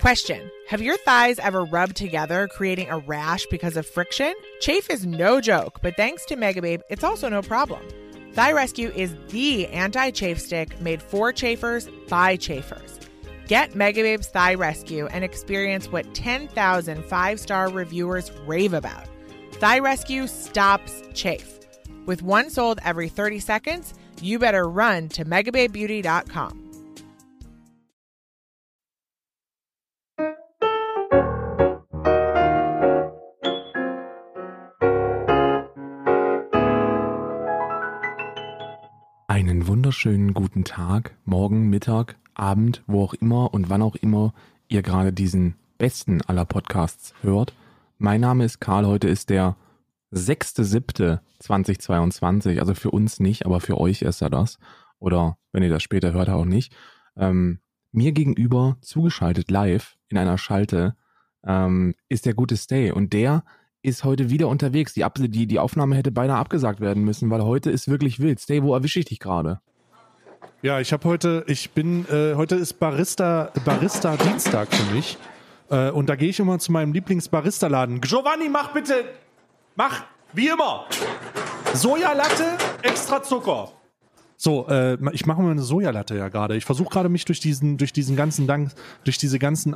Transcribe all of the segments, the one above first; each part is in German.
Question: have your thighs ever rubbed together, creating a rash because of friction? Chafe is no joke, but thanks to Megababe, it's also no problem. Thigh Rescue is the anti-chafe stick made for chafers by chafers. Get Megababe's Thigh Rescue and experience what 10,000 five-star reviewers rave about. Thigh Rescue stops chafe. With one sold every 30 seconds, you better run to megababebeauty.com. Einen wunderschönen guten Tag, Morgen, Mittag, Abend, wo auch immer und wann auch immer ihr gerade diesen besten aller Podcasts hört. Mein Name ist Karl, heute ist der 6.7.2022, also für uns nicht, aber für euch ist er das. Oder wenn ihr das später hört, auch nicht. Mir gegenüber, zugeschaltet live in einer Schalte, ist der gute Stay und der ist heute wieder unterwegs. Die Aufnahme hätte beinahe abgesagt werden müssen, weil heute ist wirklich wild. Stay, wo erwische ich dich gerade? Ja, heute ist Barista-Dienstag für mich. Und da gehe ich immer zu meinem Lieblings-Barista-Laden. Giovanni, mach wie immer Sojalatte, extra Zucker. So, ich mache mir eine Sojalatte ja gerade. Ich versuche gerade mich durch diese ganzen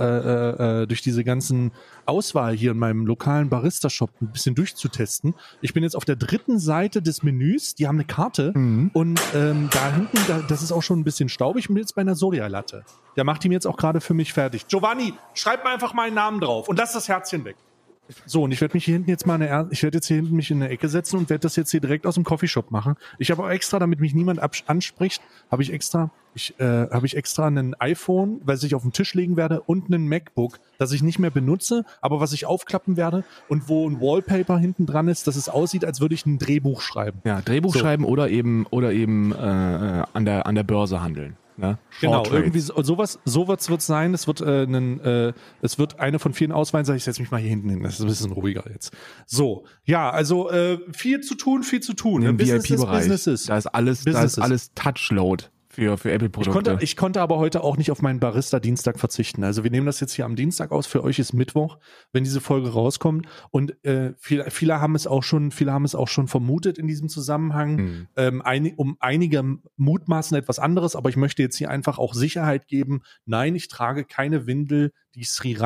Auswahl hier in meinem lokalen Barista-Shop ein bisschen durchzutesten. Ich bin jetzt auf der dritten Seite des Menüs. Die haben eine Karte und da hinten, das ist auch schon ein bisschen staubig. Ich bin jetzt bei einer Sojalatte. Der macht die mir jetzt auch gerade für mich fertig. Giovanni, schreib mir einfach meinen Namen drauf und lass das Herzchen weg. So, und ich werde mich hier hinten mich in der Ecke setzen und werde das jetzt hier direkt aus dem Coffeeshop machen. Ich habe auch extra, damit mich niemand anspricht, habe ich extra ein iPhone, was ich auf den Tisch legen werde, und ein MacBook, das ich nicht mehr benutze, aber was ich aufklappen werde und wo ein Wallpaper hinten dran ist, dass es aussieht, als würde ich ein Drehbuch schreiben. Ja, Drehbuch schreiben oder eben an der Börse handeln. Ne? Genau, irgendwie sowas wird sein. Es wird eine von vielen Auswahlen sein. Ich setze mich mal hier hinten hin. Das ist ein bisschen ruhiger jetzt. So, ja, also viel zu tun. Im VIP-Bereich. Da ist alles Touchload für Apple-Produkte. Ich konnte aber heute auch nicht auf meinen Barista-Dienstag verzichten. Also wir nehmen das jetzt hier am Dienstag aus. Für euch ist Mittwoch, wenn diese Folge rauskommt. Und viele haben es auch schon vermutet in diesem Zusammenhang. Einige mutmaßen etwas anderes, aber ich möchte jetzt hier einfach auch Sicherheit geben. Nein, ich trage keine Windel. Die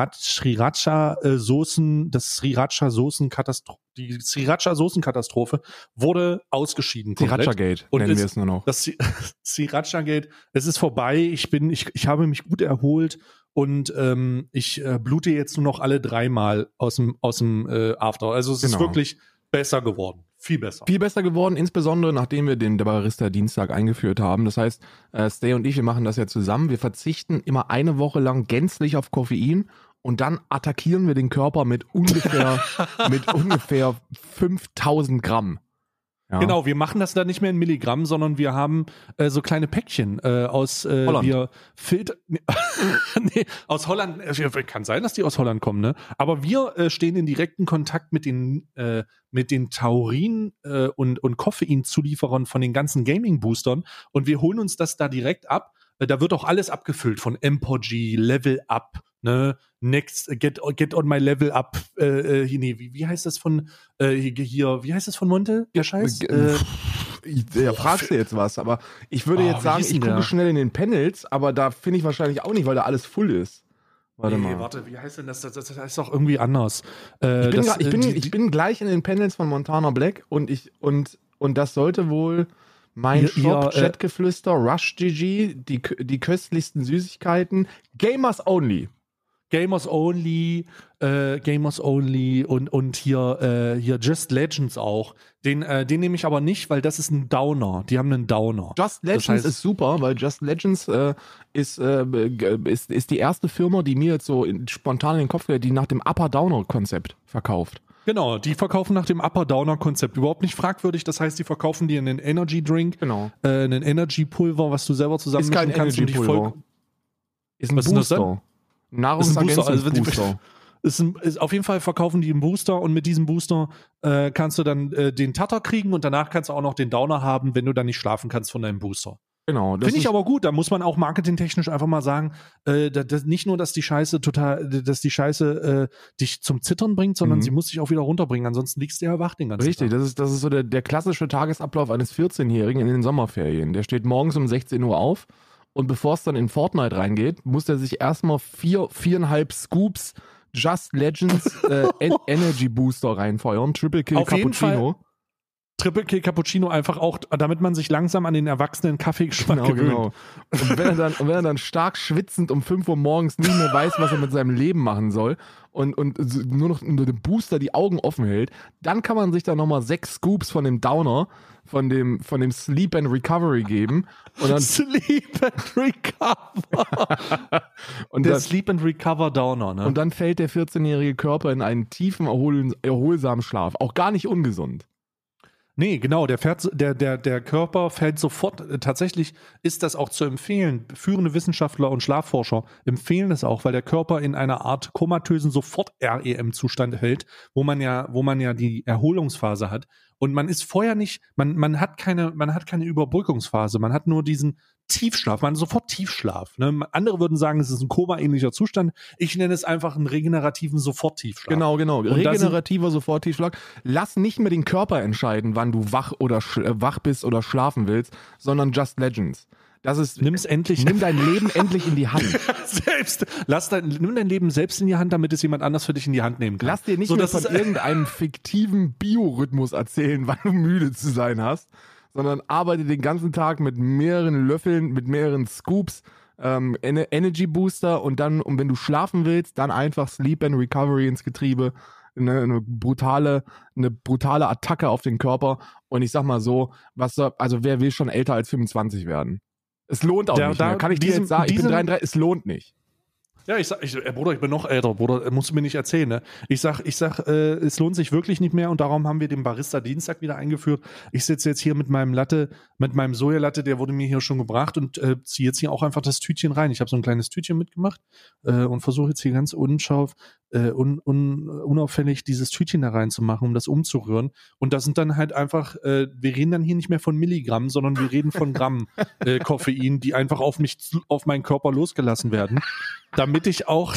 Sriracha-Soßenkatastrophe wurde ausgeschieden. Sriracha-Gate nennen wir es nur noch. Das Sriracha-Gate, es ist vorbei. Ich habe mich gut erholt und ich blute jetzt nur noch alle 3 Mal aus dem After. Also es ist wirklich besser geworden. Viel besser geworden, insbesondere nachdem wir den Barista-Dienstag eingeführt haben. Das heißt, Stay und ich, wir machen das ja zusammen. Wir verzichten immer eine Woche lang gänzlich auf Koffein und dann attackieren wir den Körper mit ungefähr 5000 Gramm. Ja. Genau, wir machen das dann nicht mehr in Milligramm, sondern wir haben so kleine Päckchen aus Holland. Aus Holland. Kann sein, dass die aus Holland kommen, ne? Aber wir stehen in direkten Kontakt mit den Taurin- und Koffeinzulieferern von den ganzen Gaming-Boostern und wir holen uns das da direkt ab. Da wird auch alles abgefüllt von Empogy, Level Up, ne? Next, get on my level up. Wie heißt das von wie heißt das von Monte? Der Scheiß? Fragst du jetzt was, aber ich würde jetzt sagen, ich gucke schnell in den Panels, aber da finde ich wahrscheinlich auch nicht, weil da alles full ist. Warte, wie heißt denn das? Das heißt doch irgendwie anders. Ich bin gleich in den Panels von Montana Black und das sollte wohl mein Shop, Chatgeflüster, Rush GG, die köstlichsten Süßigkeiten, Gamers Only und hier Just Legends auch. Den nehme ich aber nicht, weil das ist ein Downer. Die haben einen Downer. Just Legends ist super, weil Just Legends ist die erste Firma, die mir jetzt so spontan in den Kopf geht, die nach dem Upper-Downer-Konzept verkauft. Genau, die verkaufen nach dem Upper-Downer-Konzept. Überhaupt nicht fragwürdig. Das heißt, die verkaufen dir einen Energy-Drink, einen Energy-Pulver, was du selber zusammenmischen kannst. Ist kein Energy-Pulver. Ist ein Booster. Nahrungsergänzungsbooster. Auf jeden Fall verkaufen die einen Booster und mit diesem Booster kannst du dann den Tatter kriegen und danach kannst du auch noch den Downer haben, wenn du dann nicht schlafen kannst von deinem Booster. Genau. Finde ich aber gut, da muss man auch marketingtechnisch einfach mal sagen, nicht nur, dass die Scheiße dich zum Zittern bringt, sondern sie muss dich auch wieder runterbringen, ansonsten liegst du ja wach den ganzen Richtig, Tag. das ist so der klassische Tagesablauf eines 14-Jährigen in den Sommerferien. Der steht morgens um 16 Uhr auf und bevor es dann in Fortnite reingeht, muss er sich erstmal 4,5 Scoops Just Legends Energy Booster reinfeuern, Triple Kill Auf jeden Cappuccino. Triple Kill Cappuccino einfach auch, damit man sich langsam an den erwachsenen Kaffeegeschmack gewöhnt. Genau. Und wenn er dann stark schwitzend um 5 Uhr morgens nicht mehr weiß, was er mit seinem Leben machen soll und nur noch unter dem Booster die Augen offen hält, dann kann man sich dann nochmal 6 Scoops von dem Downer, von dem Sleep and Recovery geben. Und dann Sleep and Recover. und Der dann, Sleep and Recover Downer, ne? und dann fällt der 14-jährige Körper in einen tiefen, erholsamen Schlaf. Auch gar nicht ungesund. Nee, genau, der Körper fällt sofort, tatsächlich ist das auch zu empfehlen. Führende Wissenschaftler und Schlafforscher empfehlen es auch, weil der Körper in einer Art komatösen Sofort-REM-Zustand hält, wo man ja die Erholungsphase hat. Und man ist vorher nicht, man hat keine Überbrückungsphase, man hat nur diesen Tiefschlaf, man hat sofort Tiefschlaf. Ne? Andere würden sagen, es ist ein Koma-ähnlicher Zustand. Ich nenne es einfach einen regenerativen Soforttiefschlaf. Genau. Und Regenerativer Soforttiefschlag. Lass nicht mehr den Körper entscheiden, wann du wach bist oder schlafen willst, sondern Just Legends. Nimm dein Leben endlich in die Hand. Nimm dein Leben selbst in die Hand, damit es jemand anders für dich in die Hand nehmen kann. Lass dir nicht mehr von irgendeinem fiktiven Biorhythmus erzählen, wann du müde zu sein hast, sondern arbeite den ganzen Tag mit mehreren Löffeln, mit mehreren Scoops, Energy Booster und wenn du schlafen willst, dann einfach Sleep and Recovery ins Getriebe. Eine brutale Attacke auf den Körper. Und ich sag mal so, wer will schon älter als 25 werden? Es lohnt auch nicht mehr. Kann ich dir jetzt sagen, ich bin 33, es lohnt nicht. Ja, Bruder, ich bin noch älter, Bruder, musst du mir nicht erzählen, ne? Ich sag, es lohnt sich wirklich nicht mehr und darum haben wir den Barista Dienstag wieder eingeführt. Ich sitze jetzt hier mit meinem Sojalatte, der wurde mir hier schon gebracht und ziehe jetzt hier auch einfach das Tütchen rein. Ich habe so ein kleines Tütchen mitgemacht und versuche jetzt hier ganz unscharf, unauffällig dieses Tütchen da reinzumachen, um das umzurühren. Und das sind dann halt einfach, wir reden dann hier nicht mehr von Milligramm, sondern wir reden von Gramm Koffein, die einfach auf meinen Körper losgelassen werden. Damit ich auch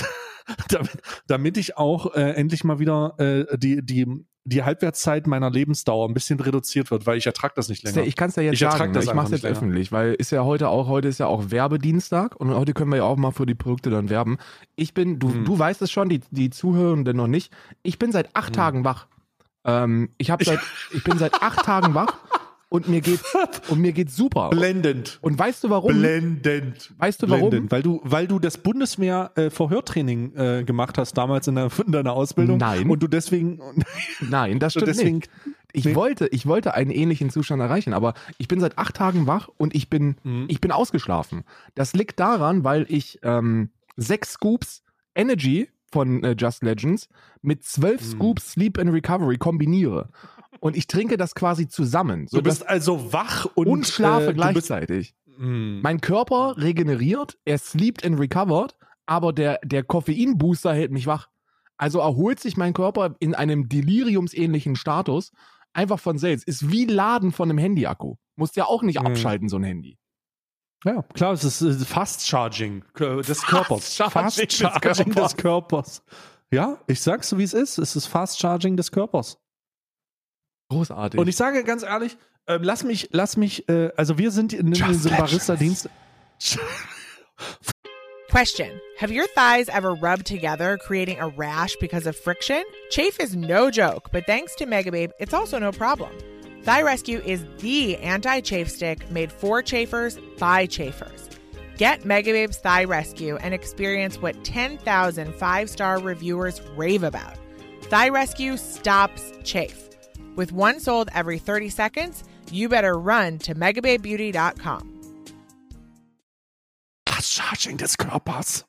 endlich mal wieder die Halbwertszeit meiner Lebensdauer ein bisschen reduziert wird, weil ich ertrage das nicht länger. Ich kann es ja jetzt sagen, ich mache es jetzt öffentlich, weil heute ist ja auch Werbedienstag und heute können wir ja auch mal für die Produkte dann werben. Du weißt es schon, die Zuhörenden noch nicht, ich bin seit 8 Tagen wach. Ich bin seit 8 Tagen wach. Und mir geht's super. Blendend. Und weißt du warum? Blendend. Weißt du warum? Blendend. Weil du das Bundeswehr Verhörtraining gemacht hast damals in deiner Ausbildung. Nein. Und du deswegen. Nein, das stimmt nicht. Ich wollte einen ähnlichen Zustand erreichen, aber ich bin seit 8 Tagen wach und ich bin ausgeschlafen. Das liegt daran, weil ich 6 Scoops Energy von Just Legends mit 12 Scoops Sleep and Recovery kombiniere. Und ich trinke das quasi zusammen. Du bist also wach und schlafe gleichzeitig. Mein Körper regeneriert, er sleept and recovered, aber der Koffeinbooster hält mich wach. Also erholt sich mein Körper in einem deliriumsähnlichen Status einfach von selbst. Ist wie Laden von einem Handyakku. Musst ja auch nicht abschalten, so ein Handy. Ja, klar, es ist Fast Charging des Körpers. Fast Charging des Körpers. Ja, ich sag's so, wie es ist. Es ist Fast Charging des Körpers. Großartig. Und ich sage ganz ehrlich, lass mich, also wir sind in diesem Barista-Dienst. Question. Have your thighs ever rubbed together, creating a rash because of friction? Chafe is no joke, but thanks to Megababe, it's also no problem. Thigh Rescue is the anti-chafe stick made for chafers by chafers. Get Megababe's Thigh Rescue and experience what 10,000 5-star reviewers rave about. Thigh Rescue stops chafe. With one sold every 30 seconds, you better run to megababebeauty.com. Fast Charging des Körpers.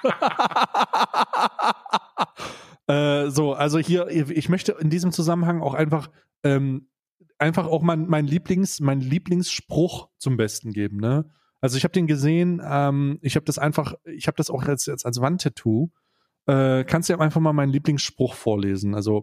Also hier, ich möchte in diesem Zusammenhang auch einfach auch mein Lieblingsspruch zum Besten geben, ne? Also ich habe den gesehen, ich habe das auch als Wandtattoo. Kannst du ja einfach mal meinen Lieblingsspruch vorlesen? Also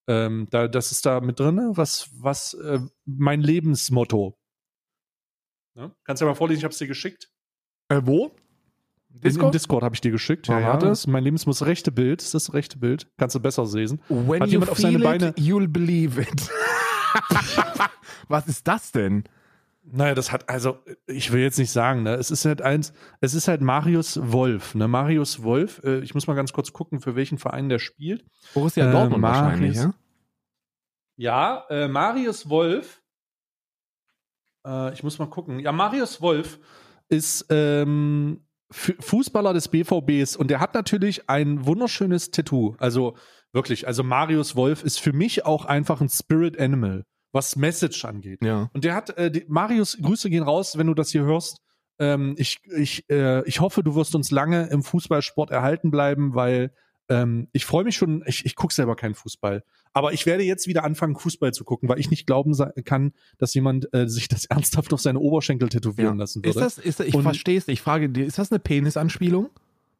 das ist da mit drin, was mein Lebensmotto. Ja? Kannst du ja mal vorlesen, ich habe es dir geschickt. Wo? Im Discord habe ich dir geschickt. Ja, Warte. das ist mein Lebensmus rechte Bild. Das ist das rechte Bild. Kannst du besser lesen. When Hat you jemand auf seine feel Beine. it, you'll believe it. Was ist das denn? Naja, das hat, also, ich will jetzt nicht sagen, ne? Es ist halt Marius Wolf, ne? Marius Wolf, ich muss mal ganz kurz gucken, für welchen Verein der spielt. Borussia Dortmund wahrscheinlich, ja? Ja, Marius Wolf, ich muss mal gucken. Ja, Marius Wolf ist Fußballer des BVBs und der hat natürlich ein wunderschönes Tattoo. Also wirklich, also Marius Wolf ist für mich auch einfach ein Spirit Animal, was Message angeht. Ja. Und der hat, Marius, Grüße gehen raus, wenn du das hier hörst. Ich hoffe, du wirst uns lange im Fußballsport erhalten bleiben, weil ich freue mich schon, ich gucke selber keinen Fußball. Aber ich werde jetzt wieder anfangen, Fußball zu gucken, weil ich nicht glauben kann, dass jemand sich das ernsthaft auf seine Oberschenkel tätowieren lassen würde. Ich verstehe es, ich frage dir, ist das eine Penisanspielung?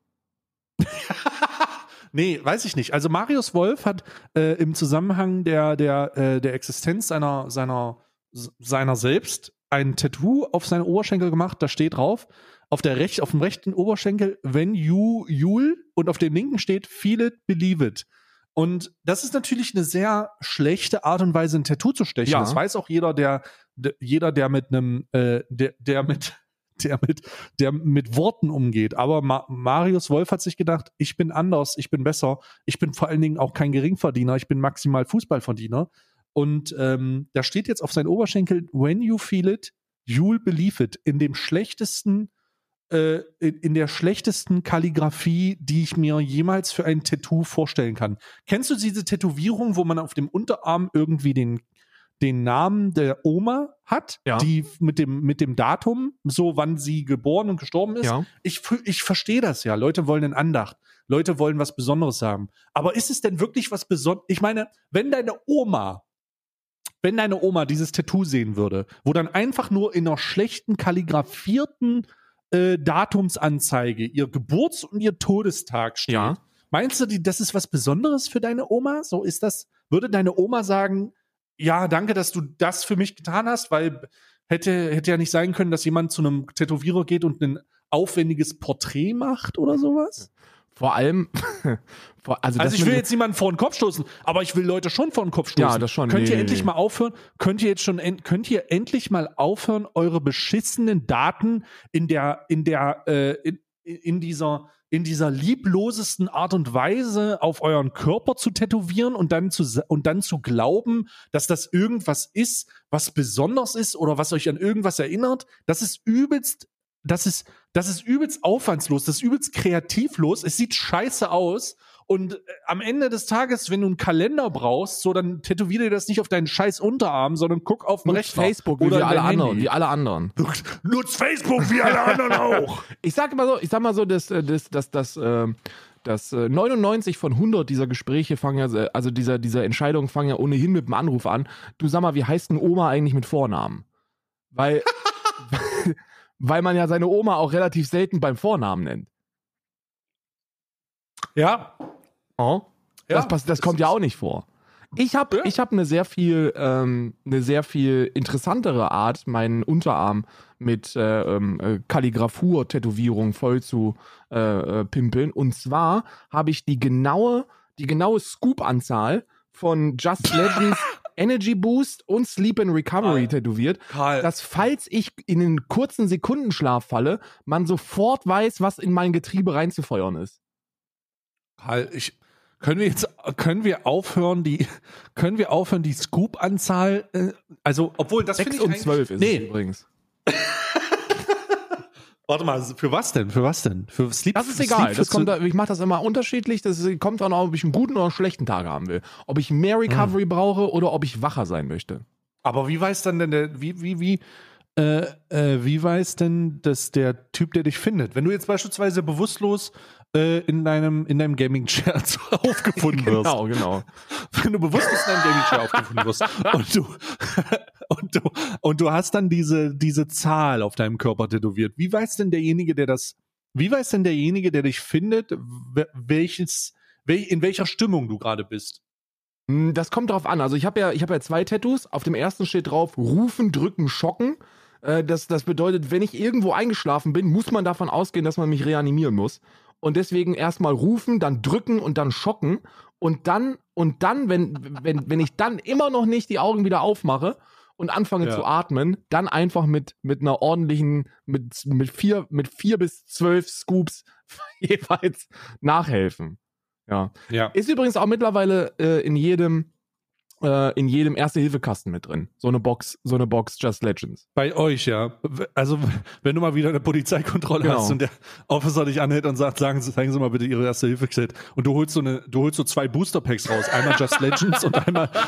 Nee, weiß ich nicht. Also Marius Wolf hat im Zusammenhang der Existenz seiner selbst ein Tattoo auf seine Oberschenkel gemacht. Da steht drauf, auf dem rechten Oberschenkel, when you und auf dem linken steht, feel it, believe it. Und das ist natürlich eine sehr schlechte Art und Weise, ein Tattoo zu stechen. Ja. Das weiß auch jeder, der mit Worten umgeht. Aber Marius Wolf hat sich gedacht, ich bin anders, ich bin besser, ich bin vor allen Dingen auch kein Geringverdiener, ich bin maximal Fußballverdiener. Und da steht jetzt auf seinen Oberschenkel, when you feel it, you'll believe it. In der schlechtesten Kalligrafie, die ich mir jemals für ein Tattoo vorstellen kann. Kennst du diese Tätowierung, wo man auf dem Unterarm irgendwie den Namen der Oma hat, Ja. die mit dem Datum, so wann sie geboren und gestorben ist? Ja. Ich verstehe das ja. Leute wollen eine Andacht. Leute wollen was Besonderes haben. Aber ist es denn wirklich was Besonderes? Ich meine, wenn deine Oma dieses Tattoo sehen würde, wo dann einfach nur in einer schlechten, kalligrafierten Datumsanzeige ihr Geburts- und ihr Todestag steht, Ja. meinst du, das ist was Besonderes für deine Oma? So ist das, würde deine Oma sagen, ja, danke, dass du das für mich getan hast, weil hätte ja nicht sein können, dass jemand zu einem Tätowierer geht und ein aufwendiges Porträt macht oder sowas? Vor allem, Also ich will jetzt niemanden vor den Kopf stoßen, aber ich will Leute schon vor den Kopf stoßen. Ja, das schon. Könnt ihr Nee. endlich mal aufhören? Könnt ihr endlich mal aufhören, eure beschissenen Daten in dieser lieblosesten Art und Weise auf euren Körper zu tätowieren und dann zu glauben, dass das irgendwas ist, was besonders ist oder was euch an irgendwas erinnert? Das ist übelst aufwandslos, das ist übelst kreativlos, es sieht scheiße aus und am Ende des Tages, wenn du einen Kalender brauchst, so dann tätowiere dir das nicht auf deinen scheiß Unterarm, sondern guck auf den Nutzt Rechner Facebook oder wie alle dein Handy. anderen, wie alle anderen. Nutzt Facebook wie alle anderen auch. Ich sag mal so, dass 99 von 100 dieser Gespräche fangen ja, also dieser Entscheidungen fangen ja ohnehin mit dem Anruf an. Du, sag mal, wie heißt denn Oma eigentlich mit Vornamen? Weil man ja seine Oma auch relativ selten beim Vornamen nennt. Ja. Oh? Ja, Das kommt ja auch nicht vor. Ich hab eine sehr viel interessantere Art, meinen Unterarm mit Kalligrafur-Tätowierung voll zu pimpeln. Und zwar habe ich die genaue Scoop-Anzahl von Just Legends Energy Boost und Sleep and Recovery tätowiert, Karl. dass falls ich in einen kurzen Sekundenschlaf falle, man sofort weiß, was in mein Getriebe reinzufeuern ist. Karl, können wir aufhören, die Scoop-Anzahl, also, obwohl das 6 finde ich und 12 ist es übrigens. Warte mal, für was denn? Für Sleep? Das ist egal. Sleep Ich mache das immer unterschiedlich. Das kommt dann auch, ob ich einen guten oder einen schlechten Tag haben will. Ob ich mehr Recovery brauche oder ob ich wacher sein möchte. Aber wie weiß dann denn wie weiß denn, dass der Typ, der dich findet, wenn du jetzt beispielsweise bewusstlos in deinem Gaming-Chair aufgefunden wirst. Genau. Wenn du bewusstlos in deinem Gaming-Chair aufgefunden wirst und du hast dann diese Zahl auf deinem Körper tätowiert, wie weiß denn derjenige, der dich findet, in welcher Stimmung du gerade bist? Das kommt drauf an. Also ich habe ja 2 Tattoos. Auf dem ersten steht drauf, rufen, drücken, schocken. Das bedeutet, wenn ich irgendwo eingeschlafen bin, muss man davon ausgehen, dass man mich reanimieren muss. Und deswegen erstmal rufen, dann drücken und dann schocken. Und dann, wenn ich dann immer noch nicht die Augen wieder aufmache und anfange zu atmen, dann einfach mit einer ordentlichen, mit 4 bis 12 Scoops jeweils nachhelfen. Ja. Ist übrigens auch mittlerweile in jedem Erste-Hilfe-Kasten mit drin. So eine Box Just Legends. Bei euch, ja. Also, wenn du mal wieder eine Polizeikontrolle hast und der Officer dich anhält und sagt, zeigen Sie mal bitte Ihre Erste-Hilfe-Kit. Und du holst so 2 Booster-Packs raus. Einmal Just Legends und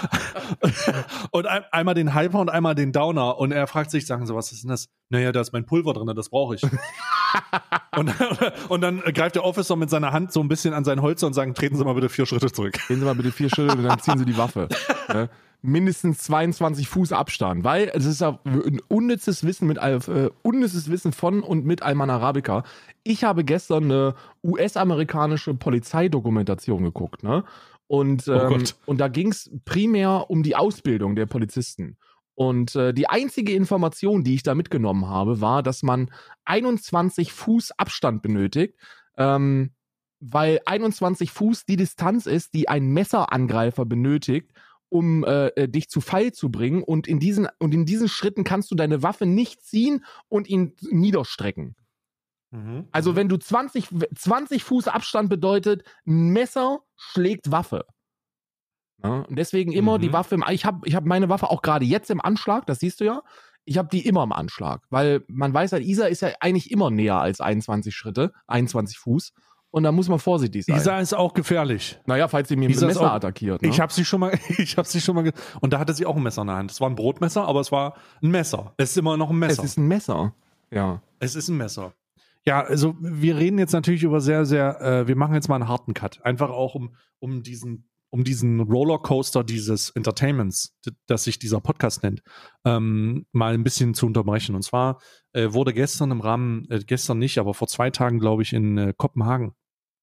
einmal den Hyper und einmal den Downer. Und er fragt sich, sagen Sie, was ist denn das? Naja, da ist mein Pulver drin, das brauche ich. und dann greift der Officer mit seiner Hand so ein bisschen an sein Holster und sagt, treten Sie mal bitte 4 Schritte zurück. Treten Sie mal bitte 4 Schritte und dann ziehen Sie die Waffe. Mindestens 22 Fuß Abstand, weil es ist ja ein unnützes Wissen von und mit Alman Arabica. Ich habe gestern eine US-amerikanische Polizeidokumentation geguckt, ne? Und da ging es primär um die Ausbildung der Polizisten. Und die einzige Information, die ich da mitgenommen habe, war, dass man 21 Fuß Abstand benötigt, weil 21 Fuß die Distanz ist, die ein Messerangreifer benötigt, um dich zu Fall zu bringen. Und in diesen Schritten kannst du deine Waffe nicht ziehen und ihn niederstrecken. Also wenn du 20 Fuß Abstand bedeutet, ein Messer schlägt Waffe. Ja, und deswegen immer die Waffe ich hab meine Waffe auch gerade jetzt im Anschlag, das siehst du ja. Ich habe die immer im Anschlag, weil man weiß halt, Isar ist ja eigentlich immer näher als 21 Fuß. Und da muss man vorsichtig sein. Isar ist auch gefährlich. Naja, falls sie mir mit dem Messer attackiert. Ne? Ich habe sie schon mal und da hatte sie auch ein Messer in der Hand. Es war ein Brotmesser, aber es war ein Messer. Es ist immer noch ein Messer. Es ist ein Messer, ja. Es ist ein Messer. Ja, also wir reden jetzt natürlich über sehr, sehr, wir machen jetzt mal einen harten Cut. Einfach auch um diesen Rollercoaster dieses Entertainments, das sich dieser Podcast nennt, mal ein bisschen zu unterbrechen. Und zwar wurde gestern nicht, aber vor 2 Tagen, glaube ich, in Kopenhagen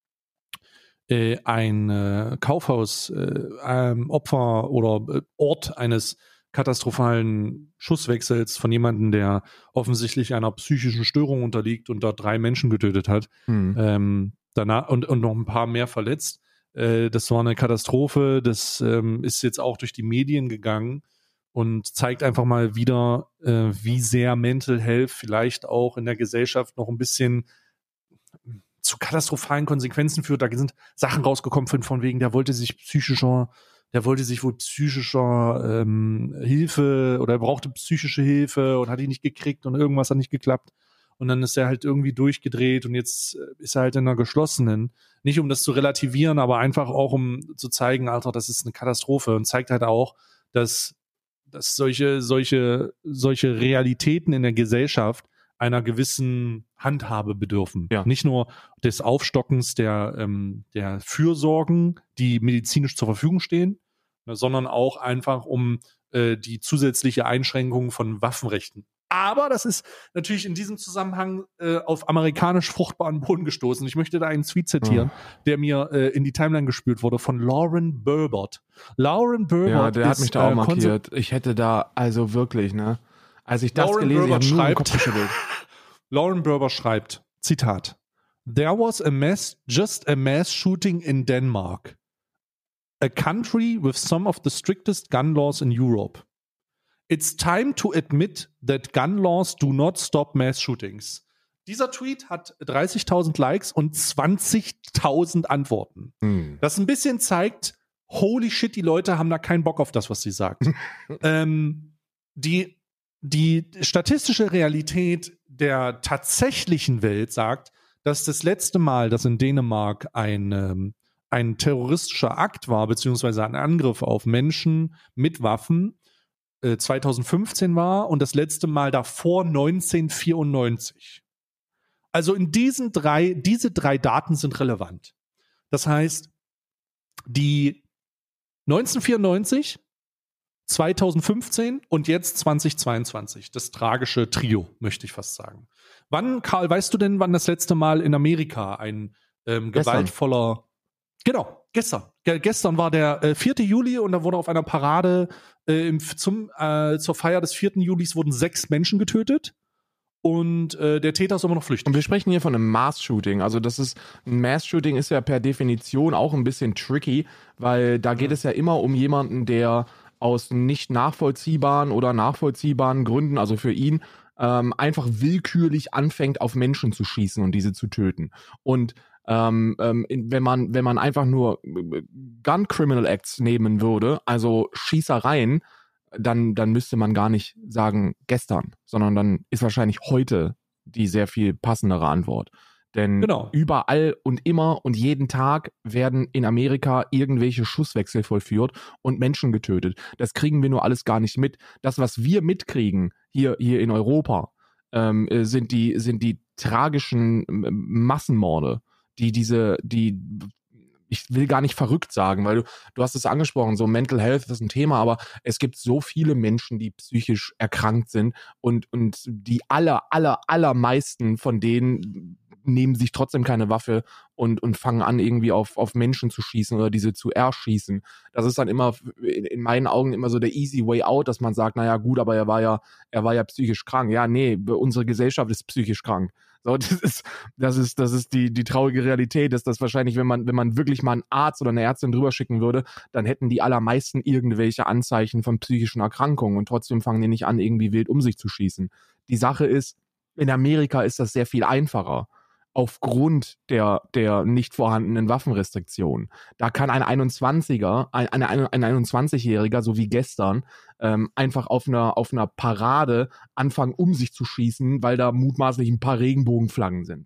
ein Kaufhaus Opfer oder Ort eines katastrophalen Schusswechsels von jemandem, der offensichtlich einer psychischen Störung unterliegt und da 3 Menschen getötet hat, danach und noch ein paar mehr verletzt. Das war eine Katastrophe, das ist jetzt auch durch die Medien gegangen und zeigt einfach mal wieder, wie sehr Mental Health vielleicht auch in der Gesellschaft noch ein bisschen zu katastrophalen Konsequenzen führt. Da sind Sachen rausgekommen von wegen, der wollte sich wohl psychischer Hilfe oder er brauchte psychische Hilfe und hat die nicht gekriegt und irgendwas hat nicht geklappt. Und dann ist er halt irgendwie durchgedreht und jetzt ist er halt in einer geschlossenen. Nicht um das zu relativieren, aber einfach auch um zu zeigen, Alter, das ist eine Katastrophe und zeigt halt auch, dass solche Realitäten in der Gesellschaft einer gewissen Handhabe bedürfen. Ja. Nicht nur des Aufstockens der Fürsorgen, die medizinisch zur Verfügung stehen, sondern auch einfach um die zusätzliche Einschränkung von Waffenrechten. Aber das ist natürlich in diesem Zusammenhang auf amerikanisch fruchtbaren Boden gestoßen. Ich möchte da einen Tweet zitieren, der mir in die Timeline gespült wurde von Lauren Burbert. Lauren Burbert ja, der hat mich da auch markiert. Ich hätte da, also wirklich, ne? Als ich das gelesen habe, nur im Kopf geschüttelt. Lauren Burbert schreibt, Zitat, There was just a mass shooting in Denmark, a country with some of the strictest gun laws in Europe. It's time to admit that gun laws do not stop mass shootings. Dieser Tweet hat 30.000 Likes und 20.000 Antworten. Das ein bisschen zeigt, holy shit, die Leute haben da keinen Bock auf das, was sie sagt. Die statistische Realität der tatsächlichen Welt sagt, dass das letzte Mal, dass in Dänemark ein terroristischer Akt war, beziehungsweise ein Angriff auf Menschen mit Waffen, 2015 war und das letzte Mal davor 1994. Also diese 3 Daten sind relevant. Das heißt, die 1994, 2015 und jetzt 2022. Das tragische Trio, möchte ich fast sagen. Wann, Karl, weißt du denn, wann das letzte Mal in Amerika ein gewaltvoller Genau, gestern. Gestern war der 4. Juli und da wurde auf einer Parade zur Feier des 4. Julis wurden 6 Menschen getötet und der Täter ist immer noch flüchtig. Und wir sprechen hier von einem Mass-Shooting. Also ein Mass-Shooting ist ja per Definition auch ein bisschen tricky, weil da geht es ja immer um jemanden, der aus nicht nachvollziehbaren oder nachvollziehbaren Gründen, also für ihn, einfach willkürlich anfängt, auf Menschen zu schießen und diese zu töten. Und wenn man einfach nur Gun Criminal Acts nehmen würde, also Schießereien, dann müsste man gar nicht sagen gestern, sondern dann ist wahrscheinlich heute die sehr viel passendere Antwort. Denn überall und immer und jeden Tag werden in Amerika irgendwelche Schusswechsel vollführt und Menschen getötet. Das kriegen wir nur alles gar nicht mit. Das, was wir mitkriegen hier in Europa, sind die tragischen Massenmorde, ich will gar nicht verrückt sagen, weil du hast es angesprochen, so Mental Health ist ein Thema, aber es gibt so viele Menschen, die psychisch erkrankt sind und die allermeisten von denen nehmen sich trotzdem keine Waffe und fangen an, irgendwie auf Menschen zu schießen oder diese zu erschießen. Das ist dann immer in meinen Augen immer so der easy way out, dass man sagt, naja gut, aber er war ja psychisch krank. Ja, nee, unsere Gesellschaft ist psychisch krank. So, das ist die traurige Realität, dass das wahrscheinlich, wenn man wirklich mal einen Arzt oder eine Ärztin drüber schicken würde, dann hätten die allermeisten irgendwelche Anzeichen von psychischen Erkrankungen und trotzdem fangen die nicht an, irgendwie wild um sich zu schießen. Die Sache ist, in Amerika ist das sehr viel einfacher. Aufgrund der nicht vorhandenen Waffenrestriktionen. Da kann ein 21-Jähriger, so wie gestern, einfach auf einer Parade anfangen, um sich zu schießen, weil da mutmaßlich ein paar Regenbogenflaggen sind.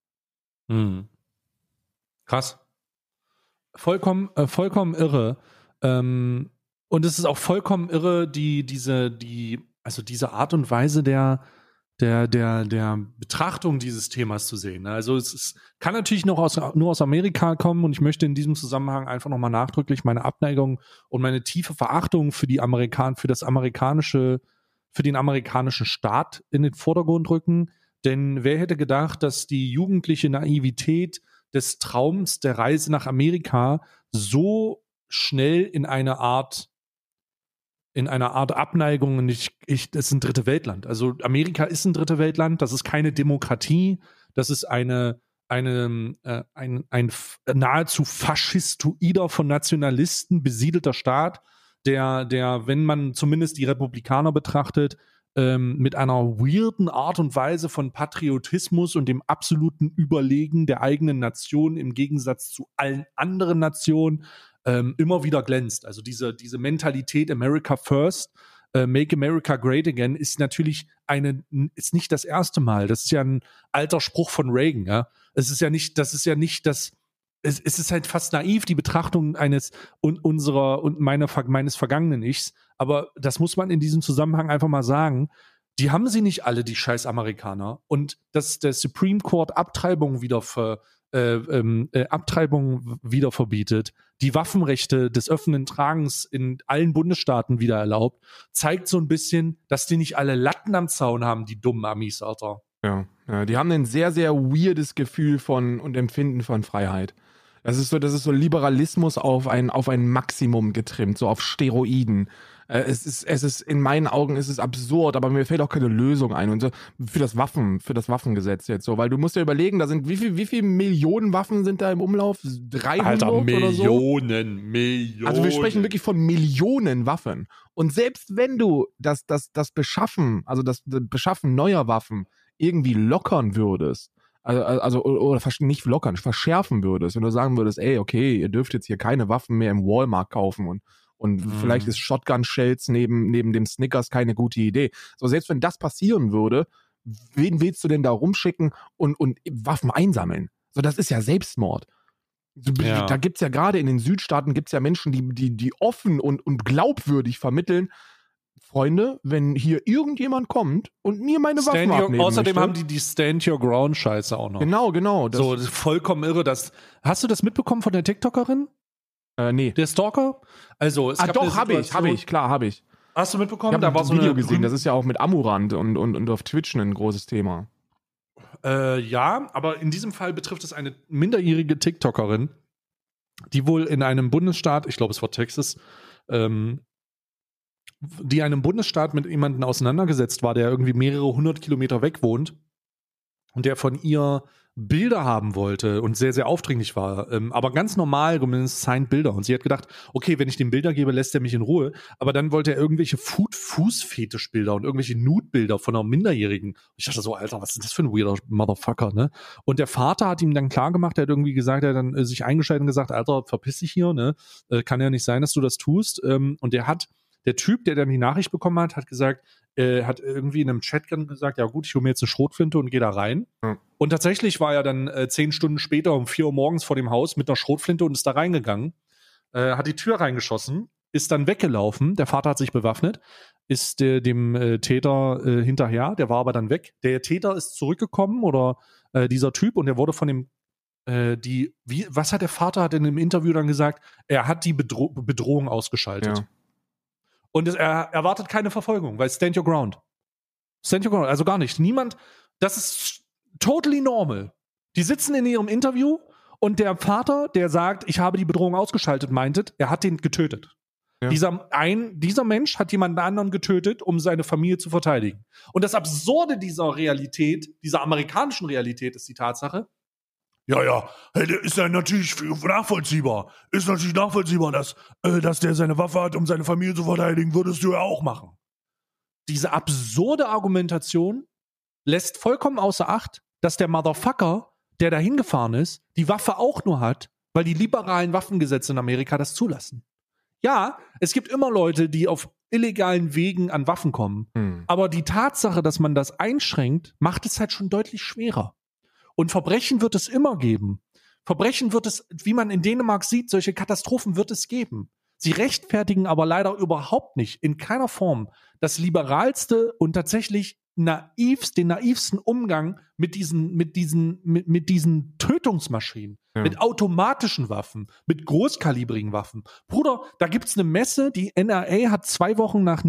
Krass. Vollkommen irre. Und es ist auch vollkommen irre, diese Art und Weise der Betrachtung dieses Themas zu sehen. Also es kann natürlich nur aus Amerika kommen und ich möchte in diesem Zusammenhang einfach nochmal nachdrücklich meine Abneigung und meine tiefe Verachtung für den amerikanischen Staat in den Vordergrund rücken. Denn wer hätte gedacht, dass die jugendliche Naivität des Traums der Reise nach Amerika so schnell in einer Art Abneigung, und das ist ein dritte Weltland. Also Amerika ist ein dritte Weltland, das ist keine Demokratie, das ist ein nahezu faschistoider, von Nationalisten besiedelter Staat, der, wenn man zumindest die Republikaner betrachtet, mit einer weirden Art und Weise von Patriotismus und dem absoluten Überlegen der eigenen Nation im Gegensatz zu allen anderen Nationen immer wieder glänzt. Also diese Mentalität America First, Make America Great Again ist natürlich ist nicht das erste Mal. Das ist ja ein alter Spruch von Reagan. Ja? Es ist halt fast naiv, die Betrachtung meines vergangenen Ichs. Aber das muss man in diesem Zusammenhang einfach mal sagen. Die haben sie nicht alle, die scheiß Amerikaner. Und dass der Supreme Court Abtreibung wieder verbietet, die Waffenrechte des offenen Tragens in allen Bundesstaaten wieder erlaubt, zeigt so ein bisschen, dass die nicht alle Latten am Zaun haben, die dummen Amis, Alter. Ja, die haben ein sehr, sehr weirdes Gefühl und Empfinden von Freiheit. Das ist so Liberalismus auf ein Maximum getrimmt, so auf Steroiden. Es ist in meinen Augen ist es absurd, aber mir fällt auch keine Lösung ein und so für das Waffengesetz jetzt so, weil du musst ja überlegen, da sind wie viel Millionen Waffen sind da im Umlauf? 300 Alter, oder so? Millionen. Also wir sprechen wirklich von Millionen Waffen. Und selbst wenn du das Beschaffen neuer Waffen irgendwie lockern würdest, oder nicht lockern, verschärfen würdest, wenn du sagen würdest, ey, okay, ihr dürft jetzt hier keine Waffen mehr im Walmart kaufen und vielleicht ist Shotgun-Shells neben dem Snickers keine gute Idee. So, selbst wenn das passieren würde, wen willst du denn da rumschicken und Waffen einsammeln? So, das ist ja Selbstmord. Ja. Da gibt's ja gerade in den Südstaaten gibt's ja Menschen, die offen und glaubwürdig vermitteln, Freunde, wenn hier irgendjemand kommt und mir meine Waffen abnehmen außerdem möchte. haben die Stand Your Ground Scheiße auch noch. Genau. Das ist vollkommen irre. Hast du das mitbekommen von der TikTokerin? Nee. Der Stalker? Also, es gab doch, habe ich. Hast du mitbekommen? Ich habe ein Video gesehen, das ist ja auch mit Amurant und auf Twitch ein großes Thema. Ja, aber in diesem Fall betrifft es eine minderjährige TikTokerin, die wohl in einem Bundesstaat, ich glaube es war Texas, die in einem Bundesstaat mit jemandem auseinandergesetzt war, der irgendwie mehrere 100 Kilometer weg wohnt und der von ihr Bilder haben wollte und sehr, sehr aufdringlich war, aber ganz normal, zumindest signed Bilder. Und sie hat gedacht, okay, wenn ich dem Bilder gebe, lässt er mich in Ruhe. Aber dann wollte er irgendwelche Fußfetischbilder und irgendwelche Nude-Bilder von einer Minderjährigen. Ich dachte so, Alter, was ist das für ein weirder Motherfucker, ne? Und der Vater hat ihm dann klar gemacht, er hat irgendwie gesagt, er hat dann sich eingeschaltet und gesagt, Alter, verpiss dich hier, ne? Kann ja nicht sein, dass du das tust. Und der Typ, der dann die Nachricht bekommen hat, hat gesagt, hat irgendwie in einem Chat gesagt, ja gut, ich hole mir jetzt eine Schrotflinte und gehe da rein. Ja. Und tatsächlich war er dann 10 Stunden später um 4 Uhr morgens vor dem Haus mit einer Schrotflinte und ist da reingegangen, hat die Tür reingeschossen, ist dann weggelaufen, der Vater hat sich bewaffnet, ist dem Täter hinterher, der war aber dann weg. Der Täter ist zurückgekommen oder dieser Typ und der wurde von dem was hat der Vater hat in dem Interview dann gesagt? Er hat die Bedrohung ausgeschaltet. Ja. Und er erwartet keine Verfolgung, weil stand your ground. Stand your ground, also gar nicht. Niemand, das ist totally normal. Die sitzen in ihrem Interview und der Vater, der sagt, ich habe die Bedrohung ausgeschaltet, meintet, er hat den getötet. Ja. Dieser Mensch hat jemanden anderen getötet, um seine Familie zu verteidigen. Und das Absurde dieser Realität, dieser amerikanischen Realität ist die Tatsache, ja, ist ja natürlich nachvollziehbar. Ist natürlich nachvollziehbar, dass der seine Waffe hat, um seine Familie zu verteidigen, würdest du ja auch machen. Diese absurde Argumentation lässt vollkommen außer Acht, dass der Motherfucker, der da hingefahren ist, die Waffe auch nur hat, weil die liberalen Waffengesetze in Amerika das zulassen. Ja, es gibt immer Leute, die auf illegalen Wegen an Waffen kommen. Aber die Tatsache, dass man das einschränkt, macht es halt schon deutlich schwerer. Und Verbrechen wird es immer geben. Verbrechen wird es, wie man in Dänemark sieht, solche Katastrophen wird es geben. Sie rechtfertigen aber leider überhaupt nicht, in keiner Form, das liberalste und tatsächlich den naivsten Umgang mit diesen Tötungsmaschinen, mit automatischen Waffen, mit großkalibrigen Waffen. Bruder, da gibt's eine Messe, die NRA hat 2 Wochen nach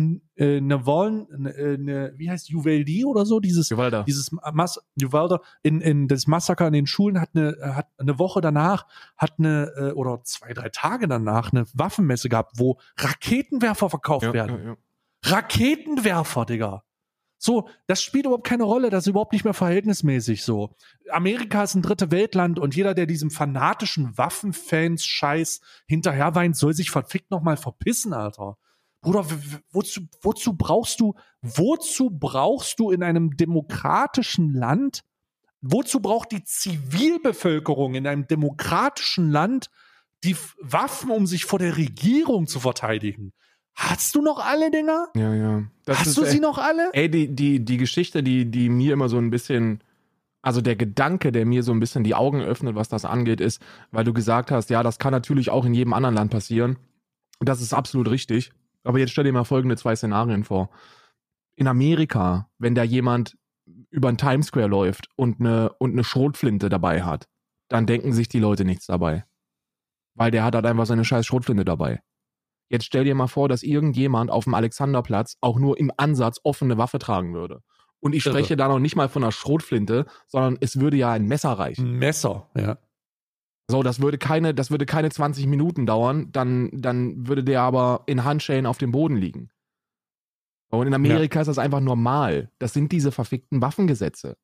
wie heißt Uvalde oder so, Uvalde. Uvalde, in das Massaker in den Schulen hat eine Woche danach, oder 2-3 Tage danach eine Waffenmesse gehabt, wo Raketenwerfer verkauft werden. Ja. Raketenwerfer, Digga. So, das spielt überhaupt keine Rolle, das ist überhaupt nicht mehr verhältnismäßig so. Amerika ist ein dritte Weltland und jeder, der diesem fanatischen Waffenfans-Scheiß hinterher weint, soll sich verfickt nochmal verpissen, Alter. Bruder, wozu brauchst du in einem demokratischen Land, wozu braucht die Zivilbevölkerung in einem demokratischen Land die Waffen, um sich vor der Regierung zu verteidigen? Hast du noch alle Dinger? Ja. Hast du sie noch alle? Ey, die Geschichte, die mir immer so ein bisschen, also der Gedanke, der mir so ein bisschen die Augen öffnet, was das angeht, ist, weil du gesagt hast, ja, das kann natürlich auch in jedem anderen Land passieren. Das ist absolut richtig. Aber jetzt stell dir mal folgende 2 Szenarien vor. In Amerika, wenn da jemand über den Times Square läuft und eine Schrotflinte dabei hat, dann denken sich die Leute nichts dabei. Weil der hat halt einfach seine scheiß Schrotflinte dabei. Jetzt stell dir mal vor, dass irgendjemand auf dem Alexanderplatz auch nur im Ansatz offene Waffe tragen würde. Und ich spreche da noch nicht mal von einer Schrotflinte, sondern es würde ja ein Messer reichen. Ein Messer, ja. So, das würde keine 20 Minuten dauern, dann würde der aber in Handschellen auf dem Boden liegen. Und in Amerika ist das einfach normal. Das sind diese verfickten Waffengesetze.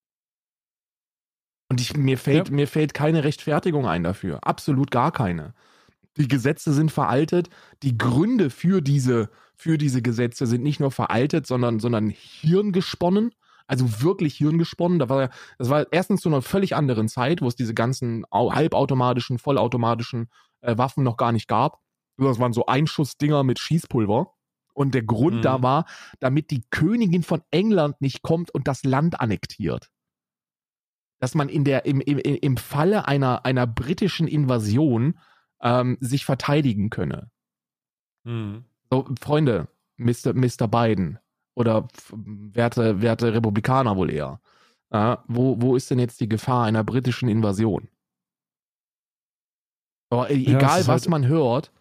Und mir fällt keine Rechtfertigung ein dafür. Absolut gar keine. Die Gesetze sind veraltet. Die Gründe für diese Gesetze sind nicht nur veraltet, sondern hirngesponnen. Also wirklich hirngesponnen. Das war erstens zu einer völlig anderen Zeit, wo es diese ganzen halbautomatischen, vollautomatischen Waffen noch gar nicht gab. Das waren so Einschussdinger mit Schießpulver. Und der Grund da war, damit die Königin von England nicht kommt und das Land annektiert. Dass man im Falle einer britischen Invasion sich verteidigen könne. So, Freunde, Mr. Biden oder werte Republikaner wohl eher. Wo ist denn jetzt die Gefahr einer britischen Invasion? Aber egal was man hört,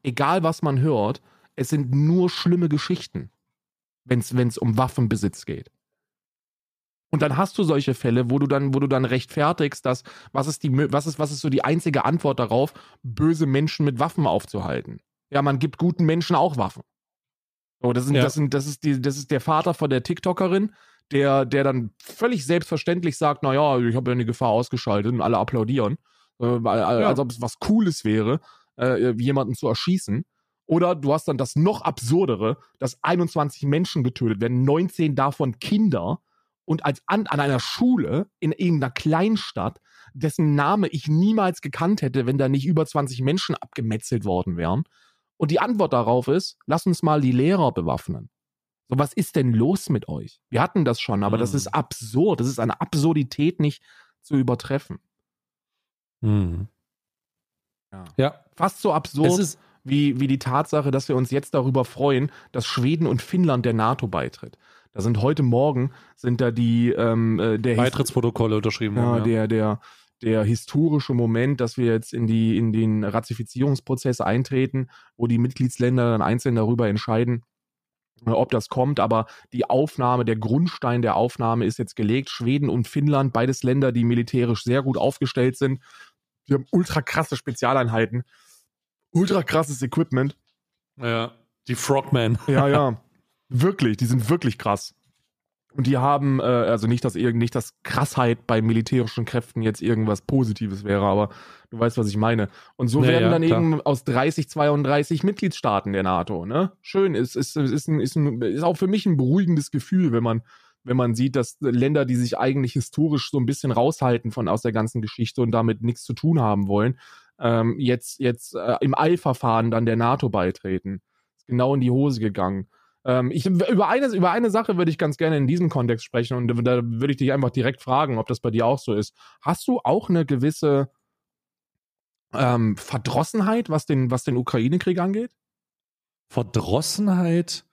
es sind nur schlimme Geschichten, wenn es um Waffenbesitz geht. Und dann hast du solche Fälle, wo du dann rechtfertigst, dass was ist so die einzige Antwort darauf, böse Menschen mit Waffen aufzuhalten? Ja, man gibt guten Menschen auch Waffen. So, das ist der Vater von der TikTokerin, der dann völlig selbstverständlich sagt, naja, ich habe ja eine Gefahr ausgeschaltet und alle applaudieren, als ob es was Cooles wäre, jemanden zu erschießen. Oder du hast dann das noch absurdere, dass 21 Menschen getötet werden, 19 davon Kinder, und an einer Schule in irgendeiner Kleinstadt, dessen Name ich niemals gekannt hätte, wenn da nicht über 20 Menschen abgemetzelt worden wären. Und die Antwort darauf ist, lass uns mal die Lehrer bewaffnen. So, was ist denn los mit euch? Wir hatten das schon, aber das ist absurd. Das ist eine Absurdität nicht zu übertreffen. Ja. Fast so absurd wie die Tatsache, dass wir uns jetzt darüber freuen, dass Schweden und Finnland der NATO beitritt. Da sind heute Morgen die Beitrittsprotokolle unterschrieben worden. Der historische Moment, dass wir jetzt in den Ratifizierungsprozess eintreten, wo die Mitgliedsländer dann einzeln darüber entscheiden, ob das kommt. Aber der Grundstein der Aufnahme ist jetzt gelegt. Schweden und Finnland, beides Länder, die militärisch sehr gut aufgestellt sind. Die haben ultra krasse Spezialeinheiten, ultra krasses Equipment. Ja, die Frogmen. Ja. Wirklich, die sind wirklich krass. Und die haben, also nicht, dass Krassheit bei militärischen Kräften jetzt irgendwas Positives wäre, aber du weißt, was ich meine. Und so werden dann klar. Eben aus 32 Mitgliedstaaten der NATO, ne? Schön, ist auch für mich ein beruhigendes Gefühl, wenn man sieht, dass Länder, die sich eigentlich historisch so ein bisschen raushalten aus der ganzen Geschichte und damit nichts zu tun haben wollen, jetzt im Eilverfahren dann der NATO beitreten. Ist genau in die Hose gegangen. Über eine Sache würde ich ganz gerne in diesem Kontext sprechen, und da würde ich dich einfach direkt fragen, ob das bei dir auch so ist. Hast du auch eine gewisse Verdrossenheit, was den Ukraine-Krieg angeht? Verdrossenheit?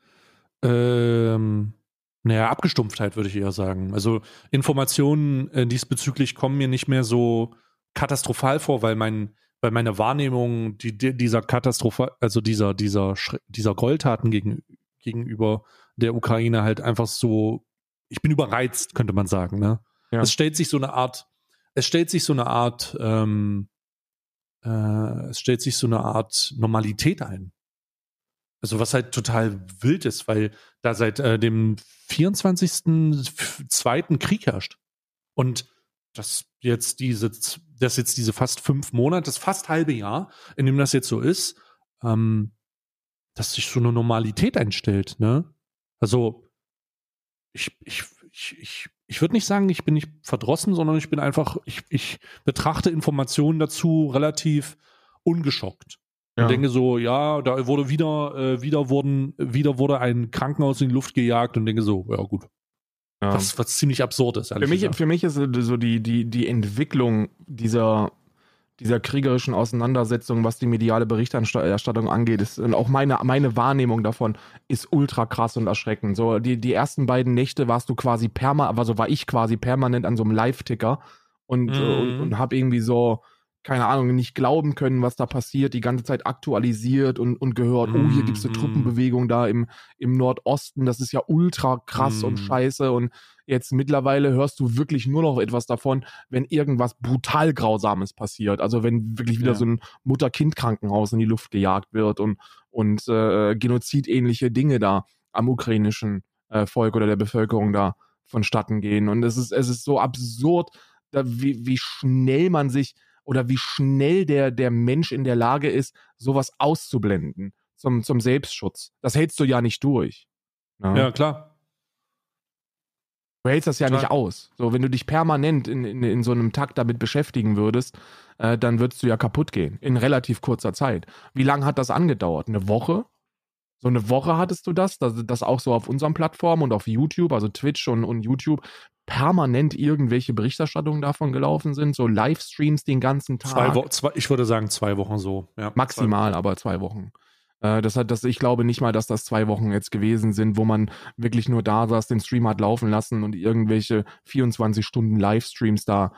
Abgestumpftheit würde ich eher sagen. Also Informationen diesbezüglich kommen mir nicht mehr so katastrophal vor, weil meine Wahrnehmung dieser Gräueltaten gegenüber der Ukraine halt einfach so, ich bin überreizt, könnte man sagen, ne? Ja. Es stellt sich so eine Art Normalität ein. Also was halt total wild ist, weil da seit dem 24.02. Krieg herrscht. Und dass jetzt diese fast 5 Monate, das fast halbe Jahr, in dem das jetzt so ist, dass sich so eine Normalität einstellt, ne? Also ich würde nicht sagen, ich bin nicht verdrossen, sondern ich bin einfach, ich betrachte Informationen dazu relativ ungeschockt. Ja. Und denke so, ja, da wurde wieder wurde ein Krankenhaus in die Luft gejagt, und denke so, ja gut. Ja. Was ziemlich absurd ist. Für mich ist so die Entwicklung dieser kriegerischen Auseinandersetzung, was die mediale Berichterstattung angeht, und auch meine Wahrnehmung davon ist ultra krass und erschreckend. So die ersten beiden Nächte war ich quasi permanent an so einem Live-Ticker und habe irgendwie so, keine Ahnung, nicht glauben können, was da passiert, die ganze Zeit aktualisiert und gehört, hier gibt's eine Truppenbewegung da im Nordosten, das ist ja ultra krass und scheiße, und jetzt mittlerweile hörst du wirklich nur noch etwas davon, wenn irgendwas brutal Grausames passiert, also wenn wirklich wieder so ein Mutter-Kind-Krankenhaus in die Luft gejagt wird und genozidähnliche Dinge da am ukrainischen Volk oder der Bevölkerung da vonstatten gehen, und es ist so absurd, wie schnell man sich oder wie schnell der Mensch in der Lage ist, sowas auszublenden zum Selbstschutz. Das hältst du ja nicht durch. Ne? Ja, klar. Du hältst das ja nicht aus. So, wenn du dich permanent in so einem Takt damit beschäftigen würdest, dann würdest du ja kaputt gehen. In relativ kurzer Zeit. Wie lange hat das angedauert? Eine Woche? So eine Woche hattest du das auch so auf unseren Plattformen und auf YouTube, also Twitch und YouTube, permanent irgendwelche Berichterstattungen davon gelaufen sind, so Livestreams den ganzen Tag. Ich würde sagen 2 Wochen so. Ja, maximal, 2 Wochen. Aber 2 Wochen. Ich glaube nicht mal, dass das 2 Wochen jetzt gewesen sind, wo man wirklich nur da saß, den Stream hat laufen lassen und irgendwelche 24 Stunden Livestreams da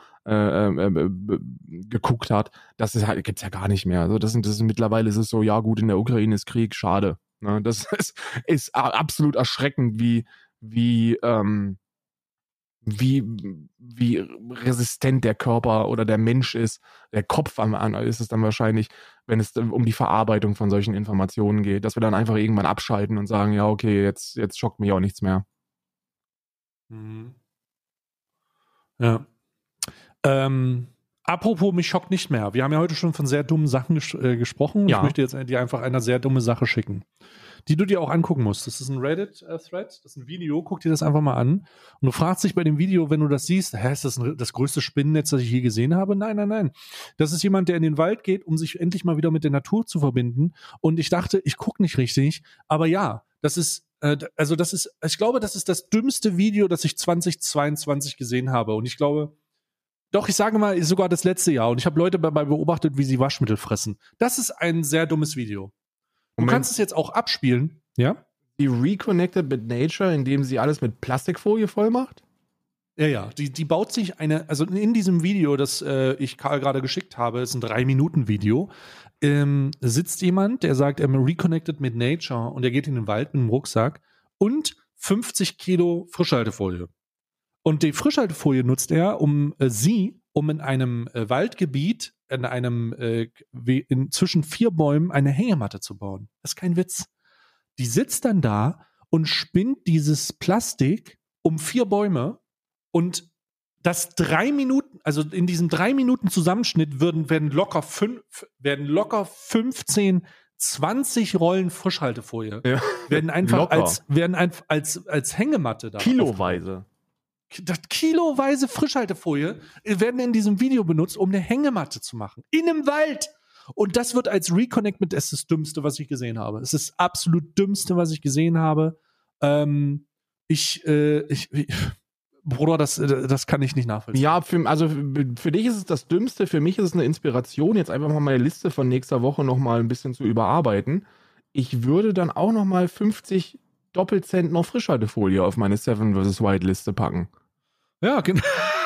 geguckt hat. Das gibt's ja gar nicht mehr. Also mittlerweile ist es so, ja gut, in der Ukraine ist Krieg, schade. Ne? Das ist absolut erschreckend, wie wie resistent der Körper oder der Mensch ist, der Kopf ist es dann wahrscheinlich, wenn es um die Verarbeitung von solchen Informationen geht, dass wir dann einfach irgendwann abschalten und sagen, ja, okay, jetzt schockt mich auch nichts mehr. Mhm. Ja. Apropos, mich schockt nicht mehr. Wir haben ja heute schon von sehr dummen Sachen gesprochen. Ja. Ich möchte jetzt dir einfach eine sehr dumme Sache schicken, die du dir auch angucken musst. Das ist ein Reddit-Thread, das ist ein Video, guck dir das einfach mal an. Und du fragst dich bei dem Video, wenn du das siehst, ist das das größte Spinnennetz, das ich je gesehen habe? Nein. Das ist jemand, der in den Wald geht, um sich endlich mal wieder mit der Natur zu verbinden. Und ich dachte, ich gucke nicht richtig, aber ja, ich glaube, das ist das dümmste Video, das ich 2022 gesehen habe. Und ich glaube, doch, ich sage mal, sogar das letzte Jahr. Und ich habe Leute dabei beobachtet, wie sie Waschmittel fressen. Das ist ein sehr dummes Video. Du kannst es jetzt auch abspielen, ja? Die reconnected mit Nature, indem sie alles mit Plastikfolie voll macht? Ja. Die baut sich also in diesem Video, das ich Karl gerade geschickt habe, ist ein 3-Minuten-Video, sitzt jemand, der sagt, reconnected mit Nature und er geht in den Wald mit einem Rucksack und 50 Kilo Frischhaltefolie. Und die Frischhaltefolie nutzt er, um in einem Waldgebiet, zwischen 4 Bäumen eine Hängematte zu bauen. Das ist kein Witz. Die sitzt dann da und spinnt dieses Plastik um 4 Bäume und das 3 Minuten, also in diesem 3 Minuten Zusammenschnitt werden locker 15, 20 Rollen Frischhaltefolie werden einfach als Hängematte da. Kiloweise. Kiloweise Frischhaltefolie werden in diesem Video benutzt, um eine Hängematte zu machen. In einem Wald. Und das wird als Reconnect mit, es ist das Dümmste, was ich gesehen habe. Es ist das absolut Dümmste, was ich gesehen habe. Bruder, das kann ich nicht nachvollziehen. Ja, für dich ist es das Dümmste, für mich ist es eine Inspiration, jetzt einfach mal meine Liste von nächster Woche nochmal ein bisschen zu überarbeiten. Ich würde dann auch nochmal 50 Doppelzentner Frischhaltefolie auf meine 7 vs. White Liste packen. Ja, genau.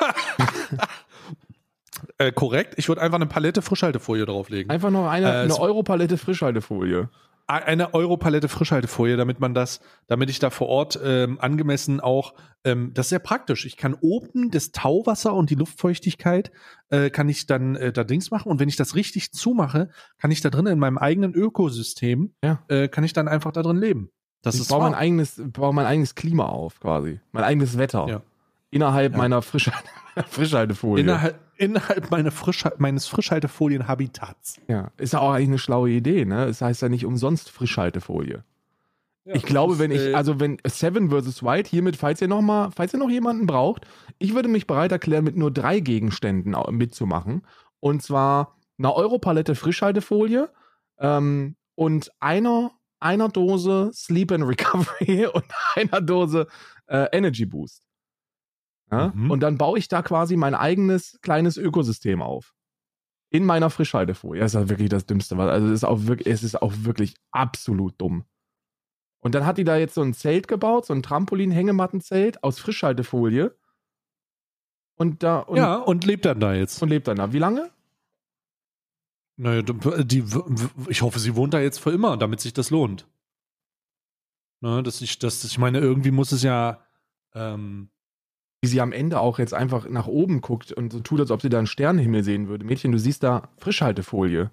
Korrekt. Ich würde einfach eine Palette Frischhaltefolie drauflegen. Einfach noch eine Euro-Palette Frischhaltefolie. Eine Euro-Palette Frischhaltefolie, damit ich da vor Ort angemessen auch, das ist sehr praktisch. Ich kann oben das Tauwasser und die Luftfeuchtigkeit kann ich dann da Dings machen und wenn ich das richtig zumache, kann ich da drin in meinem eigenen Ökosystem, kann ich dann einfach da drin leben. Ich baue mein eigenes Klima auf, quasi. Mein eigenes Wetter. Ja. Innerhalb meiner Frischhaltefolie. Innerhalb meines Frischhaltefolien-Habitats. Ja, ist ja auch eigentlich eine schlaue Idee, ne? Es heißt ja nicht umsonst Frischhaltefolie. Ja, ich glaube, wenn 7 vs. White hiermit, falls ihr noch jemanden braucht, ich würde mich bereit erklären, mit nur 3 Gegenständen mitzumachen. Und zwar einer Europalette Frischhaltefolie und einer Dose Sleep and Recovery und einer Dose Energy Boost. Ja? Und dann baue ich da quasi mein eigenes kleines Ökosystem auf. In meiner Frischhaltefolie. Das ist ja wirklich das Dümmste. Also es ist auch wirklich absolut dumm. Und dann hat die da jetzt so ein Zelt gebaut, so ein Trampolin-Hängemattenzelt aus Frischhaltefolie. Und lebt dann da jetzt. Und lebt dann da. Wie lange? Naja, ich hoffe, sie wohnt da jetzt für immer, damit sich das lohnt. Ne, ich meine, irgendwie muss es ja wie sie am Ende auch jetzt einfach nach oben guckt und so tut, als ob sie da einen Sternenhimmel sehen würde. Mädchen, du siehst da Frischhaltefolie.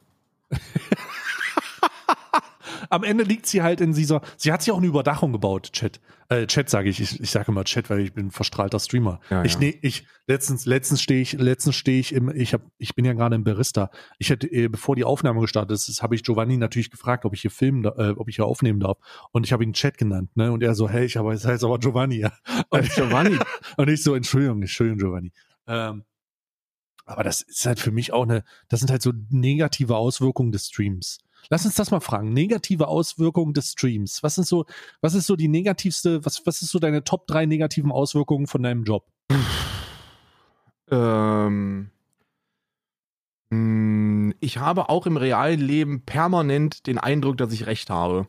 Am Ende liegt sie halt sie hat sich auch eine Überdachung gebaut, Chat sage ich sage immer Chat, weil ich bin ein verstrahlter Streamer. Ja, Letztens stehe ich ich bin ja gerade im Barista. Ich hätte, bevor die Aufnahme gestartet ist, habe ich Giovanni natürlich gefragt, ob ich hier aufnehmen darf. Und ich habe ihn Chat genannt, ne? Und er so, hey, es heißt aber Giovanni, ja. Und Giovanni. Und ich so, Entschuldigung, Giovanni. Aber das ist halt für mich auch das sind halt so negative Auswirkungen des Streams. Lass uns das mal fragen. Negative Auswirkungen des Streams. Was ist so die negativste, was ist so deine Top 3 negativen Auswirkungen von deinem Job? Ich habe auch im realen Leben permanent den Eindruck, dass ich recht habe.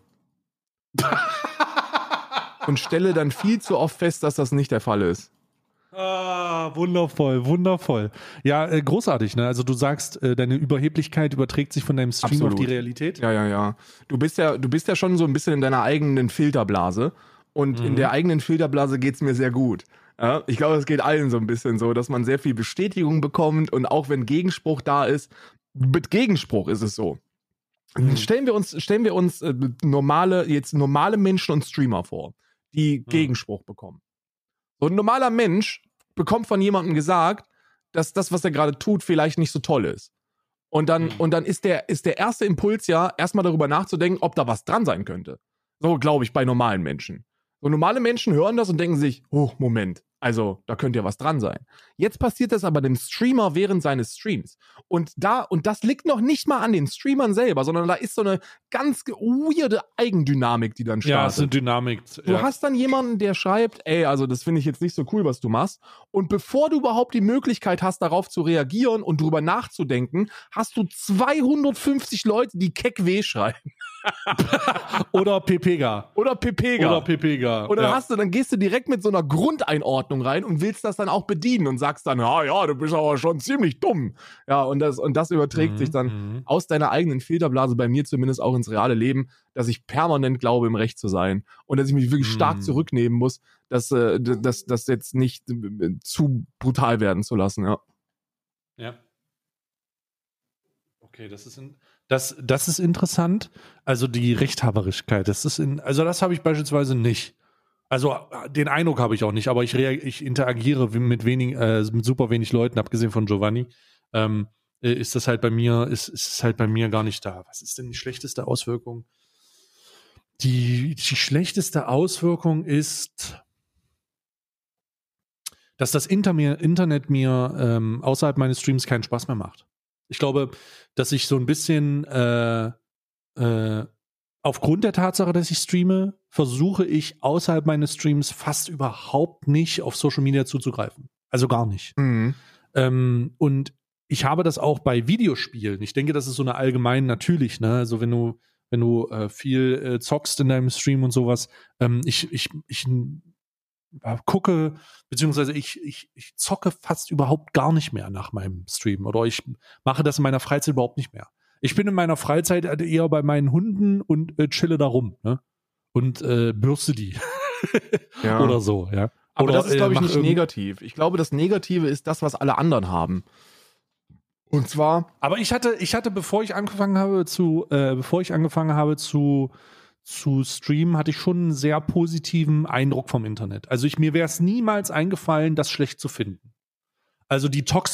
Und stelle dann viel zu oft fest, dass das nicht der Fall ist. Ah, wundervoll. Ja, großartig, ne? Also du sagst, deine Überheblichkeit überträgt sich von deinem Stream Absolut. auf die Realität. Ja. Du bist ja schon so ein bisschen in deiner eigenen Filterblase und in der eigenen Filterblase geht's mir sehr gut. Ja, ich glaube, es geht allen so ein bisschen so, dass man sehr viel Bestätigung bekommt und auch wenn Gegenspruch da ist, mit Gegenspruch ist es so. Stellen wir uns normale Menschen und Streamer vor, die Gegenspruch bekommen. So ein normaler Mensch bekommt von jemandem gesagt, dass das, was er gerade tut, vielleicht nicht so toll ist. Und dann ist der erste Impuls ja, erstmal darüber nachzudenken, ob da was dran sein könnte. So, glaube ich, bei normalen Menschen. So normale Menschen hören das und denken sich, oh, Moment, also da könnte ja was dran sein. Jetzt passiert das aber dem Streamer während seines Streams. Und das liegt noch nicht mal an den Streamern selber, sondern da ist so eine ganz weirde Eigendynamik, die dann startet. Ja, es ist eine Dynamik. Du hast dann jemanden, der schreibt, ey, also das finde ich jetzt nicht so cool, was du machst. Und bevor du überhaupt die Möglichkeit hast, darauf zu reagieren und drüber nachzudenken, hast du 250 Leute, die keck weh schreiben. Oder Pepega. Und dann gehst du direkt mit so einer Grundeinordnung rein und willst das dann auch bedienen und sagst dann, ja, du bist aber schon ziemlich dumm. Ja, und das überträgt sich dann aus deiner eigenen Filterblase, bei mir zumindest auch ins reale Leben, dass ich permanent glaube, im Recht zu sein und dass ich mich wirklich stark zurücknehmen muss, das jetzt nicht zu brutal werden zu lassen, ja. Ja. Okay, das ist interessant. Also die Rechthaberigkeit, das habe ich beispielsweise nicht. Also den Eindruck habe ich auch nicht, aber ich interagiere mit super wenig Leuten, abgesehen von Giovanni. Ist es halt bei mir gar nicht da. Was ist denn die schlechteste Auswirkung? Die schlechteste Auswirkung ist, dass das Internet mir außerhalb meines Streams keinen Spaß mehr macht. Ich glaube, dass ich so ein bisschen aufgrund der Tatsache, dass ich streame, versuche ich außerhalb meines Streams fast überhaupt nicht auf Social Media zuzugreifen. Also gar nicht. Und ich habe das auch bei Videospielen. Ich denke, das ist so eine allgemein natürlich, ne? Also wenn du viel zockst in deinem Stream und sowas, ich gucke, beziehungsweise ich zocke fast überhaupt gar nicht mehr nach meinem Stream oder ich mache das in meiner Freizeit überhaupt nicht mehr. Ich bin in meiner Freizeit eher bei meinen Hunden und chille da rum, ne? Und bürste die. Ja. Oder so, ja. Aber oder, das ist, glaube ich, nicht negativ. Ich glaube, das Negative ist das, was alle anderen haben. Und zwar. Aber ich hatte, bevor ich angefangen habe zu streamen, hatte ich schon einen sehr positiven Eindruck vom Internet. Also mir wäre es niemals eingefallen, das schlecht zu finden. Also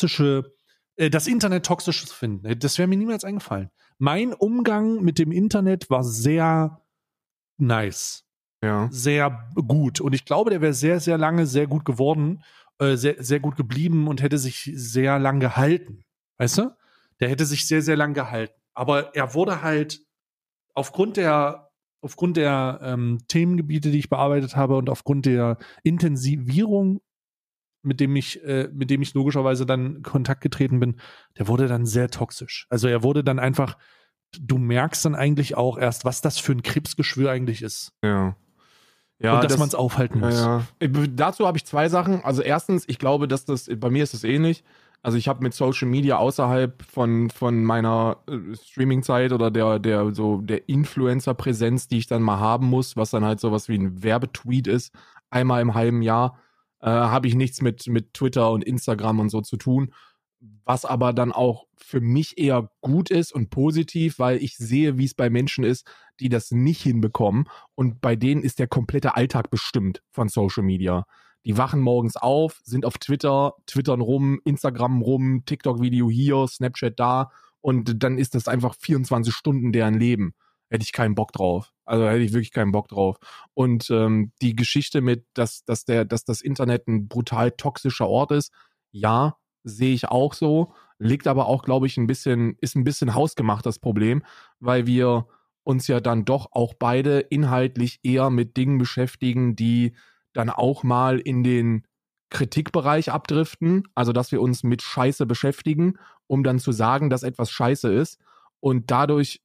das Internet toxisch zu finden, das wäre mir niemals eingefallen. Mein Umgang mit dem Internet war sehr nice. Ja. Sehr gut. Und ich glaube, der wäre sehr, sehr lange sehr gut geworden, sehr, sehr gut geblieben und hätte sich sehr lang gehalten. Weißt du? Der hätte sich sehr, sehr lang gehalten. Aber er wurde halt aufgrund der Themengebiete, die ich bearbeitet habe und aufgrund der Intensivierung, mit dem ich logischerweise dann in Kontakt getreten bin, der wurde dann sehr toxisch. Also er wurde dann einfach, du merkst dann eigentlich auch erst, was das für ein Krebsgeschwür eigentlich ist. Ja. Ja, und dass man es aufhalten muss. Ja. Dazu habe ich zwei Sachen. Also erstens, ich glaube, bei mir ist es ähnlich. Also ich habe mit Social Media außerhalb von meiner Streaming-Zeit oder der Influencer-Präsenz, die ich dann mal haben muss, was dann halt sowas wie ein Werbetweet ist, einmal im halben Jahr, habe ich nichts mit Twitter und Instagram und so zu tun. Was aber dann auch für mich eher gut ist und positiv, weil ich sehe, wie es bei Menschen ist, die das nicht hinbekommen. Und bei denen ist der komplette Alltag bestimmt von Social Media. Die wachen morgens auf, sind auf Twitter, twittern rum, Instagram rum, TikTok-Video hier, Snapchat da und dann ist das einfach 24 Stunden deren Leben. Hätte ich keinen Bock drauf. Also hätte ich wirklich keinen Bock drauf. Und die Geschichte mit, dass das Internet ein brutal toxischer Ort ist, ja, sehe ich auch so. Liegt aber auch, glaube ich, ist ein bisschen hausgemacht, das Problem, weil wir uns ja dann doch auch beide inhaltlich eher mit Dingen beschäftigen, die dann auch mal in den Kritikbereich abdriften, also dass wir uns mit Scheiße beschäftigen, um dann zu sagen, dass etwas Scheiße ist und dadurch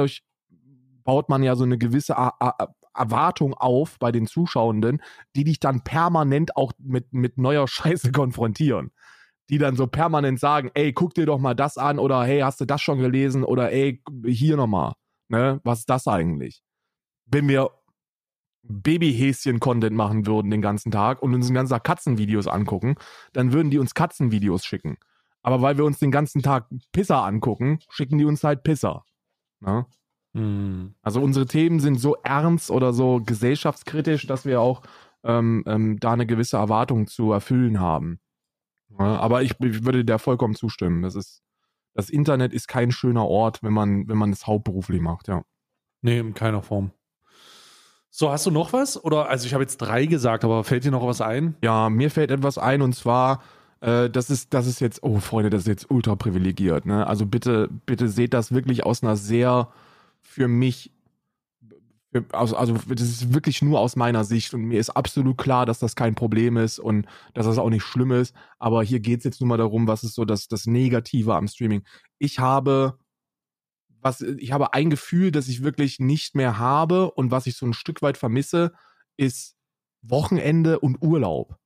baut man ja so eine gewisse Erwartung auf bei den Zuschauenden, die dich dann permanent auch mit neuer Scheiße konfrontieren, die dann so permanent sagen, ey, guck dir doch mal das an oder hey, hast du das schon gelesen oder ey, hier nochmal, ne, was ist das eigentlich? Wenn wir Babyhäschen-Content machen würden den ganzen Tag und uns den ganzen Tag Katzenvideos angucken, dann würden die uns Katzenvideos schicken. Aber weil wir uns den ganzen Tag Pisser angucken, schicken die uns halt Pisser. Ne? Also unsere Themen sind so ernst oder so gesellschaftskritisch, dass wir auch da eine gewisse Erwartung zu erfüllen haben. Ja, aber ich würde dir vollkommen zustimmen. Das Internet ist kein schöner Ort, wenn man das hauptberuflich macht, ja. Nee, in keiner Form. So, hast du noch was? Oder, also ich habe jetzt 3 gesagt, aber fällt dir noch was ein? Ja, mir fällt etwas ein und zwar, das ist jetzt, oh Freunde, das ist jetzt ultra privilegiert, ne? Also bitte seht das wirklich aus einer sehr, für mich, also das ist wirklich nur aus meiner Sicht und mir ist absolut klar, dass das kein Problem ist und dass das auch nicht schlimm ist, aber hier geht es jetzt nur mal darum, was ist so das Negative am Streaming. Ich habe ein Gefühl, das ich wirklich nicht mehr habe und was ich so ein Stück weit vermisse, ist Wochenende und Urlaub.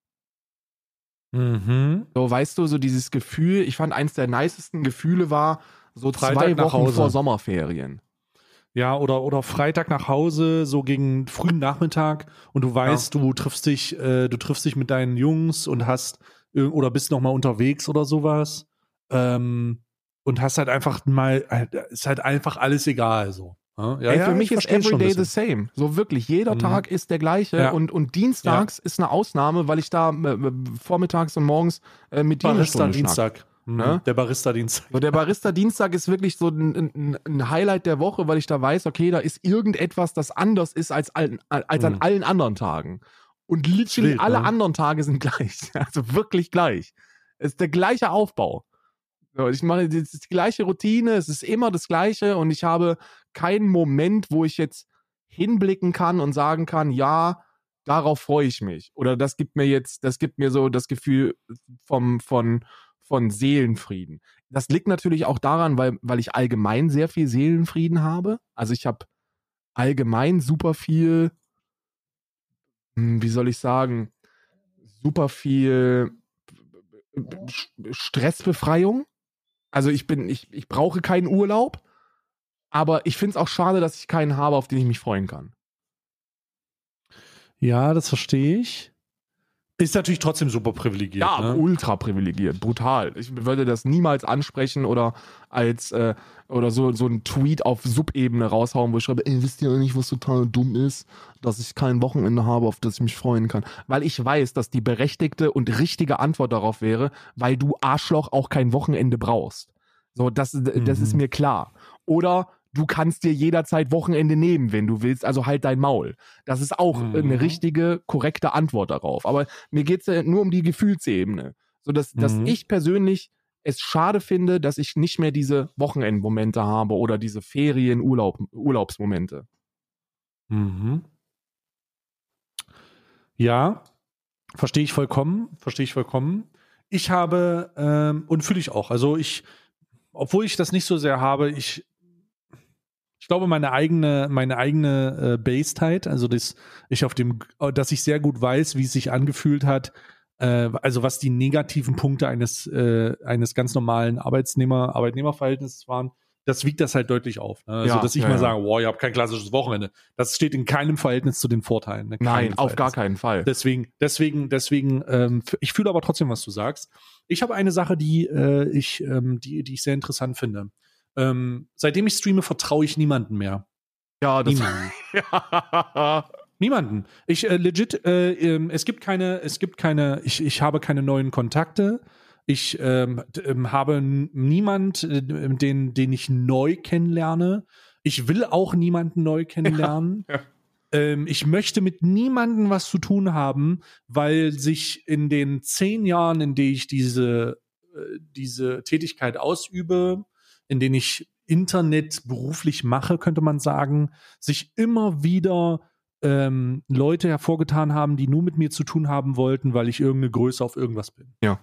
So, weißt du, so dieses Gefühl, ich fand eins der nicesten Gefühle war so Freitag 2 Wochen nach Hause. vor Sommerferien. Ja, oder Freitag nach Hause, so gegen frühen Nachmittag und du weißt, du triffst dich mit deinen Jungs und oder bist noch mal unterwegs oder sowas und hast halt einfach mal, ist halt einfach alles egal so. Ja, Ey, für mich ist everyday the the same. So wirklich, jeder Tag ist der gleiche. Ja. Und dienstags ist eine Ausnahme, weil ich da vormittags und morgens mit dir eine Stunde schnack. Barista-Dienstag. Ne? Der Barista-Dienstag. So, der Barista-Dienstag ist wirklich so ein Highlight der Woche, weil ich da weiß, okay, da ist irgendetwas, das anders ist als an allen anderen Tagen. Und literally Wild, alle ne? anderen Tage sind gleich. Also wirklich gleich. Es ist der gleiche Aufbau. So, ich mache die gleiche Routine, es ist immer das Gleiche und ich habe keinen Moment, wo ich jetzt hinblicken kann und sagen kann, ja, darauf freue ich mich. Oder das gibt mir so das Gefühl von Seelenfrieden. Das liegt natürlich auch daran, weil ich allgemein sehr viel Seelenfrieden habe. Also ich habe allgemein super viel, wie soll ich sagen, super viel Stressbefreiung. Also ich brauche keinen Urlaub, aber ich finde es auch schade, dass ich keinen habe, auf den ich mich freuen kann. Ja, das verstehe ich. Ist natürlich trotzdem super privilegiert. Ja, ne? ultra privilegiert, brutal. Ich würde das niemals ansprechen oder als oder so ein Tweet auf Subebene raushauen, wo ich schreibe, wisst ihr nicht, was total dumm ist, dass ich kein Wochenende habe, auf das ich mich freuen kann. Weil ich weiß, dass die berechtigte und richtige Antwort darauf wäre, weil du Arschloch auch kein Wochenende brauchst. So, das ist mir klar. Oder du kannst dir jederzeit Wochenende nehmen, wenn du willst, also halt dein Maul. Das ist auch eine richtige, korrekte Antwort darauf. Aber mir geht es ja nur um die Gefühlsebene. So, dass ich persönlich es schade finde, dass ich nicht mehr diese Wochenendmomente habe oder diese Urlaubsmomente. Ja, verstehe ich vollkommen. Ich habe, und fühle ich auch, also obwohl ich das nicht so sehr habe, ich glaube, meine eigene Basedheit, also dass ich sehr gut weiß, wie es sich angefühlt hat, also was die negativen Punkte eines ganz normalen Arbeitnehmerverhältnisses waren, das wiegt das halt deutlich auf. Ne? Also, dass ich mal sage, wow, ich habe kein klassisches Wochenende. Das steht in keinem Verhältnis zu den Vorteilen. Ne? Nein, auf gar keinen Fall. Deswegen, ich fühle aber trotzdem, was du sagst. Ich habe eine Sache, die ich sehr interessant finde. Seitdem ich streame, vertraue ich niemanden mehr. Ja, das Niemanden. ja. Niemanden. Ich es gibt keine, ich habe keine neuen Kontakte. Ich habe niemand, den ich neu kennenlerne. Ich will auch niemanden neu kennenlernen. Ja. Ich möchte mit niemandem was zu tun haben, weil sich in den 10 Jahren, in denen ich diese Tätigkeit ausübe, in denen ich Internet beruflich mache, könnte man sagen, sich immer wieder Leute hervorgetan haben, die nur mit mir zu tun haben wollten, weil ich irgendeine Größe auf irgendwas bin. Ja.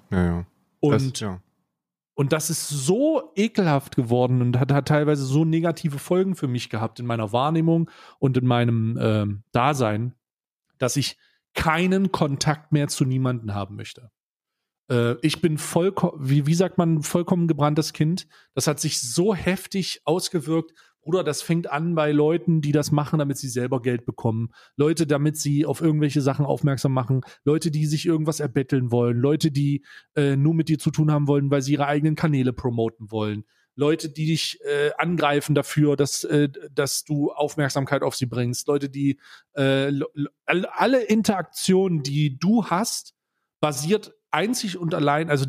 Und das ist so ekelhaft geworden und hat teilweise so negative Folgen für mich gehabt in meiner Wahrnehmung und in meinem Dasein, dass ich keinen Kontakt mehr zu niemandem haben möchte. Ich bin vollkommen gebranntes Kind. Das hat sich so heftig ausgewirkt, Bruder, das fängt an bei Leuten, die das machen, damit sie selber Geld bekommen. Leute, damit sie auf irgendwelche Sachen aufmerksam machen. Leute, die sich irgendwas erbetteln wollen. Leute, die nur mit dir zu tun haben wollen, weil sie ihre eigenen Kanäle promoten wollen. Leute, die dich angreifen dafür, dass du Aufmerksamkeit auf sie bringst. Leute, die alle Interaktionen, die du hast, basiert einzig und allein, also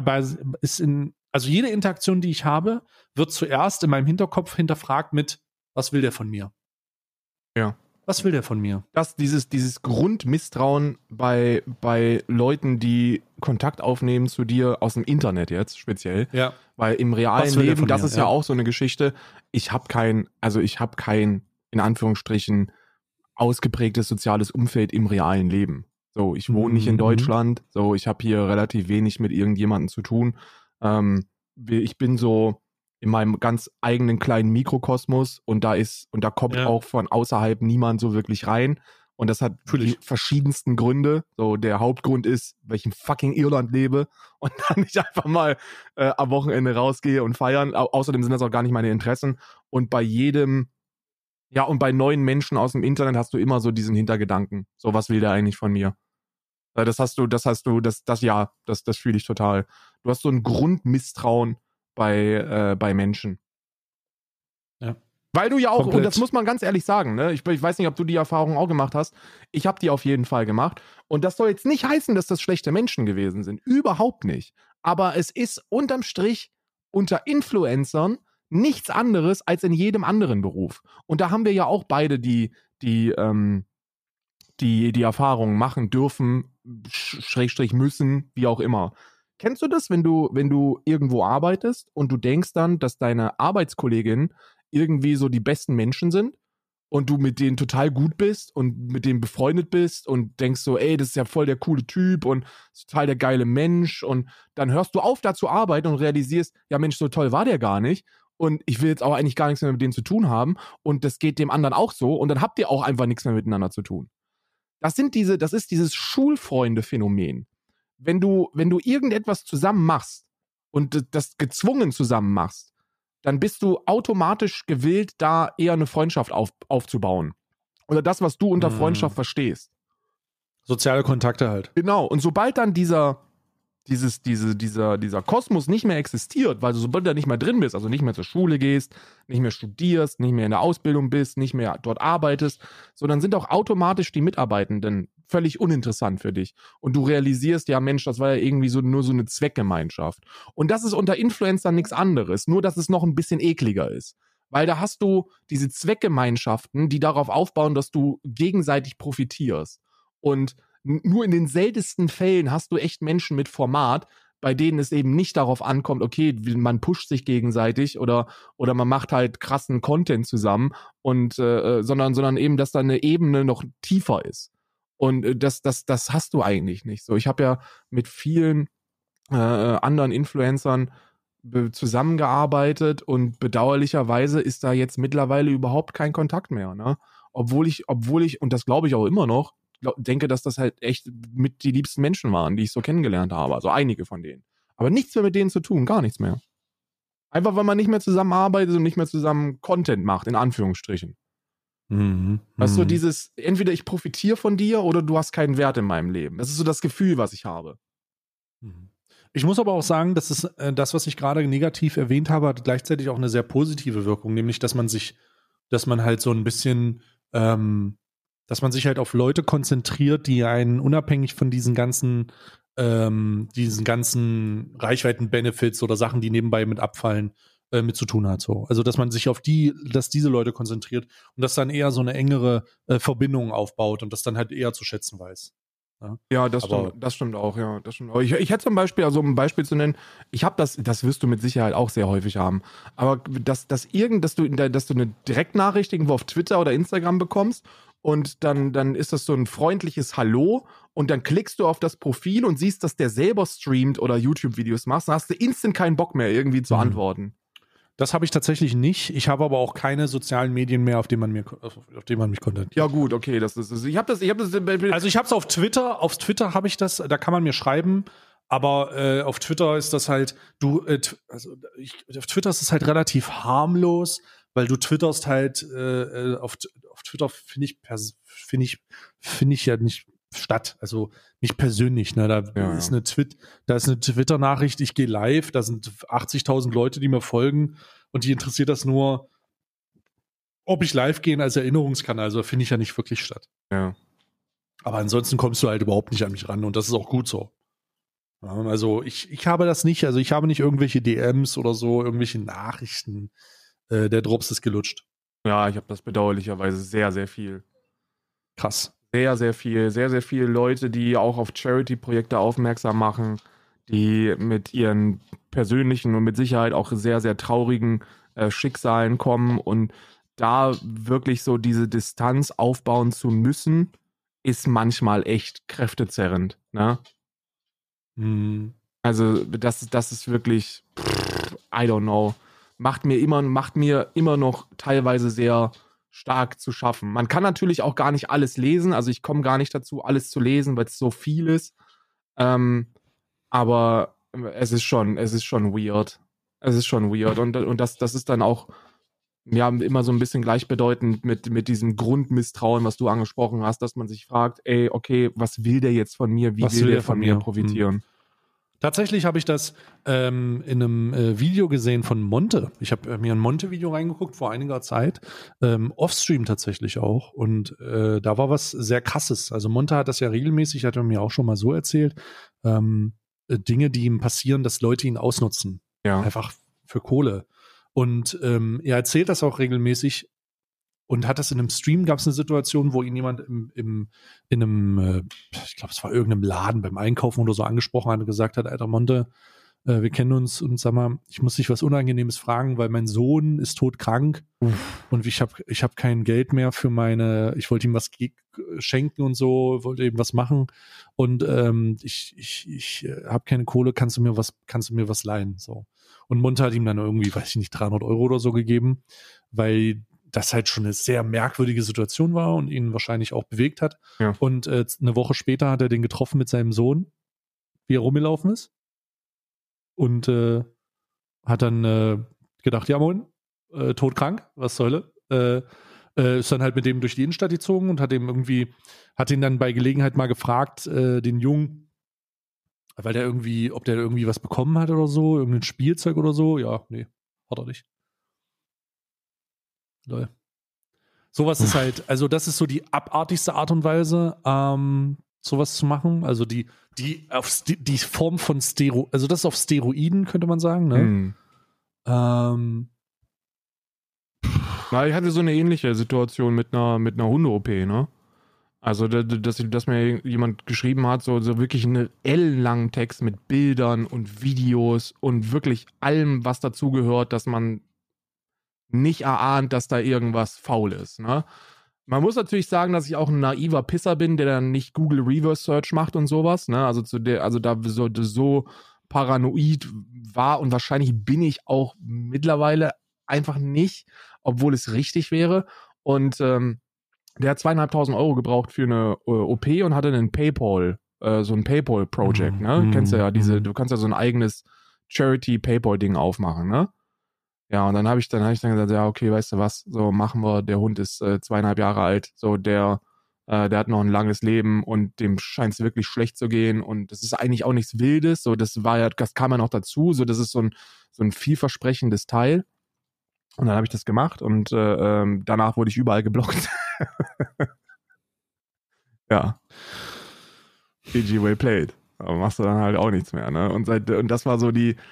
jede Interaktion, die ich habe, wird zuerst in meinem Hinterkopf hinterfragt mit, was will der von mir? Ja. Was will der von mir? Dieses Grundmisstrauen bei Leuten, die Kontakt aufnehmen zu dir aus dem Internet jetzt speziell. Ja. Weil im realen Leben, das ist ja auch so eine Geschichte, ich habe kein, in Anführungsstrichen, ausgeprägtes soziales Umfeld im realen Leben. So, ich wohne nicht in Deutschland, so, ich habe hier relativ wenig mit irgendjemandem zu tun. Ich bin so in meinem ganz eigenen kleinen Mikrokosmos und da kommt auch von außerhalb niemand so wirklich rein. Und das hat die verschiedensten Gründe. So, der Hauptgrund ist, weil ich in fucking Irland lebe und dann nicht einfach mal am Wochenende rausgehe und feiern. Außerdem sind das auch gar nicht meine Interessen. Und bei bei neuen Menschen aus dem Internet hast du immer so diesen Hintergedanken. So, was will der eigentlich von mir? Das fühle ich total. Du hast so ein Grundmisstrauen bei Menschen. Ja. Weil du ja auch, komplett. Und das muss man ganz ehrlich sagen, ne? Ich weiß nicht, ob du die Erfahrung auch gemacht hast. Ich habe die auf jeden Fall gemacht. Und das soll jetzt nicht heißen, dass das schlechte Menschen gewesen sind. Überhaupt nicht. Aber es ist unterm Strich unter Influencern nichts anderes als in jedem anderen Beruf. Und da haben wir ja auch beide die Erfahrungen machen dürfen, / müssen, wie auch immer. Kennst du das, wenn du irgendwo arbeitest und du denkst dann, dass deine Arbeitskolleginnen irgendwie so die besten Menschen sind und du mit denen total gut bist und mit denen befreundet bist und denkst so, ey, das ist ja voll der coole Typ und total der geile Mensch, und dann hörst du auf, da zu arbeiten und realisierst, ja Mensch, so toll war der gar nicht und ich will jetzt auch eigentlich gar nichts mehr mit denen zu tun haben und das geht dem anderen auch so und dann habt ihr auch einfach nichts mehr miteinander zu tun. Das ist dieses Schulfreunde-Phänomen. Wenn du irgendetwas zusammen machst und das gezwungen zusammen machst, dann bist du automatisch gewillt, da eher eine Freundschaft aufzubauen. Oder das, was du unter Freundschaft verstehst. Soziale Kontakte halt. Genau. Und sobald dann dieser Kosmos nicht mehr existiert, weil sobald du da nicht mehr drin bist, also nicht mehr zur Schule gehst, nicht mehr studierst, nicht mehr in der Ausbildung bist, nicht mehr dort arbeitest, so dann sind auch automatisch die Mitarbeitenden völlig uninteressant für dich. Und du realisierst, ja Mensch, das war ja irgendwie nur so eine Zweckgemeinschaft. Und das ist unter Influencern nichts anderes, nur dass es noch ein bisschen ekliger ist. Weil da hast du diese Zweckgemeinschaften, die darauf aufbauen, dass du gegenseitig profitierst. Und nur in den seltensten Fällen hast du echt Menschen mit Format, bei denen es eben nicht darauf ankommt, okay, man pusht sich gegenseitig oder man macht halt krassen Content zusammen und sondern eben, dass da eine Ebene noch tiefer ist. Und das hast du eigentlich nicht. So, ich habe ja mit vielen anderen Influencern zusammengearbeitet und bedauerlicherweise ist da jetzt mittlerweile überhaupt kein Kontakt mehr, ne? Obwohl ich, und das glaube ich auch immer noch, denke, dass das halt echt mit die liebsten Menschen waren, die ich so kennengelernt habe. Also einige von denen. Aber nichts mehr mit denen zu tun, gar nichts mehr. Einfach, weil man nicht mehr zusammenarbeitet und nicht mehr zusammen Content macht, in Anführungsstrichen. Weißt du, dieses, entweder ich profitiere von dir oder du hast keinen Wert in meinem Leben. Das ist so das Gefühl, was ich habe. Ich muss aber auch sagen, dass es das, was ich gerade negativ erwähnt habe, hat gleichzeitig auch eine sehr positive Wirkung, nämlich, dass man halt so ein bisschen, dass man sich halt auf Leute konzentriert, die einen unabhängig von diesen ganzen Reichweiten-Benefits oder Sachen, die nebenbei mit abfallen, mit zu tun hat. So. Also, dass man sich auf dass diese Leute konzentriert und dass dann eher so eine engere Verbindung aufbaut und das dann halt eher zu schätzen weiß. Ja, das stimmt auch, ja. Das stimmt auch. Ich hätte zum Beispiel, also um ein Beispiel zu nennen, ich habe das wirst du mit Sicherheit auch sehr häufig haben, aber dass du eine Direktnachricht irgendwo auf Twitter oder Instagram bekommst und dann ist das so ein freundliches Hallo und dann klickst du auf das Profil und siehst, dass der selber streamt oder YouTube-Videos macht, dann hast du instant keinen Bock mehr, irgendwie zu antworten. Das habe ich tatsächlich nicht. Ich habe aber auch keine sozialen Medien mehr, auf denen man mich kontaktiert. Ja gut, okay, das ist. Ich habe das. Also ich habe es auf Twitter. Auf Twitter habe ich das. Da kann man mir schreiben. Aber auf Twitter ist das halt. Auf Twitter ist es halt relativ harmlos, weil du twitterst halt, auf Twitter finde ich ja nicht statt, also nicht persönlich, ne, da ist eine Twitter-Nachricht, ich gehe live, da sind 80.000 Leute, die mir folgen und die interessiert das nur, ob ich live gehe als Erinnerungskanal, also finde ich ja nicht wirklich statt. Ja. Aber ansonsten kommst du halt überhaupt nicht an mich ran und das ist auch gut so. Ja, also ich habe das nicht, also ich habe nicht irgendwelche DMs oder so, irgendwelche Nachrichten, der Drops ist gelutscht. Ja, ich habe das bedauerlicherweise sehr, sehr viel. Krass. Sehr, sehr viel. Sehr, sehr viele Leute, die auch auf Charity-Projekte aufmerksam machen, die mit ihren persönlichen und mit Sicherheit auch sehr, sehr traurigen Schicksalen kommen und da wirklich so diese Distanz aufbauen zu müssen, ist manchmal echt kräftezerrend, ne? Also das ist wirklich, I don't know, macht mir immer noch teilweise sehr stark zu schaffen. Man kann natürlich auch gar nicht alles lesen, also ich komme gar nicht dazu, alles zu lesen, weil es so viel ist. Aber es ist schon weird. Es ist schon weird. Und das ist dann auch immer so ein bisschen gleichbedeutend mit diesem Grundmisstrauen, was du angesprochen hast, dass man sich fragt, ey, okay, was will der jetzt von mir? Wie will der von mir profitieren? Tatsächlich habe ich das in einem Video gesehen von Monte. Ich habe mir ein Monte-Video reingeguckt vor einiger Zeit, Offstream tatsächlich auch. Und da war was sehr Krasses. Also Monte hat das ja regelmäßig, hat er mir auch schon mal so erzählt, Dinge, die ihm passieren, dass Leute ihn ausnutzen. Ja. Einfach für Kohle. Und er erzählt das auch regelmäßig und hat das in einem Stream, gab es eine Situation, wo ihn jemand in einem, ich glaube, es war irgendeinem Laden beim Einkaufen oder so angesprochen hat und gesagt hat, Alter Monte, wir kennen uns und sag mal, ich muss dich was Unangenehmes fragen, weil mein Sohn ist todkrank und ich hab kein Geld mehr für ich wollte ihm was schenken und so, wollte ihm was machen und ich habe keine Kohle, kannst du mir was leihen? So. Und Monte hat ihm dann irgendwie, weiß ich nicht, 300 € oder so gegeben, weil das halt schon eine sehr merkwürdige Situation war und ihn wahrscheinlich auch bewegt hat. Ja. Und eine Woche später hat er den getroffen mit seinem Sohn, wie er rumgelaufen ist. Und hat dann gedacht, ja moin, todkrank, was soll ist dann halt mit dem durch die Innenstadt gezogen und hat ihn dann bei Gelegenheit mal gefragt, den Jungen, weil ob der irgendwie was bekommen hat oder so, irgendein Spielzeug oder so. Ja, nee, hat er nicht. Lol. Sowas ist halt, also das ist so die abartigste Art und Weise, sowas zu machen. Also die Form von also das ist auf Steroiden, könnte man sagen, ne? Na, ich hatte so eine ähnliche Situation mit einer Hunde-OP, ne? Also, dass mir jemand geschrieben hat, so wirklich einen ellenlangen Text mit Bildern und Videos und wirklich allem, was dazugehört, dass man nicht erahnt, dass da irgendwas faul ist, ne? Man muss natürlich sagen, dass ich auch ein naiver Pisser bin, der dann nicht Google Reverse Search macht und sowas, ne? Also da so paranoid war und wahrscheinlich bin ich auch mittlerweile einfach nicht, obwohl es richtig wäre. Und der hat 2.500 € gebraucht für eine OP und hatte einen PayPal, so ein PayPal-Project, ne? Kennst du ja du kannst ja so ein eigenes Charity-PayPal-Ding aufmachen, ne? Ja, und dann habe ich dann gesagt, ja, okay, weißt du was, so machen wir, der Hund ist 2,5 Jahre alt, so der hat noch ein langes Leben und dem scheint es wirklich schlecht zu gehen und das ist eigentlich auch nichts Wildes, so das kam ja noch dazu, so das ist so ein vielversprechendes Teil und dann habe ich das gemacht und danach wurde ich überall geblockt. Ja. GG well played. Aber machst du dann halt auch nichts mehr, ne? Und das war so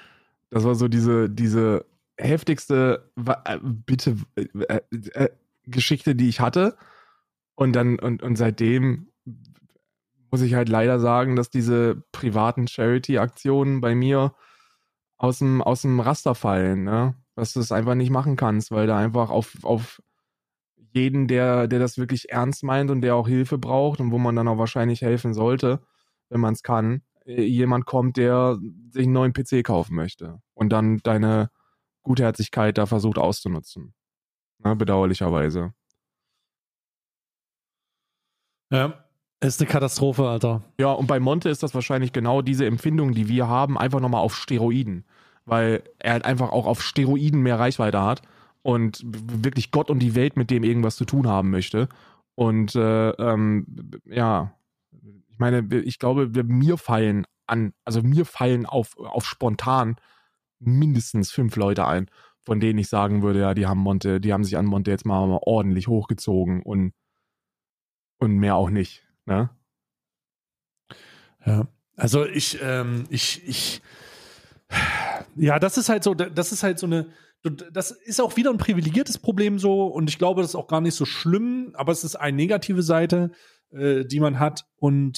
diese heftigste Geschichte, die ich hatte. Und seitdem muss ich halt leider sagen, dass diese privaten Charity-Aktionen bei mir aus dem Raster fallen, ne? Dass du es einfach nicht machen kannst, weil da einfach auf jeden, der das wirklich ernst meint und der auch Hilfe braucht und wo man dann auch wahrscheinlich helfen sollte, wenn man es kann, jemand kommt, der sich einen neuen PC kaufen möchte und dann deine Gutherzigkeit da versucht auszunutzen. Na, bedauerlicherweise. Ja, ist eine Katastrophe, Alter. Ja, und bei Monte ist das wahrscheinlich genau diese Empfindung, die wir haben, einfach nochmal auf Steroiden. Weil er halt einfach auch auf Steroiden mehr Reichweite hat und wirklich Gott und die Welt mit dem irgendwas zu tun haben möchte. Und ja, ich meine, ich glaube, mir fallen auf spontan mindestens 5 Leute ein, von denen ich sagen würde, ja, die haben sich an Monte jetzt mal ordentlich hochgezogen und mehr auch nicht, ne? Ja, also ja, das ist halt so eine, das ist auch wieder ein privilegiertes Problem so und ich glaube, das ist auch gar nicht so schlimm, aber es ist eine negative Seite, die man hat und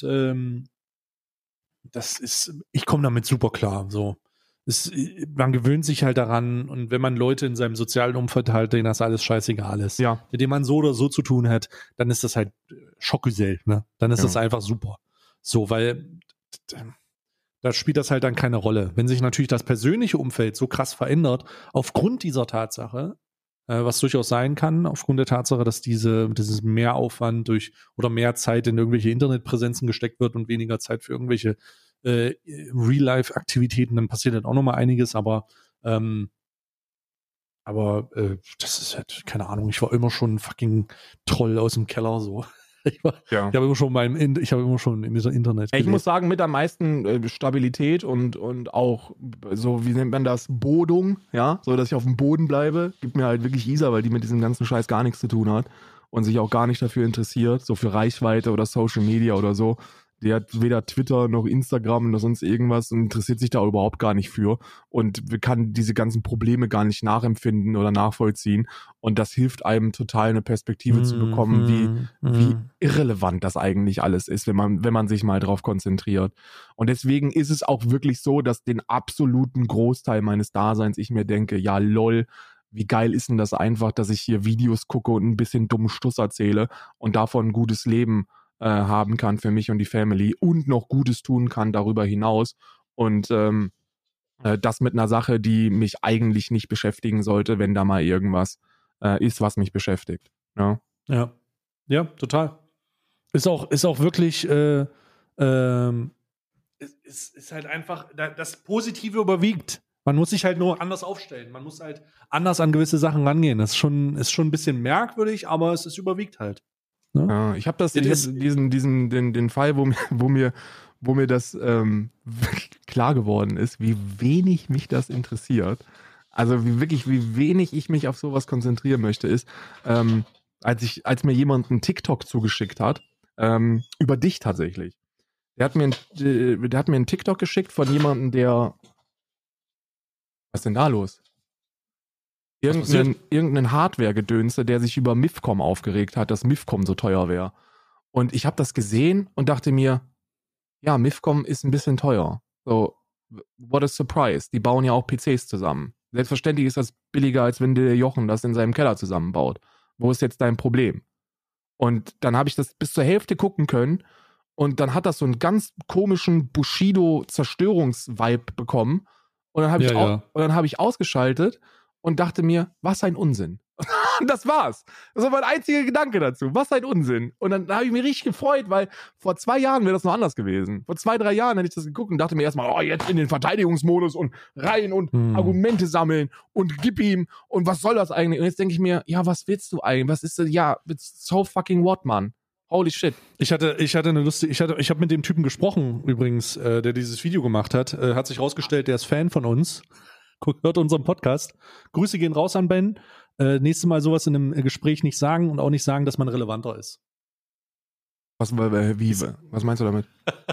ich komme damit super klar, so. Man gewöhnt sich halt daran und wenn man Leute in seinem sozialen Umfeld halt, denen das alles scheißegal ist, Ja. mit dem man so oder so zu tun hat, dann ist das halt Schockgesell, ne? Dann ist Ja. das einfach super. So, weil da spielt das halt dann keine Rolle. Wenn sich natürlich das persönliche Umfeld so krass verändert, aufgrund dieser Tatsache, was durchaus sein kann, aufgrund der Tatsache, dass dieses Mehraufwand oder mehr Zeit in irgendwelche Internetpräsenzen gesteckt wird und weniger Zeit für irgendwelche Real-Life-Aktivitäten, dann passiert dann auch nochmal einiges, aber das ist halt, keine Ahnung, ich war immer schon ein fucking Troll aus dem Keller, so. Ich habe immer schon im Internet Ich muss sagen, mit am meisten Stabilität und auch so, wie nennt man das, Bodung, ja, so dass ich auf dem Boden bleibe, gibt mir halt wirklich Isa, weil die mit diesem ganzen Scheiß gar nichts zu tun hat und sich auch gar nicht dafür interessiert, so für Reichweite oder Social Media oder so. Die hat weder Twitter noch Instagram noch sonst irgendwas und interessiert sich da überhaupt gar nicht für und kann diese ganzen Probleme gar nicht nachempfinden oder nachvollziehen. Und das hilft einem total, eine Perspektive zu bekommen, wie irrelevant das eigentlich alles ist, wenn man sich mal drauf konzentriert. Und deswegen ist es auch wirklich so, dass den absoluten Großteil meines Daseins ich mir denke, ja lol, wie geil ist denn das einfach, dass ich hier Videos gucke und ein bisschen dummen Stuss erzähle und davon ein gutes Leben haben kann für mich und die Family und noch Gutes tun kann darüber hinaus und das mit einer Sache, die mich eigentlich nicht beschäftigen sollte, wenn da mal irgendwas ist, was mich beschäftigt. Ja, ja, total. Ist auch wirklich ist halt einfach, das Positive überwiegt. Man muss sich halt nur anders aufstellen. Man muss halt anders an gewisse Sachen rangehen. Das ist schon ein bisschen merkwürdig, aber es überwiegt halt. Ne? Ja, ich habe den Fall, wo mir das wirklich klar geworden ist, wie wenig mich das interessiert. Also wie wenig ich mich auf sowas konzentrieren möchte, ist, als mir jemand einen TikTok zugeschickt hat, über dich tatsächlich. Der hat mir einen TikTok geschickt von jemandem, der. Was ist denn da los? Irgendeinen Hardware-Gedönse, der sich über MIFCOM aufgeregt hat, dass MIFCOM so teuer wäre. Und ich habe das gesehen und dachte mir, ja, MIFCOM ist ein bisschen teuer. So, what a surprise. Die bauen ja auch PCs zusammen. Selbstverständlich ist das billiger, als wenn der Jochen das in seinem Keller zusammenbaut. Wo ist jetzt dein Problem? Und dann habe ich das bis zur Hälfte gucken können und dann hat das so einen ganz komischen Bushido-Zerstörungs-Vibe bekommen. Und dann habe ich ausgeschaltet und dachte mir, was ein Unsinn. Das war's. Das war mein einziger Gedanke dazu. Was ein Unsinn. Und dann habe ich mich richtig gefreut, weil vor 2 Jahren wäre das noch anders gewesen. Vor 2, 3 Jahren hätte ich das geguckt und dachte mir erstmal, oh, jetzt in den Verteidigungsmodus und rein und Argumente sammeln und gib ihm und was soll das eigentlich? Und jetzt denke ich mir, ja, was willst du eigentlich? Was ist das? Ja, so fucking what, Mann? Holy shit. Ich habe mit dem Typen gesprochen, übrigens, der dieses Video gemacht hat. Hat sich rausgestellt, der ist Fan von uns. Hört unseren Podcast. Grüße gehen raus an Ben. Nächstes Mal sowas in einem Gespräch nicht sagen und auch nicht sagen, dass man relevanter ist. Was meinst du damit?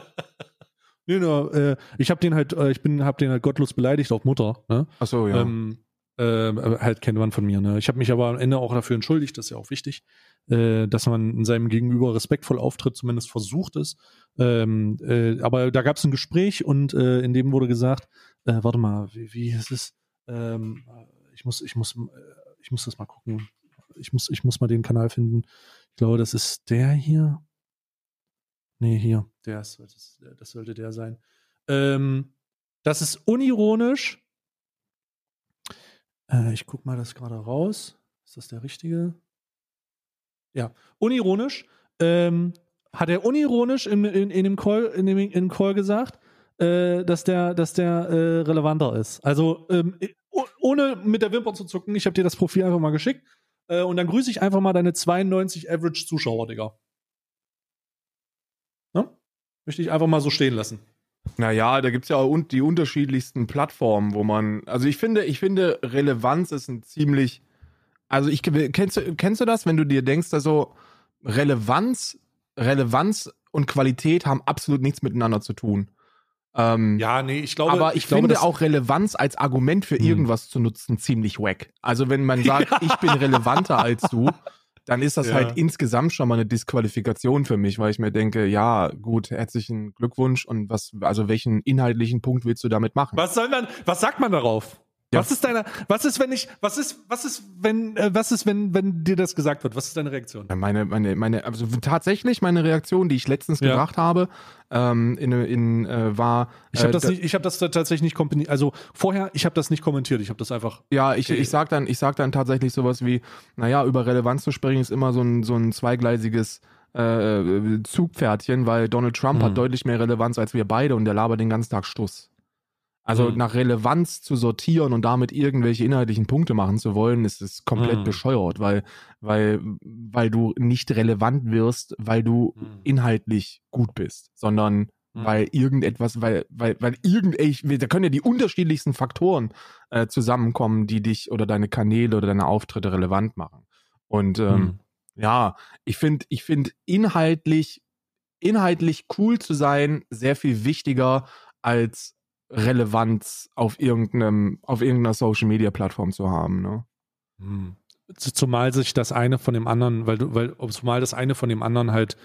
Nee, ich habe den halt gottlos beleidigt auf Mutter. Ne? Ach so, ja. Halt kennt man von mir. Ne? Ich habe mich aber am Ende auch dafür entschuldigt, das ist ja auch wichtig, dass man in seinem Gegenüber respektvoll auftritt, zumindest versucht es. Aber da gab es ein Gespräch und in dem wurde gesagt, warte mal, wie ist es? Ich muss das mal gucken. Ich muss mal den Kanal finden. Ich glaube, das ist der hier. Nee, hier. Das sollte der sein. Das ist unironisch. Ich guck mal das gerade raus. Ist das der richtige? Ja, unironisch. Hat er unironisch in dem Call gesagt, dass der relevanter ist. Also ohne mit der Wimper zu zucken, ich habe dir das Profil einfach mal geschickt. Und dann grüße ich einfach mal deine 92 Average-Zuschauer, Digga. Ne? Möchte ich einfach mal so stehen lassen. Naja, da gibt es ja auch die unterschiedlichsten Plattformen, wo man, also ich finde, Relevanz ist ein ziemlich, also kennst du das, wenn du dir denkst, also Relevanz und Qualität haben absolut nichts miteinander zu tun. Ja, nee, ich glaube. Aber ich finde auch Relevanz als Argument für irgendwas zu nutzen ziemlich wack. Also wenn man sagt, ich bin relevanter als du, dann ist das halt insgesamt schon mal eine Disqualifikation für mich, weil ich mir denke, ja, gut, herzlichen Glückwunsch und welchen inhaltlichen Punkt willst du damit machen? Was sagt man darauf? Ja. Was ist, wenn dir das gesagt wird? Was ist deine Reaktion? Also tatsächlich meine Reaktion, die ich letztens gebracht habe, war. Ich habe das tatsächlich nicht kommentiert. Also vorher, ich habe das nicht kommentiert. Ich habe das einfach. Ja, ich sag dann tatsächlich sowas wie, naja, über Relevanz zu sprechen ist immer so ein zweigleisiges Zugpferdchen, weil Donald Trump hat deutlich mehr Relevanz als wir beide und der labert den ganzen Tag Stuss. Also nach Relevanz zu sortieren und damit irgendwelche inhaltlichen Punkte machen zu wollen, ist es komplett bescheuert, weil du nicht relevant wirst, weil du inhaltlich gut bist, sondern weil irgendetwas, da können ja die unterschiedlichsten Faktoren zusammenkommen, die dich oder deine Kanäle oder deine Auftritte relevant machen. Und ich finde inhaltlich cool zu sein sehr viel wichtiger als Relevanz auf irgendeiner Social-Media-Plattform zu haben, ne? Zumal sich das eine von dem anderen, zumal das eine von dem anderen halt,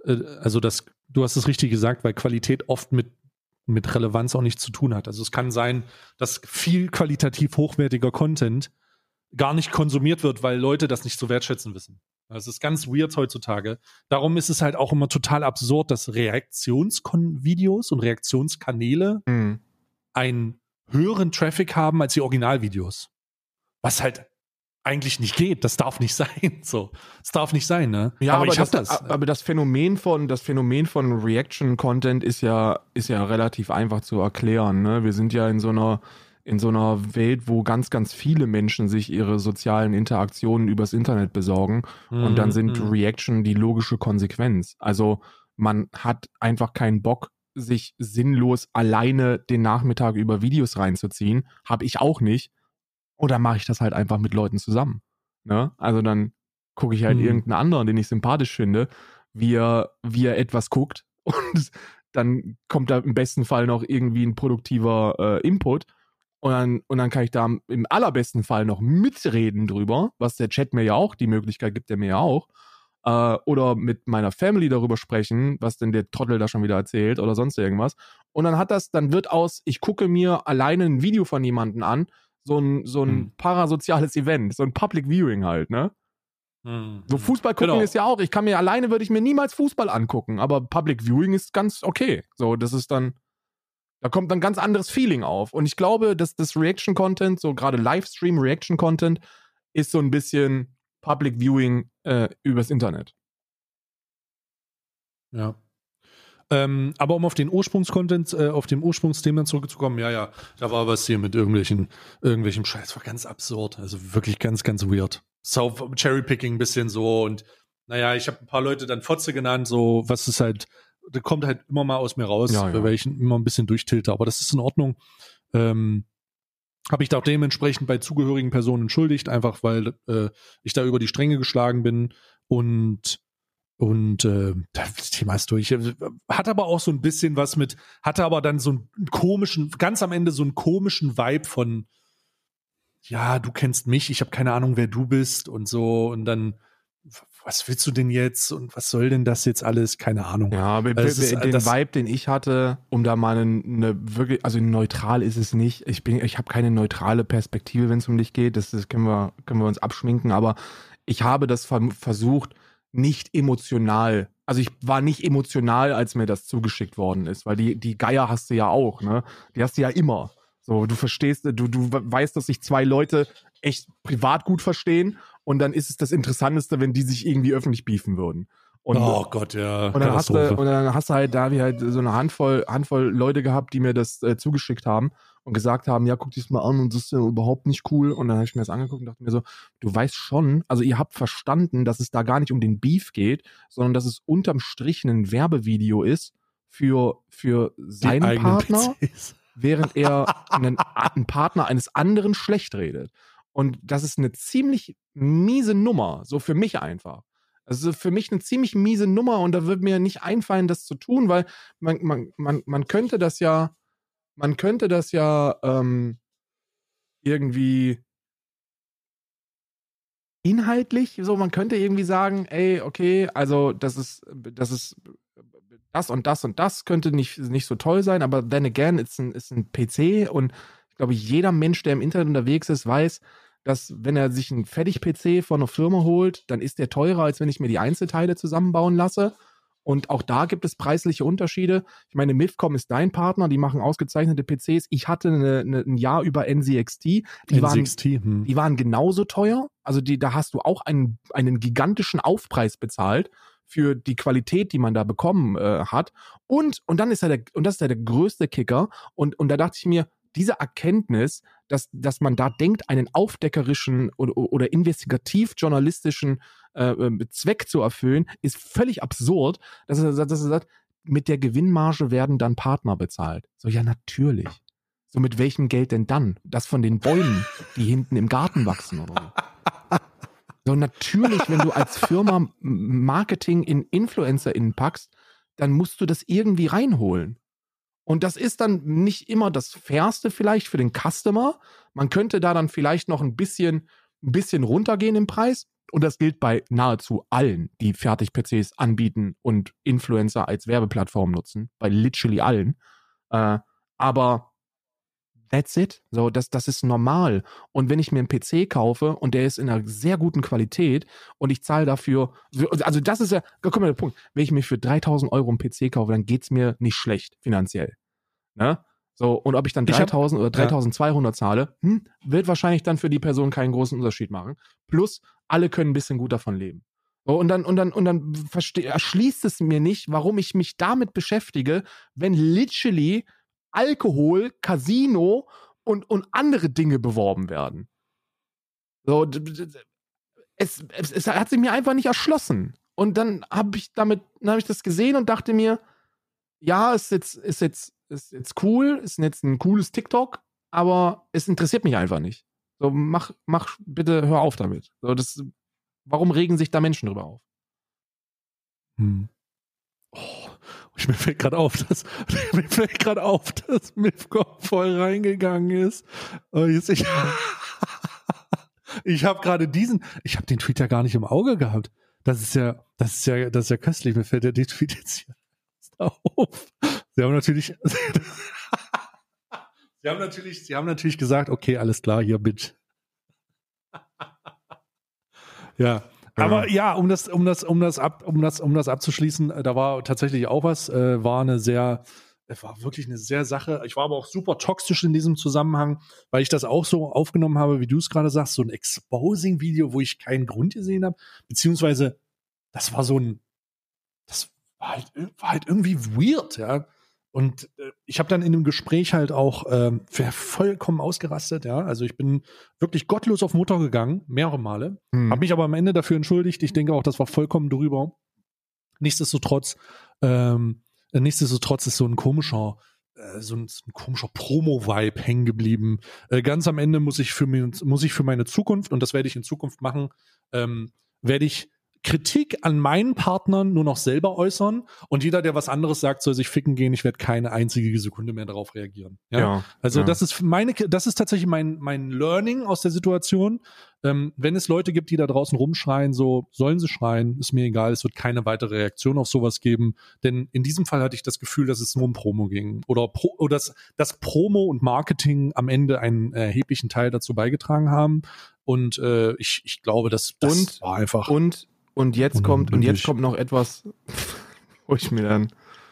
du hast es richtig gesagt, weil Qualität oft mit Relevanz auch nichts zu tun hat. Also es kann sein, dass viel qualitativ hochwertiger Content gar nicht konsumiert wird, weil Leute das nicht zu wertschätzen wissen. Das ist ganz weird heutzutage. Darum ist es halt auch immer total absurd, dass Reaktionsvideos und Reaktionskanäle einen höheren Traffic haben als die Originalvideos. Was halt eigentlich nicht geht. Das darf nicht sein. So, das darf nicht sein, ne? Ja, aber das Phänomen von Reaction-Content ist ja relativ einfach zu erklären, ne? Wir sind ja in so einer Welt, wo ganz, ganz viele Menschen sich ihre sozialen Interaktionen übers Internet besorgen und dann sind Reaction die logische Konsequenz. Also man hat einfach keinen Bock, sich sinnlos alleine den Nachmittag über Videos reinzuziehen. Habe ich auch nicht. Oder mache ich das halt einfach mit Leuten zusammen. Ne? Also dann gucke ich halt irgendeinen anderen, den ich sympathisch finde, wie er etwas guckt und dann kommt da im besten Fall noch irgendwie ein produktiver Input und dann kann ich da im allerbesten Fall noch mitreden drüber, was der Chat mir ja auch, die Möglichkeit gibt er mir ja auch. Oder mit meiner Family darüber sprechen, was denn der Trottel da schon wieder erzählt oder sonst irgendwas. Und dann wird aus, ich gucke mir alleine ein Video von jemandem an, so ein parasoziales Event, so ein Public Viewing halt, ne? So Fußball gucken ist ja auch, würde ich mir niemals Fußball angucken, aber Public Viewing ist ganz okay. So, das ist dann, da kommt dann ganz anderes Feeling auf. Und ich glaube, dass das Reaction-Content, so gerade Livestream-Reaction-Content, ist so ein bisschen Public Viewing übers Internet. Ja. Aber um auf den Ursprungscontent, auf dem Ursprungsthema zurückzukommen, ja, da war was hier mit irgendwelchem Scheiß, war ganz absurd, also wirklich ganz, ganz weird. So Cherrypicking ein bisschen so und naja, ich habe ein paar Leute dann Fotze genannt, so was ist halt, da kommt halt immer mal aus mir raus, weil ich immer ein bisschen durchtilte, aber das ist in Ordnung. Habe ich da auch dementsprechend bei zugehörigen Personen entschuldigt, einfach weil ich da über die Stränge geschlagen bin und das Thema ist durch. Hat aber auch so ein bisschen was hatte aber dann so einen komischen, ganz am Ende so einen komischen Vibe von, ja, du kennst mich, ich habe keine Ahnung, wer du bist und so und dann, was willst du denn jetzt und was soll denn das jetzt alles? Keine Ahnung. Ja, aber den Vibe, den ich hatte, um da mal eine wirklich, also neutral ist es nicht. Ich habe keine neutrale Perspektive, wenn es um dich geht. Das können wir uns abschminken, aber ich habe das versucht, nicht emotional. Also ich war nicht emotional, als mir das zugeschickt worden ist, weil die Geier hast du ja auch, ne? Die hast du ja immer. So, du verstehst, du weißt, dass sich zwei Leute echt privat gut verstehen und dann ist es das Interessanteste, wenn die sich irgendwie öffentlich beefen würden. Und, oh Gott, ja. und dann hast du halt da wie halt so eine Handvoll Leute gehabt, die mir das zugeschickt haben und gesagt haben, ja, guck dich mal an und das ist ja überhaupt nicht cool. Und dann habe ich mir das angeguckt und dachte mir so, du weißt schon, also ihr habt verstanden, dass es da gar nicht um den Beef geht, sondern dass es unterm Strich ein Werbevideo ist für seinen Partner, PCs. Während er einen Partner eines anderen schlecht redet. Und das ist eine ziemlich miese Nummer, so für mich einfach. Also für mich eine ziemlich miese Nummer und da wird mir nicht einfallen, das zu tun, weil man könnte das ja irgendwie inhaltlich, so man könnte irgendwie sagen, ey, okay, also das ist das und das und das könnte nicht so toll sein, aber then again, ist ein PC und ich glaube, jeder Mensch, der im Internet unterwegs ist, weiß, dass wenn er sich einen Fertig-PC von einer Firma holt, dann ist der teurer, als wenn ich mir die Einzelteile zusammenbauen lasse. Und auch da gibt es preisliche Unterschiede. Ich meine, MIFCOM ist dein Partner, die machen ausgezeichnete PCs. Ich hatte ein Jahr über NZXT. Die waren genauso teuer. Also da hast du auch einen gigantischen Aufpreis bezahlt für die Qualität, die man da bekommen hat. Und das ist ja der größte Kicker. Und da dachte ich mir, diese Erkenntnis, dass man da denkt, einen aufdeckerischen oder investigativ-journalistischen Zweck zu erfüllen, ist völlig absurd, dass er sagt, mit der Gewinnmarge werden dann Partner bezahlt. So, ja, natürlich. So, mit welchem Geld denn dann? Das von den Bäumen, die hinten im Garten wachsen oder so. So, natürlich, wenn du als Firma Marketing in InfluencerInnen packst, dann musst du das irgendwie reinholen. Und das ist dann nicht immer das Fairste vielleicht für den Customer. Man könnte da dann vielleicht noch ein bisschen runtergehen im Preis. Und das gilt bei nahezu allen, die Fertig-PCs anbieten und Influencer als Werbeplattform nutzen. Bei literally allen. Aber that's it. So, das ist normal. Und wenn ich mir einen PC kaufe und der ist in einer sehr guten Qualität und ich zahle dafür, also das ist ja, guck mal der Punkt, wenn ich mir für 3.000 Euro einen PC kaufe, dann geht's mir nicht schlecht finanziell. Ne? So, und ob ich dann 3.000 oder 3.200 zahle, wird wahrscheinlich dann für die Person keinen großen Unterschied machen. Plus, alle können ein bisschen gut davon leben. So, und dann erschließt es mir nicht, warum ich mich damit beschäftige, wenn literally Alkohol, Casino und andere Dinge beworben werden. So, es hat sich mir einfach nicht erschlossen. Und dann habe ich das gesehen und dachte mir, ja, ist jetzt cool, ist jetzt ein cooles TikTok, aber es interessiert mich einfach nicht. So, mach bitte, hör auf damit. So, warum regen sich da Menschen drüber auf? Oh, mir fällt gerade auf, dass MIFCOM voll reingegangen ist. Ich habe den Tweet ja gar nicht im Auge gehabt. Das ist ja köstlich. Mir fällt ja der Tweet jetzt hier auf. Sie haben natürlich gesagt, okay, alles klar, hier, Bitch. Ja. Aber ja, um das abzuschließen, da war tatsächlich auch was, war wirklich eine sehr Sache. Ich war aber auch super toxisch in diesem Zusammenhang, weil ich das auch so aufgenommen habe, wie du es gerade sagst, so ein Exposing-Video, wo ich keinen Grund gesehen habe, beziehungsweise das war halt irgendwie weird, ja. Und ich habe dann in dem Gespräch halt auch vollkommen ausgerastet, ja. Also ich bin wirklich gottlos auf Mutter gegangen, mehrere Male. Habe mich aber am Ende dafür entschuldigt. Ich denke auch, das war vollkommen drüber. Nichtsdestotrotz ist so ein komischer Promo-Vibe hängen geblieben. Ganz am Ende muss ich für meine Zukunft, und das werde ich in Zukunft machen, werde ich Kritik an meinen Partnern nur noch selber äußern und jeder, der was anderes sagt, soll sich ficken gehen. Ich werde keine einzige Sekunde mehr darauf reagieren. Ja? Also das ist tatsächlich mein Learning aus der Situation. Wenn es Leute gibt, die da draußen rumschreien, so sollen sie schreien, ist mir egal, es wird keine weitere Reaktion auf sowas geben, denn in diesem Fall hatte ich das Gefühl, dass es nur um Promo ging oder dass Promo und Marketing am Ende einen erheblichen Teil dazu beigetragen haben und ich glaube, das war einfach Und jetzt kommt noch etwas, wo ich mir dann,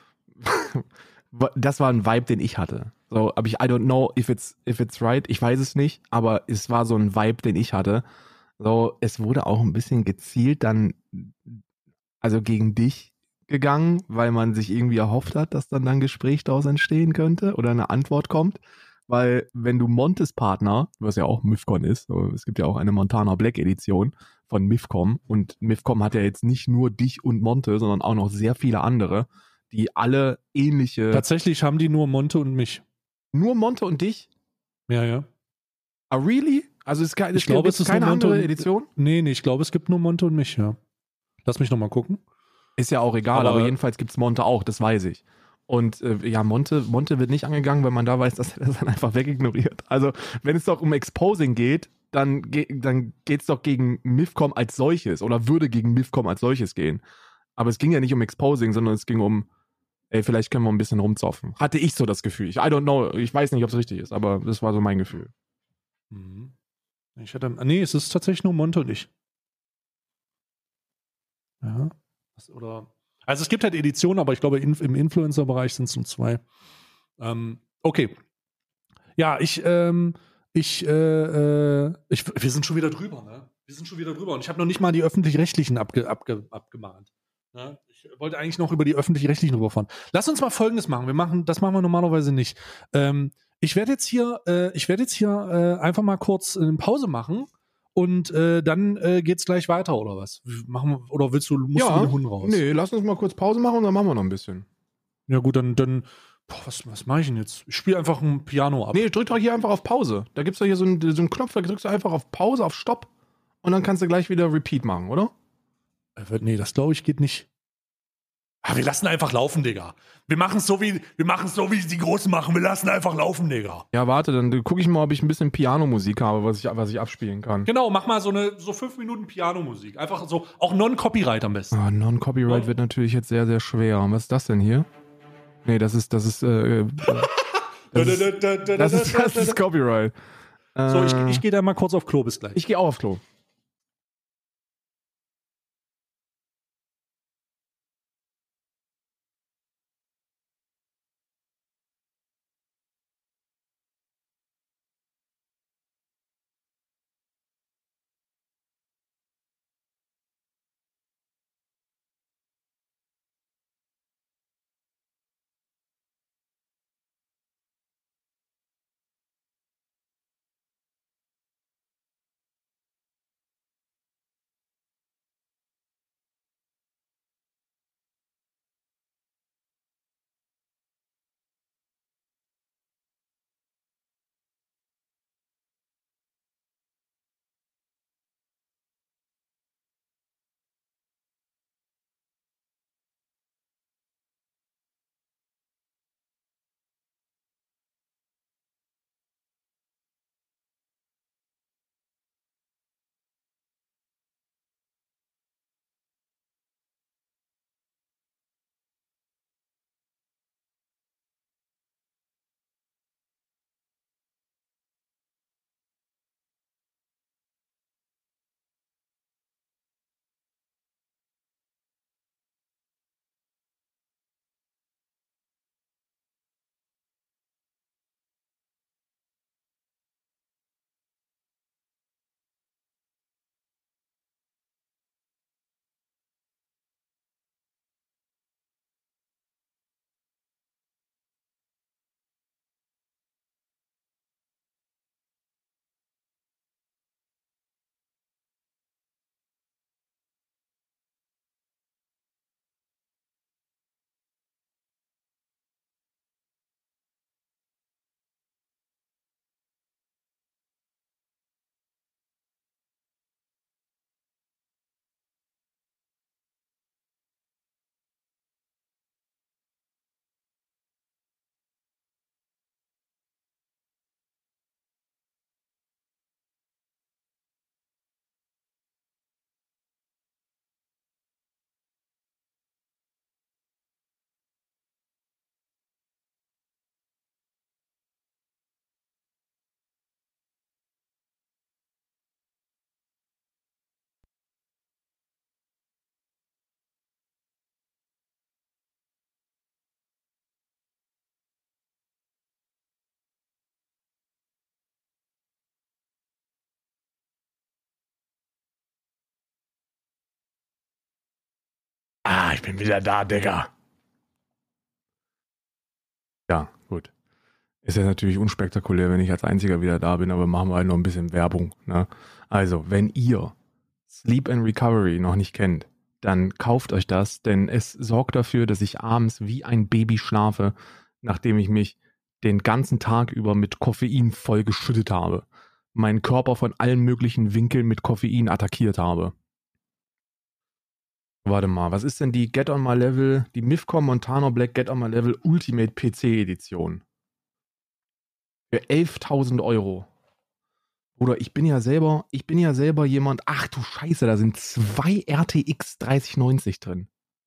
das war ein Vibe, den ich hatte. So, aber I don't know if it's right. Ich weiß es nicht, aber es war so ein Vibe, den ich hatte. So, es wurde auch ein bisschen gezielt dann also gegen dich gegangen, weil man sich irgendwie erhofft hat, dass dann ein Gespräch daraus entstehen könnte oder eine Antwort kommt. Weil wenn du Montes Partner, was ja auch MIFCON ist, so, es gibt ja auch eine Montana Black Edition von MIFCOM und MIFCOM hat ja jetzt nicht nur dich und Monte, sondern auch noch sehr viele andere, die alle ähnliche... Tatsächlich haben die nur Monte und mich. Nur Monte und dich? Ja, ja. Ah, really? Also es Ich glaube, es ist keine nur Monte andere und, Edition? Nee, ich glaube, es gibt nur Monte und mich, ja. Lass mich nochmal gucken. Ist ja auch egal, aber jedenfalls gibt es Monte auch, das weiß ich. Und ja, Monte wird nicht angegangen, weil man da weiß, dass er das dann einfach wegignoriert. Also, wenn es doch um Exposing geht, dann geht es doch gegen MIFCOM als solches oder würde gegen MIFCOM als solches gehen. Aber es ging ja nicht um Exposing, sondern es ging um, ey, vielleicht können wir ein bisschen rumzoffen. Hatte ich so das Gefühl. I don't know, ich weiß nicht, ob es richtig ist, aber das war so mein Gefühl. Mhm. Es ist tatsächlich nur Monte und ich. Ja. Also es gibt halt Editionen, aber ich glaube, im Influencer-Bereich sind es nur 2. Okay. Ja, wir sind schon wieder drüber, ne? Wir sind schon wieder drüber. Und ich habe noch nicht mal die Öffentlich-Rechtlichen abgemahnt. Ne? Ich wollte eigentlich noch über die Öffentlich-Rechtlichen rüberfahren. Lass uns mal Folgendes machen. Das machen wir normalerweise nicht. Ich werde jetzt hier einfach mal kurz eine Pause machen. Und dann geht's gleich weiter, oder was? Oder musst du mit dem Hund raus? Nee, lass uns mal kurz Pause machen und dann machen wir noch ein bisschen. Ja gut, dann was mache ich denn jetzt? Ich spiele einfach ein Piano ab. Nee, drück doch hier einfach auf Pause. Da gibt's doch hier so einen Knopf, da drückst du einfach auf Pause, auf Stopp und dann kannst du gleich wieder Repeat machen, oder? Nee, das glaube ich geht nicht. Wir lassen einfach laufen, Digga. Wir machen es so, wie die Großen machen. Wir lassen einfach laufen, Digga. Ja, warte, dann gucke ich mal, ob ich ein bisschen Pianomusik habe, was ich abspielen kann. Genau, mach mal so 5 Minuten Pianomusik. Einfach so, auch Non-Copyright am besten. Non-Copyright wird natürlich jetzt sehr, sehr schwer. Und was ist das denn hier? Nee, das ist Copyright. So, ich gehe da mal kurz auf Klo, bis gleich. Ich gehe auch auf Klo. bin wieder da, Digga. Ja, gut. Ist ja natürlich unspektakulär, wenn ich als Einziger wieder da bin, aber machen wir halt noch ein bisschen Werbung. Ne? Also, wenn ihr Sleep and Recovery noch nicht kennt, dann kauft euch das, denn es sorgt dafür, dass ich abends wie ein Baby schlafe, nachdem ich mich den ganzen Tag über mit Koffein voll geschüttet habe. Meinen Körper von allen möglichen Winkeln mit Koffein attackiert habe. Warte mal, was ist denn die Get On My Level, die MIFCOM Montana Black Get On My Level Ultimate PC Edition? Für 11.000 €. Oder ich bin ja selber jemand, ach du Scheiße, da sind 2 RTX 3090 drin.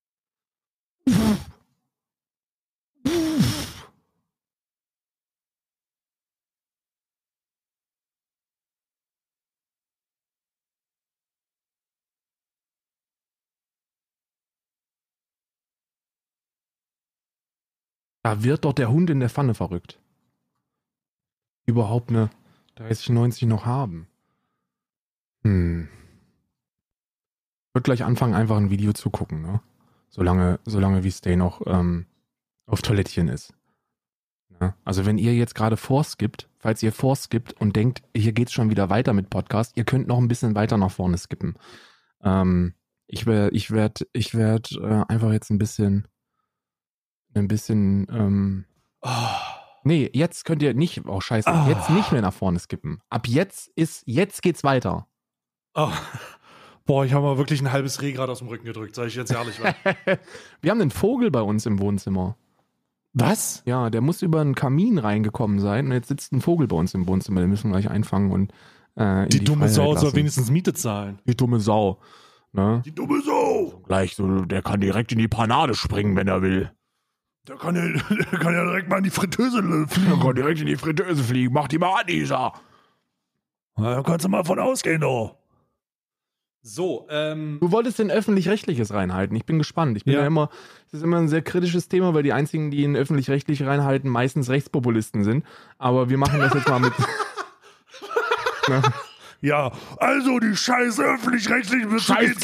Da wird doch der Hund in der Pfanne verrückt. Überhaupt eine 3090 noch haben. Ich würde gleich anfangen, einfach ein Video zu gucken, ne? Solange wie Stay noch auf Toilettchen ist. Ja? Also wenn ihr jetzt gerade vorskippt, falls ihr vorskippt und denkt, hier geht's schon wieder weiter mit Podcast, ihr könnt noch ein bisschen weiter nach vorne skippen. Ich werd einfach jetzt ein bisschen nee, jetzt könnt ihr nicht, oh scheiße, jetzt nicht mehr nach vorne skippen. Ab jetzt geht's weiter. Oh. Boah, ich habe mal wirklich ein halbes Reh gerade aus dem Rücken gedrückt, sag ich jetzt ehrlich. Wir haben einen Vogel bei uns im Wohnzimmer. Was? Ja, der muss über einen Kamin reingekommen sein und jetzt sitzt ein Vogel bei uns im Wohnzimmer, den müssen wir gleich einfangen und die dumme Sau soll wenigstens Miete zahlen. Die dumme Sau. Ne? Die dumme Sau! Gleich so, der kann direkt in die Panade springen, wenn er will. Der kann ja direkt mal in die Fritteuse fliegen. Der kann direkt in die Fritteuse fliegen. Mach die mal an, Isa. Da kannst du mal von ausgehen, doch. So, Du wolltest den Öffentlich-Rechtliches reinhalten. Ich bin gespannt. Es ist immer ein sehr kritisches Thema, weil die einzigen, die ihn öffentlich-rechtlich reinhalten, meistens Rechtspopulisten sind. Aber wir machen das jetzt mal mit. Ne? Ja, also die scheiß Öffentlich-Rechtlichen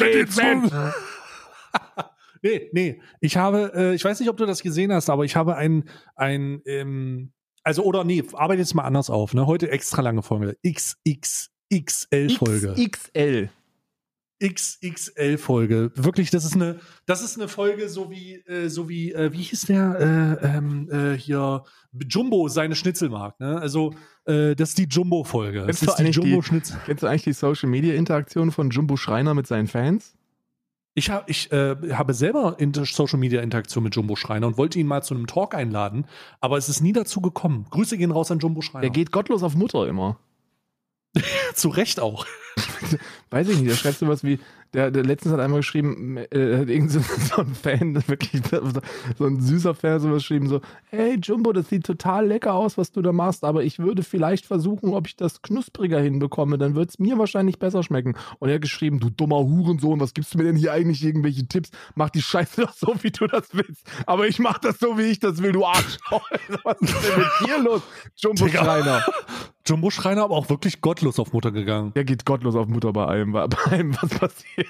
Nee. Ich weiß nicht, ob du das gesehen hast, aber ich habe arbeite jetzt mal anders auf, ne? Heute extra lange Folge. XXXL-Folge. XXL-Folge. Wirklich, das ist eine Folge, so wie hieß der, hier, Jumbo seine Schnitzel mag, ne? Also, das ist die Jumbo-Folge. Kennst du eigentlich die Social-Media-Interaktion von Jumbo Schreiner mit seinen Fans? Ich habe selber Social-Media-Interaktion mit Jumbo Schreiner und wollte ihn mal zu einem Talk einladen, aber es ist nie dazu gekommen. Grüße gehen raus an Jumbo Schreiner. Der geht gottlos auf Mutter immer. Zu Recht auch. Weiß ich nicht, da schreibst du was wie, der letztens hat einmal geschrieben, hat irgend so ein Fan, wirklich so ein süßer Fan, sowas geschrieben, so, hey Jumbo, das sieht total lecker aus, was du da machst, aber ich würde vielleicht versuchen, ob ich das knuspriger hinbekomme, dann wird es mir wahrscheinlich besser schmecken. Und er hat geschrieben, du dummer Hurensohn, was gibst du mir denn hier eigentlich irgendwelche Tipps? Mach die Scheiße doch so, wie du das willst. Aber ich mach das so, wie ich das will, du Arschloch. Was ist denn mit dir los, Jumbo Schreiner? Jumbo Schreiner aber auch wirklich gottlos auf Mutter gegangen. Der geht gottlos auf Mutter bei allem, was passiert.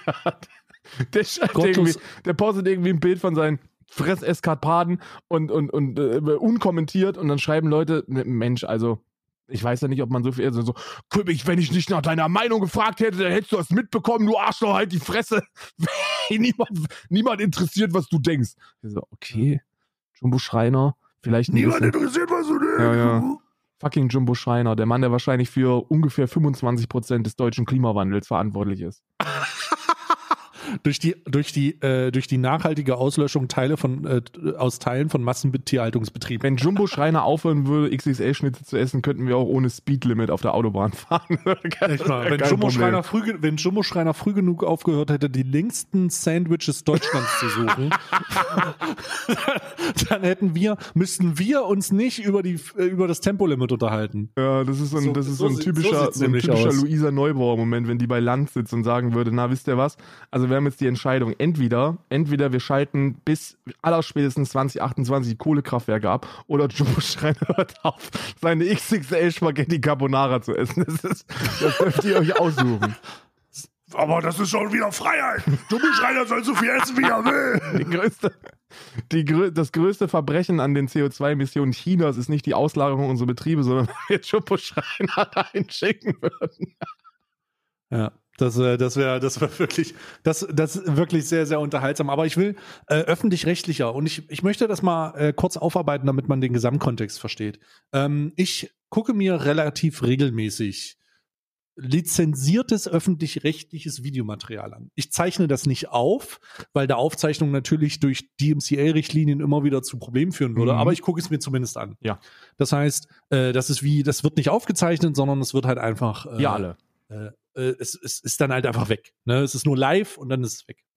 Der postet irgendwie ein Bild von seinen Fresseskapaden und unkommentiert und dann schreiben Leute, Mensch, also ich weiß ja nicht, ob man so viel so, wenn ich nicht nach deiner Meinung gefragt hätte, dann hättest du das mitbekommen, du Arschloch, halt die Fresse. niemand interessiert, was du denkst. Ich so, okay, Jumbo Schreiner, vielleicht nicht. Niemand interessiert, was du denkst. Ja. Fucking Jumbo Schreiner, der Mann, der wahrscheinlich für ungefähr 25% des deutschen Klimawandels verantwortlich ist. durch die nachhaltige Auslöschung aus Teilen von Massentierhaltungsbetrieben. Wenn Jumbo Schreiner aufhören würde, XXL-Schnitzel zu essen, könnten wir auch ohne Speedlimit auf der Autobahn fahren. Wenn Jumbo Schreiner früh genug aufgehört hätte, die längsten Sandwiches Deutschlands zu suchen, dann müssten wir uns nicht über das Tempolimit unterhalten. Ja, das ist so ein typischer Luisa Neubauer-Moment, wenn die bei Land sitzt und sagen würde, na, wisst ihr was? Also wir haben jetzt die Entscheidung, entweder wir schalten bis allerspätestens 2028 die Kohlekraftwerke ab oder Jumbo Schreiner hört auf, seine XXL Spaghetti Carbonara zu essen. Das dürft ihr euch aussuchen. aber das ist schon wieder Freiheit. Dummelschreiner soll so viel essen, wie er will. Das größte Verbrechen an den CO2-Emissionen Chinas ist nicht die Auslagerung unserer Betriebe, sondern wenn wir Schuppo-Schreiner da hinschicken würden. Ja, das wäre wirklich, das wirklich sehr, sehr unterhaltsam. Aber ich will öffentlich-rechtlicher und ich möchte das mal kurz aufarbeiten, damit man den Gesamtkontext versteht. Ich gucke mir relativ regelmäßig lizenziertes öffentlich-rechtliches Videomaterial an. Ich zeichne das nicht auf, weil der Aufzeichnung natürlich durch DMCA-Richtlinien immer wieder zu Problemen führen würde, aber ich gucke es mir zumindest an. Ja. Das heißt, das wird nicht aufgezeichnet, sondern es wird halt einfach alle. Es ist dann halt einfach weg. Ne? Es ist nur live und dann ist es weg.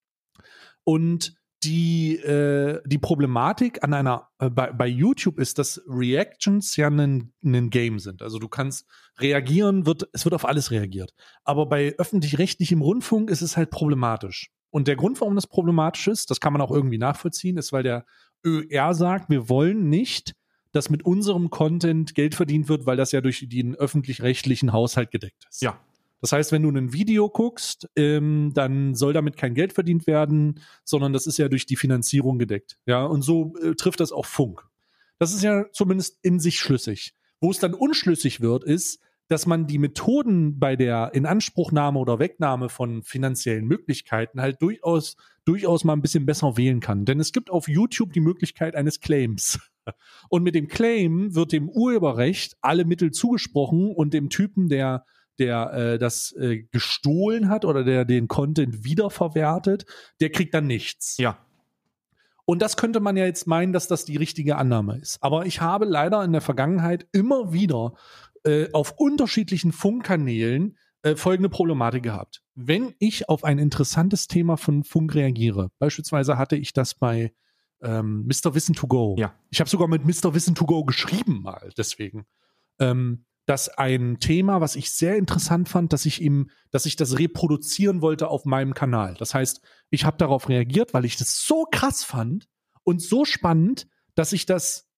Und die Problematik bei YouTube ist, dass Reactions ja ein Game sind. Also du kannst reagieren, es wird auf alles reagiert. Aber bei öffentlich-rechtlichem Rundfunk ist es halt problematisch. Und der Grund, warum das problematisch ist, das kann man auch irgendwie nachvollziehen, ist, weil der ÖR sagt, wir wollen nicht, dass mit unserem Content Geld verdient wird, weil das ja durch den öffentlich-rechtlichen Haushalt gedeckt ist. Ja. Das heißt, wenn du ein Video guckst, dann soll damit kein Geld verdient werden, sondern das ist ja durch die Finanzierung gedeckt. Ja, und so trifft das auch Funk. Das ist ja zumindest in sich schlüssig. Wo es dann unschlüssig wird, ist, dass man die Methoden bei der Inanspruchnahme oder Wegnahme von finanziellen Möglichkeiten halt durchaus mal ein bisschen besser wählen kann. Denn es gibt auf YouTube die Möglichkeit eines Claims. Und mit dem Claim wird dem Urheberrecht alle Mittel zugesprochen und dem Typen, der das gestohlen hat oder der den Content wiederverwertet, der kriegt dann nichts. Ja. Und das könnte man ja jetzt meinen, dass das die richtige Annahme ist. Aber ich habe leider in der Vergangenheit immer wieder auf unterschiedlichen Funkkanälen folgende Problematik gehabt. Wenn ich auf ein interessantes Thema von Funk reagiere, beispielsweise hatte ich das bei Mr. Wissen to Go. Ja. Ich habe sogar mit Mr. Wissen to Go geschrieben mal, deswegen. Dass ein Thema, was ich sehr interessant fand, dass ich das reproduzieren wollte auf meinem Kanal. Das heißt, ich habe darauf reagiert, weil ich das so krass fand und so spannend, dass ich das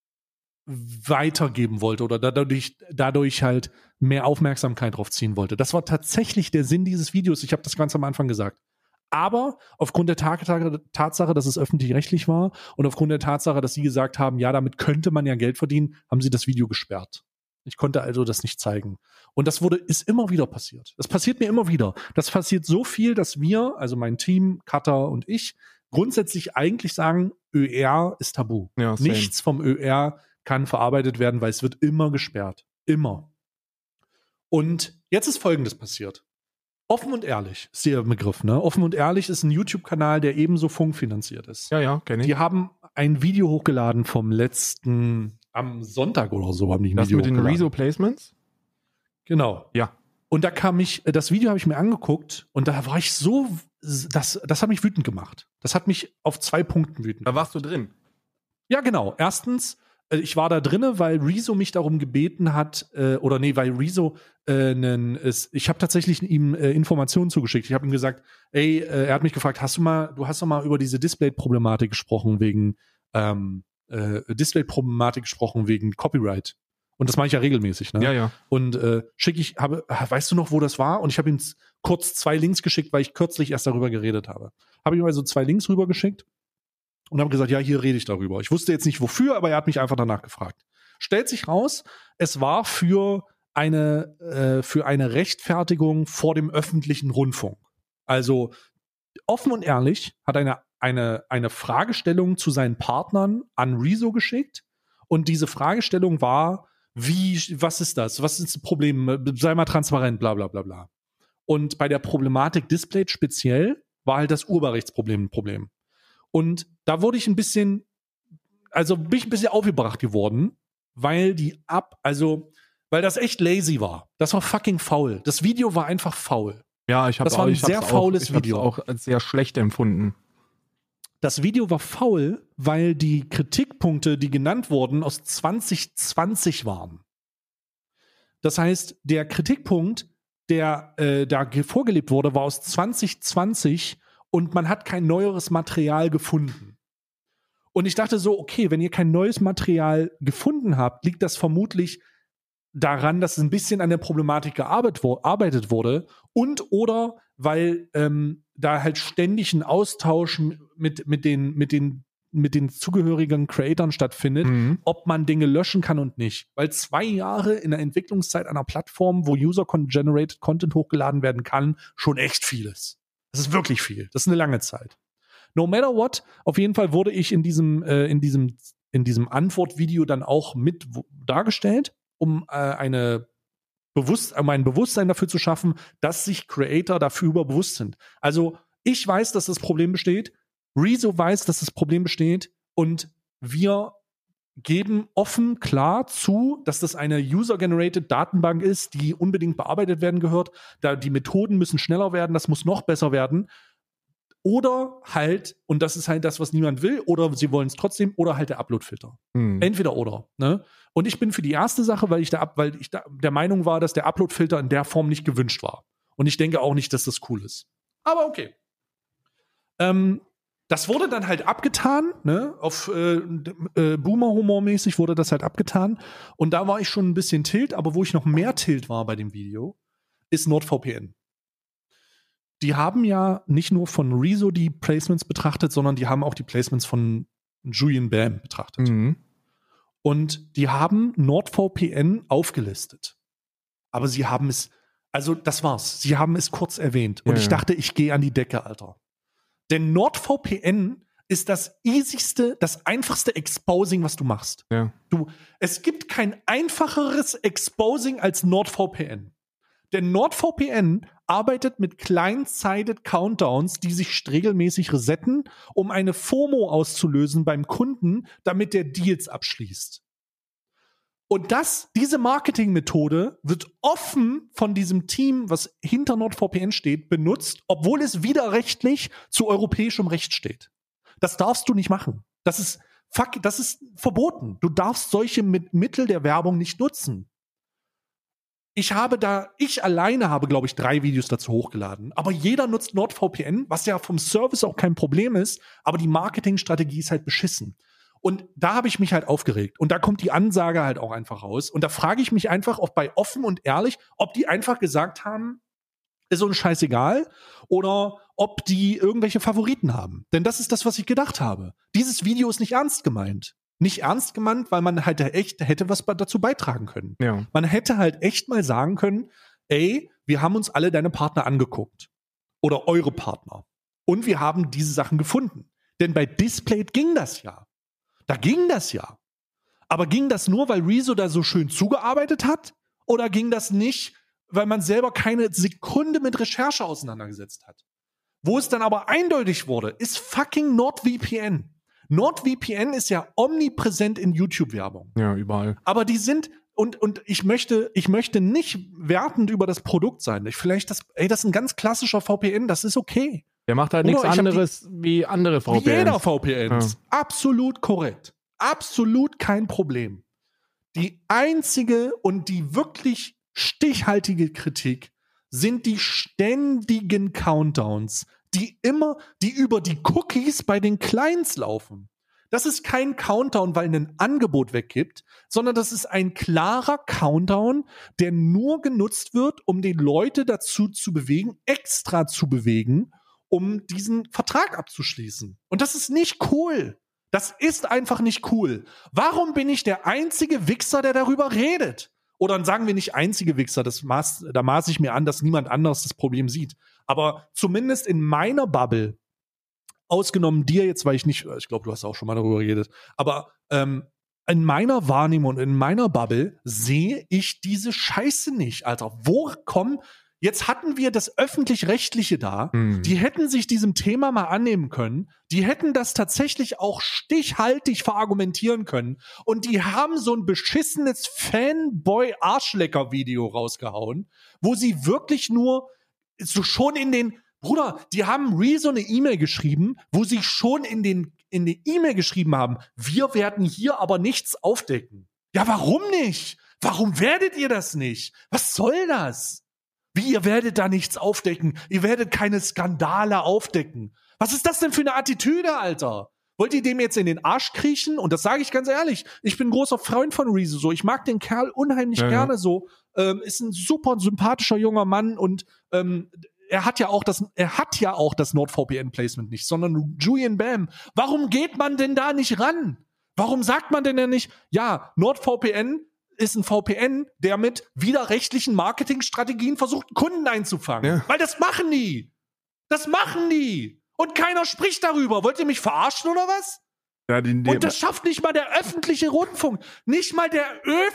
weitergeben wollte oder dadurch halt mehr Aufmerksamkeit drauf ziehen wollte. Das war tatsächlich der Sinn dieses Videos. Ich habe das ganz am Anfang gesagt. Aber aufgrund der Tatsache, dass es öffentlich-rechtlich war und aufgrund der Tatsache, dass sie gesagt haben, ja, damit könnte man ja Geld verdienen, haben sie das Video gesperrt. Ich konnte also das nicht zeigen. Und das ist immer wieder passiert. Das passiert mir immer wieder. Das passiert so viel, dass wir, also mein Team, Cutter und ich, grundsätzlich eigentlich sagen, ÖR ist tabu. Ja, same. Nichts vom ÖR kann verarbeitet werden, weil es wird immer gesperrt. Immer. Und jetzt ist Folgendes passiert. Offen und ehrlich ist der Begriff, ne? Offen und ehrlich ist ein YouTube-Kanal, der ebenso funkfinanziert ist. Ja, kenne ich. Die haben ein Video hochgeladen am Sonntag oder so haben die ein das Video mit den hochgeladen. Rezo-Placements? Genau. Ja. Und da das Video habe ich mir angeguckt und da war ich so, das hat mich wütend gemacht. Das hat mich auf 2 Punkten wütend Da gemacht. warst du drin. Ja, genau. Erstens, ich war da drinne, weil Rezo mich darum gebeten hat, weil Rezo ich habe tatsächlich ihm Informationen zugeschickt. Ich habe ihm gesagt, er hat mich gefragt, du hast doch mal über diese Display-Problematik gesprochen wegen Copyright. Und das mache ich ja regelmäßig, ne? Ja. Und weißt du noch, wo das war? Und ich habe ihm kurz 2 Links geschickt, weil ich kürzlich erst darüber geredet habe. Habe ihm also 2 Links rübergeschickt und habe gesagt, ja, hier rede ich darüber. Ich wusste jetzt nicht wofür, aber er hat mich einfach danach gefragt. Stellt sich raus, es war für eine Rechtfertigung vor dem öffentlichen Rundfunk. Also offen und ehrlich hat eine Fragestellung zu seinen Partnern an Rezo geschickt und diese Fragestellung war, was ist das? Was ist das Problem? Sei mal transparent, bla bla bla bla. Und bei der Problematik Display speziell war halt das Urheberrechtsproblem ein Problem. Und da bin ich ein bisschen aufgebracht geworden, weil das echt lazy war. Das war fucking faul. Das Video war einfach faul. Ja, das war ein sehr faules Video. Ich habe es auch als sehr schlecht empfunden. Das Video war faul, weil die Kritikpunkte, die genannt wurden, aus 2020 waren. Das heißt, der Kritikpunkt, der da vorgelebt wurde, war aus 2020 und man hat kein neueres Material gefunden. Und ich dachte so, okay, wenn ihr kein neues Material gefunden habt, liegt das vermutlich daran, dass ein bisschen an der Problematik gearbeitet wurde oder weil da halt ständig ein Austausch mit den zugehörigen Creatoren stattfindet, ob man Dinge löschen kann und nicht. Weil 2 Jahre in der Entwicklungszeit einer Plattform, wo User-Generated Content hochgeladen werden kann, schon echt viel ist. Das ist wirklich viel. Das ist eine lange Zeit. No matter what, auf jeden Fall wurde ich in diesem Antwortvideo dann auch mit dargestellt, um ein Bewusstsein dafür zu schaffen, dass sich Creator dafür bewusst sind. Also ich weiß, dass das Problem besteht, Rezo weiß, dass das Problem besteht und wir geben offen klar zu, dass das eine User-Generated Datenbank ist, die unbedingt bearbeitet werden gehört. Da die Methoden müssen schneller werden, das muss noch besser werden. Oder halt, und das ist halt das, was niemand will, oder sie wollen es trotzdem, oder halt der Upload-Filter. Entweder oder. Ne? Und ich bin für die erste Sache, weil ich der Meinung war, dass der Upload-Filter in der Form nicht gewünscht war. Und ich denke auch nicht, dass das cool ist. Aber okay. Das wurde dann halt abgetan, ne? Auf Boomer-Humor-mäßig wurde das halt abgetan. Und da war ich schon ein bisschen tilt, aber wo ich noch mehr tilt war bei dem Video, ist NordVPN. Die haben ja nicht nur von Rezo die Placements betrachtet, sondern die haben auch die Placements von Julian Bam betrachtet. Und die haben NordVPN aufgelistet. Aber sie haben es, also das war's. Sie haben es kurz erwähnt. Und ich dachte, ich gehe an die Decke, Alter. Denn NordVPN ist das easyste, das einfachste Exposing, was du machst. Ja. Es gibt kein einfacheres Exposing als NordVPN. Denn NordVPN arbeitet mit client-sided Countdowns, die sich regelmäßig resetten, um eine FOMO auszulösen beim Kunden, damit der Deals abschließt. Und diese Marketingmethode wird offen von diesem Team, was hinter NordVPN steht, benutzt, obwohl es widerrechtlich zu europäischem Recht steht. Das darfst du nicht machen. Das ist verboten. Du darfst solche Mittel der Werbung nicht nutzen. Ich alleine habe, glaube ich, 3 Videos dazu hochgeladen. Aber jeder nutzt NordVPN, was ja vom Service auch kein Problem ist. Aber die Marketingstrategie ist halt beschissen. Und da habe ich mich halt aufgeregt. Und da kommt die Ansage halt auch einfach raus. Und da frage ich mich einfach, ob bei offen und ehrlich, ob die einfach gesagt haben, ist uns scheißegal, oder ob die irgendwelche Favoriten haben. Denn das ist das, was ich gedacht habe. Dieses Video ist nicht ernst gemeint. Nicht ernst gemeint, weil man halt echt hätte was dazu beitragen können. Ja. Man hätte halt echt mal sagen können, ey, wir haben uns alle deine Partner angeguckt. Oder eure Partner. Und wir haben diese Sachen gefunden. Denn bei Displayed ging das ja. Da ging das ja. Aber ging das nur, weil Rezo da so schön zugearbeitet hat? Oder ging das nicht, weil man selber keine Sekunde mit Recherche auseinandergesetzt hat? Wo es dann aber eindeutig wurde, ist fucking NordVPN. NordVPN ist ja omnipräsent in YouTube-Werbung. Ja, überall. Aber die sind, und ich möchte nicht wertend über das Produkt sein. Das ist ein ganz klassischer VPN, das ist okay. Der macht halt nichts anderes wie andere VPNs. Wie jeder VPNs. Ja. Absolut korrekt. Absolut kein Problem. Die einzige und die wirklich stichhaltige Kritik sind die ständigen Countdowns, die über die Cookies bei den Clients laufen. Das ist kein Countdown, weil ein Angebot weggibt, sondern das ist ein klarer Countdown, der nur genutzt wird, um die Leute dazu zu bewegen, extra zu bewegen, um diesen Vertrag abzuschließen. Und das ist nicht cool. Das ist einfach nicht cool. Warum bin ich der einzige Wichser, der darüber redet? Oder dann sagen wir nicht einzige Wichser, da maße ich mir an, dass niemand anderes das Problem sieht. Aber zumindest in meiner Bubble, ausgenommen dir jetzt, weil ich glaube, du hast auch schon mal darüber geredet, aber in meiner Wahrnehmung, in meiner Bubble sehe ich diese Scheiße nicht, Alter. Jetzt hatten wir das Öffentlich-Rechtliche da, die hätten sich diesem Thema mal annehmen können, die hätten das tatsächlich auch stichhaltig verargumentieren können und die haben so ein beschissenes Fanboy-Arschlecker-Video rausgehauen, wo sie wirklich nur so schon die haben Rezo eine E-Mail geschrieben, wo sie schon in die E-Mail geschrieben haben, wir werden hier aber nichts aufdecken. Ja, warum nicht? Warum werdet ihr das nicht? Was soll das? Wie, ihr werdet da nichts aufdecken? Ihr werdet keine Skandale aufdecken. Was ist das denn für eine Attitüde, Alter? Wollt ihr dem jetzt in den Arsch kriechen? Und das sage ich ganz ehrlich. Ich bin ein großer Freund von Rezo. So, ich mag den Kerl unheimlich gerne so. Ist ein super sympathischer junger Mann und er hat ja auch das NordVPN-Placement nicht, sondern Julian Bam. Warum geht man denn da nicht ran? Warum sagt man denn nicht, ja, NordVPN ist ein VPN, der mit widerrechtlichen Marketingstrategien versucht, Kunden einzufangen. Ja. Weil das machen die. Das machen die. Und keiner spricht darüber. Wollt ihr mich verarschen oder was? Ja, und das schafft nicht mal der öffentliche Rundfunk. Nicht mal der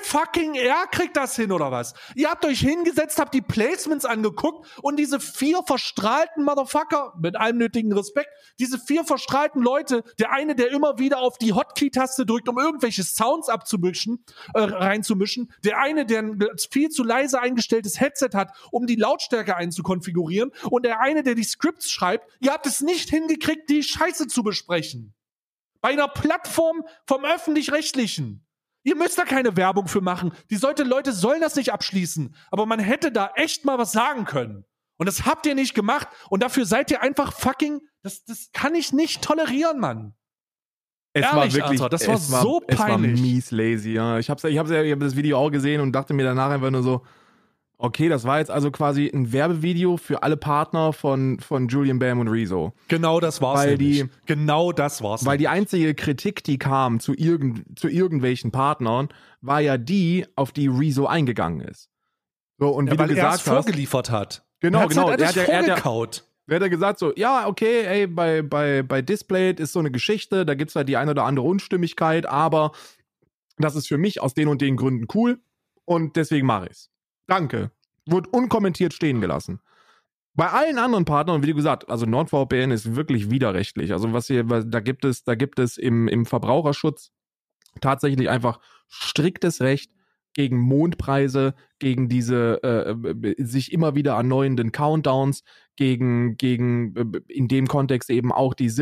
ÖR kriegt das hin, oder was? Ihr habt euch hingesetzt, habt die Placements angeguckt und diese 4 verstrahlten Motherfucker, mit allem nötigen Respekt, diese 4 verstrahlten Leute, der eine, der immer wieder auf die Hotkey-Taste drückt, um irgendwelche Sounds reinzumischen, der eine, der ein viel zu leise eingestelltes Headset hat, um die Lautstärke einzukonfigurieren, und der eine, der die Scripts schreibt, ihr habt es nicht hingekriegt, die Scheiße zu besprechen. Bei einer Plattform vom Öffentlich-Rechtlichen. Ihr müsst da keine Werbung für machen. Die Leute sollen das nicht abschließen. Aber man hätte da echt mal was sagen können. Und das habt ihr nicht gemacht. Und dafür seid ihr einfach fucking, das kann ich nicht tolerieren, Mann. Es Ehrlich, war wirklich, Alter, das war so peinlich. Es war mies lazy, ja. Ich hab das Video auch gesehen und dachte mir danach einfach nur so, okay, das war jetzt also quasi ein Werbevideo für alle Partner von Julian Bam und Rezo. Genau das war's nämlich. Weil die einzige Kritik, die kam zu irgendwelchen Partnern, war ja die, auf die Rezo eingegangen ist. So, und wie du gesagt hast, vorgeliefert hat. Genau. Er hat gesagt so, ja, okay, ey, bei Displayed ist so eine Geschichte, da gibt's halt die eine oder andere Unstimmigkeit, aber das ist für mich aus den und den Gründen cool und deswegen mache ich's. Danke. Wurde unkommentiert stehen gelassen. Bei allen anderen Partnern, wie gesagt, also NordVPN ist wirklich widerrechtlich. Also da gibt es im Verbraucherschutz tatsächlich einfach striktes Recht gegen Mondpreise, gegen diese sich immer wieder erneuenden Countdowns, gegen in dem Kontext eben auch die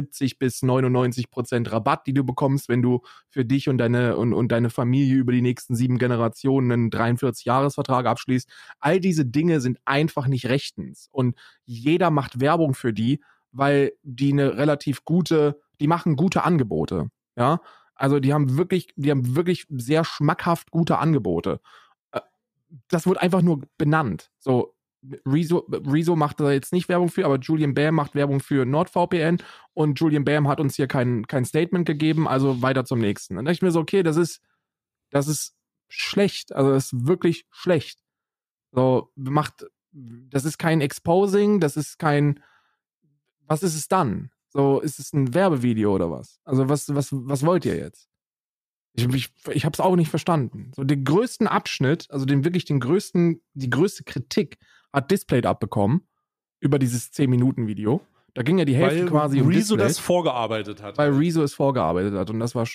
70-99% Rabatt, die du bekommst, wenn du für dich und deine Familie über die nächsten 7 Generationen einen 43-Jahres-Vertrag abschließt. All diese Dinge sind einfach nicht rechtens. Und jeder macht Werbung für die, weil die die machen gute Angebote. Ja. Also die haben wirklich sehr schmackhaft gute Angebote. Das wird einfach nur benannt. So, Rezo macht da jetzt nicht Werbung für, aber Julian Bam macht Werbung für NordVPN und Julian Bam hat uns hier kein Statement gegeben, also weiter zum nächsten. Dann dachte ich mir so, okay, das ist schlecht, also das ist wirklich schlecht. So, das ist kein Exposing, das ist kein, was ist es dann? So, ist es ein Werbevideo oder was? Also was wollt ihr jetzt? Ich hab's auch nicht verstanden. So, den größten Abschnitt, also die größte Kritik hat Displayed abbekommen über dieses 10-Minuten-Video. Da ging ja die Hälfte quasi um Rezo Displayed. das vorgearbeitet hat. Weil Rezo es vorgearbeitet hat und das war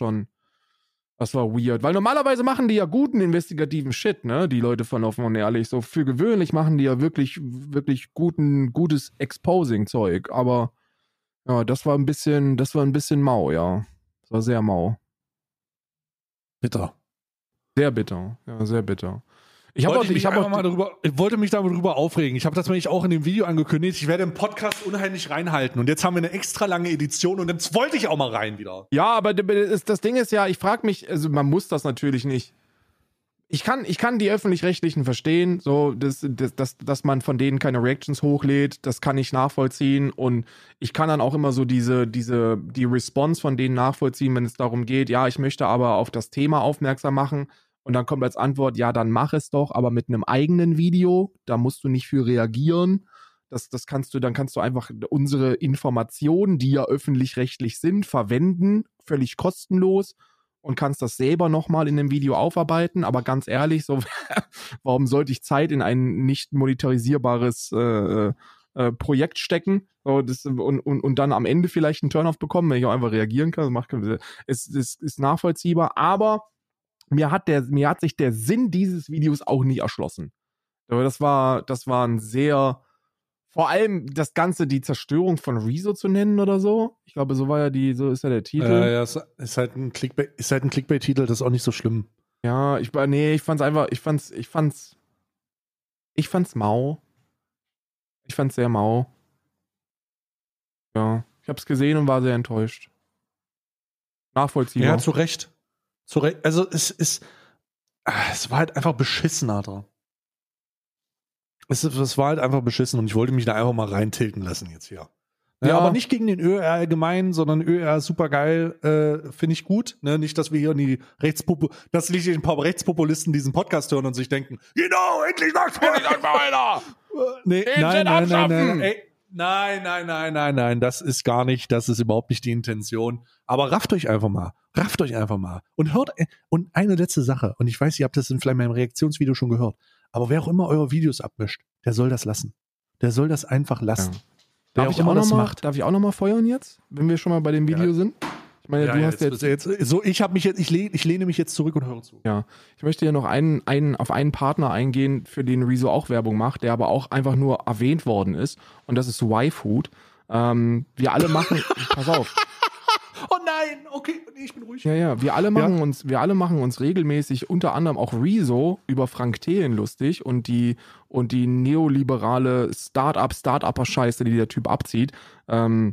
weird. Weil normalerweise machen die ja guten investigativen Shit, ne? Die Leute von Offen und Ehrlich. So für gewöhnlich machen die ja wirklich, wirklich gutes Exposing-Zeug. Aber ja, das war ein bisschen mau, ja. Das war sehr mau. Bitter. Sehr bitter. Ja, sehr bitter. Ich wollte mich darüber aufregen. Ich habe das nämlich auch in dem Video angekündigt. Ich werde im Podcast unheimlich reinhalten. Und jetzt haben wir eine extra lange Edition und jetzt wollte ich auch mal rein wieder. Ja, aber das Ding ist ja, ich frage mich, also man muss das natürlich nicht. Ich kann die Öffentlich-Rechtlichen verstehen, so, dass man von denen keine Reactions hochlädt, das kann ich nachvollziehen und ich kann dann auch immer so die Response von denen nachvollziehen, wenn es darum geht, ja, ich möchte aber auf das Thema aufmerksam machen und dann kommt als Antwort, ja, dann mach es doch, aber mit einem eigenen Video, da musst du nicht für reagieren, dann kannst du einfach unsere Informationen, die ja öffentlich-rechtlich sind, verwenden, völlig kostenlos. Und kannst das selber nochmal in dem Video aufarbeiten, aber ganz ehrlich, so, warum sollte ich Zeit in ein nicht monetarisierbares Projekt stecken und dann am Ende vielleicht einen Turn-off bekommen, wenn ich auch einfach reagieren kann. Es ist nachvollziehbar, aber mir hat sich der Sinn dieses Videos auch nicht erschlossen. Das war ein sehr, vor allem das Ganze die Zerstörung von Rezo zu nennen oder so. Ich glaube, so ist ja der Titel. Ja, ist halt ein Clickbait-Titel, das ist auch nicht so schlimm. Ja, ich fand's mau. Ich fand's sehr mau. Ja, ich hab's gesehen und war sehr enttäuscht. Nachvollziehbar. Ja, zu Recht. Also es war halt einfach beschissen, Alter. Es war halt einfach beschissen und ich wollte mich da einfach mal reintilten lassen jetzt hier. Ja, aber nicht gegen den ÖR allgemein, sondern ÖR super geil, finde ich gut. Ne? Nicht, dass wir hier dass nicht ein paar Rechtspopulisten diesen Podcast hören und sich denken, genau, endlich sagt's weiter. Nein, das ist überhaupt nicht die Intention. Aber rafft euch einfach mal. Und hört, und eine letzte Sache, und ich weiß, ihr habt das in vielleicht meinem Reaktionsvideo schon gehört, aber wer auch immer eure Videos abmischt, der soll das lassen. Der soll das einfach lassen. Ja. Darf ich auch noch mal feuern jetzt, wenn wir schon mal bei dem Video sind? Ich meine, du hast jetzt ich lehne mich jetzt zurück und höre zu. Ja, ich möchte ja noch auf einen Partner eingehen, für den Rezo auch Werbung macht, der aber auch einfach nur erwähnt worden ist, und das ist Y-Food. Wir alle machen, pass auf. Oh nein, okay, ich bin ruhig. Ja, wir alle machen uns regelmäßig, unter anderem auch Rezo, über Frank Thelen lustig und die neoliberale Start-Upper-Scheiße, die der Typ abzieht. Zu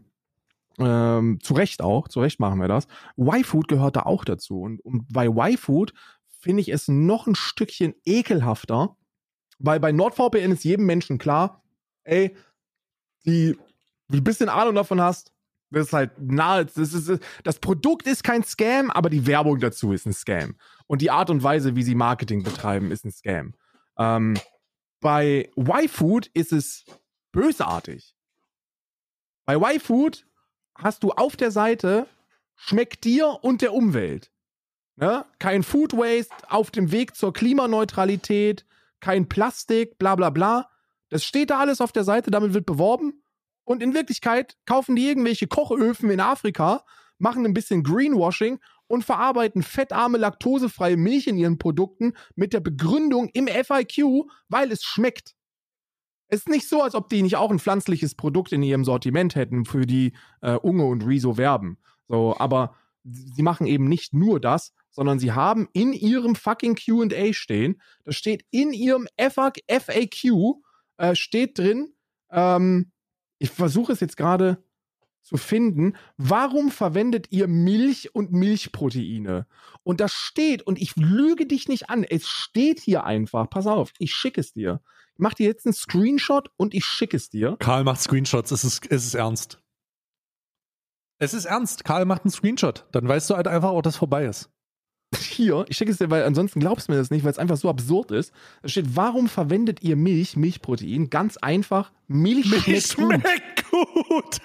Recht machen wir das. Y-Food gehört da auch dazu. Und bei Y-Food finde ich es noch ein Stückchen ekelhafter, weil bei NordVPN ist jedem Menschen klar, ey, du ein bisschen Ahnung davon hast, das ist halt das Produkt ist kein Scam, aber die Werbung dazu ist ein Scam. Und die Art und Weise, wie sie Marketing betreiben, ist ein Scam. Bei Y-Food ist es bösartig. Bei Y-Food hast du auf der Seite, schmeckt dir und der Umwelt. Ne? Kein Food Waste auf dem Weg zur Klimaneutralität, kein Plastik, bla bla bla. Das steht da alles auf der Seite, damit wird beworben. Und in Wirklichkeit kaufen die irgendwelche Kochöfen in Afrika, machen ein bisschen Greenwashing und verarbeiten fettarme, laktosefreie Milch in ihren Produkten mit der Begründung im FAQ, weil es schmeckt. Es ist nicht so, als ob die nicht auch ein pflanzliches Produkt in ihrem Sortiment hätten, für die Unge und Rezo werben. So, aber sie machen eben nicht nur das, sondern sie haben in ihrem fucking Q&A stehen, das steht in ihrem FAQ, steht drin, ich versuche es jetzt gerade zu finden, warum verwendet ihr Milch und Milchproteine? Und das steht, und ich lüge dich nicht an, es steht hier einfach, pass auf, ich schicke es dir. Ich mache dir jetzt einen Screenshot und ich schicke es dir. Karl macht Screenshots, es ist ernst. Es ist ernst, Karl macht einen Screenshot, dann weißt du halt einfach auch, dass vorbei ist. Hier, ich schicke es dir, weil ansonsten glaubst du mir das nicht, weil es einfach so absurd ist. Da steht, warum verwendet ihr Milchprotein? Ganz einfach, Milch schmeckt gut.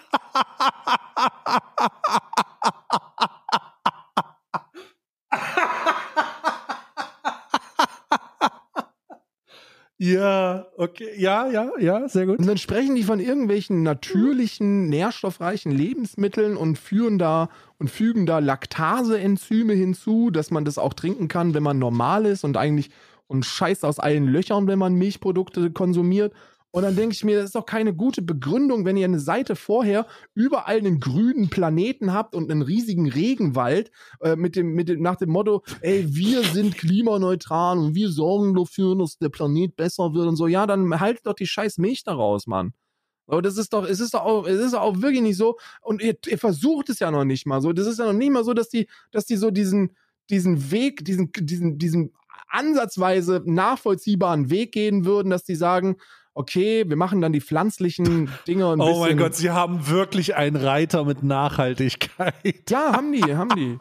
Ja, okay, ja, sehr gut. Und dann sprechen die von irgendwelchen natürlichen, nährstoffreichen Lebensmitteln und fügen da Laktase-Enzyme hinzu, dass man das auch trinken kann, wenn man normal ist und scheißt aus allen Löchern, wenn man Milchprodukte konsumiert. Und dann denke ich mir, das ist doch keine gute Begründung, wenn ihr eine Seite vorher überall einen grünen Planeten habt und einen riesigen Regenwald nach dem Motto, ey, wir sind klimaneutral und wir sorgen dafür, dass der Planet besser wird und so. Ja, dann haltet doch die scheiß Milch daraus, Mann. Aber es ist doch auch wirklich nicht so. Und ihr versucht es ja noch nicht mal so. Das ist ja noch nicht mal so, dass die so diesen Weg, diesen ansatzweise nachvollziehbaren Weg gehen würden, dass die sagen, okay, wir machen dann die pflanzlichen Dinge ein bisschen. Oh mein Gott, sie haben wirklich einen Reiter mit Nachhaltigkeit. Ja, haben die.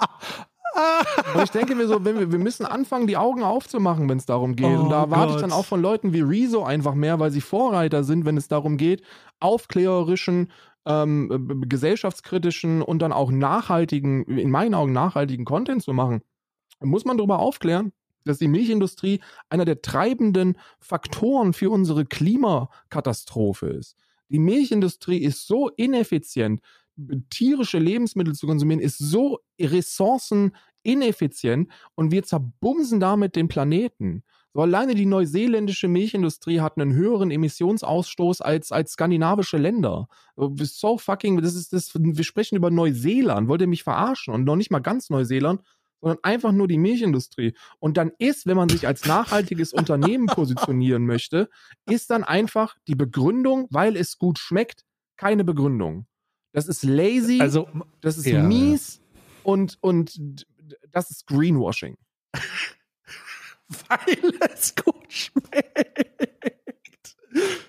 Und ich denke mir so, wir müssen anfangen, die Augen aufzumachen, wenn es darum geht. Und da erwarte ich dann auch von Leuten wie Rezo einfach mehr, weil sie Vorreiter sind, wenn es darum geht, aufklärerischen, gesellschaftskritischen und dann auch nachhaltigen, in meinen Augen nachhaltigen Content zu machen. Da muss man darüber aufklären, dass die Milchindustrie einer der treibenden Faktoren für unsere Klimakatastrophe ist. Die Milchindustrie ist so ineffizient, tierische Lebensmittel zu konsumieren, ist so ressourcenineffizient und wir zerbumsen damit den Planeten. So alleine die neuseeländische Milchindustrie hat einen höheren Emissionsausstoß als skandinavische Länder. So fucking, wir sprechen über Neuseeland, wollt ihr mich verarschen? Und noch nicht mal ganz Neuseeland, sondern einfach nur die Milchindustrie. Und dann ist, wenn man sich als nachhaltiges Unternehmen positionieren möchte, ist dann einfach die Begründung, weil es gut schmeckt, keine Begründung. Das ist lazy, das ist mies und das ist Greenwashing. Weil es gut schmeckt.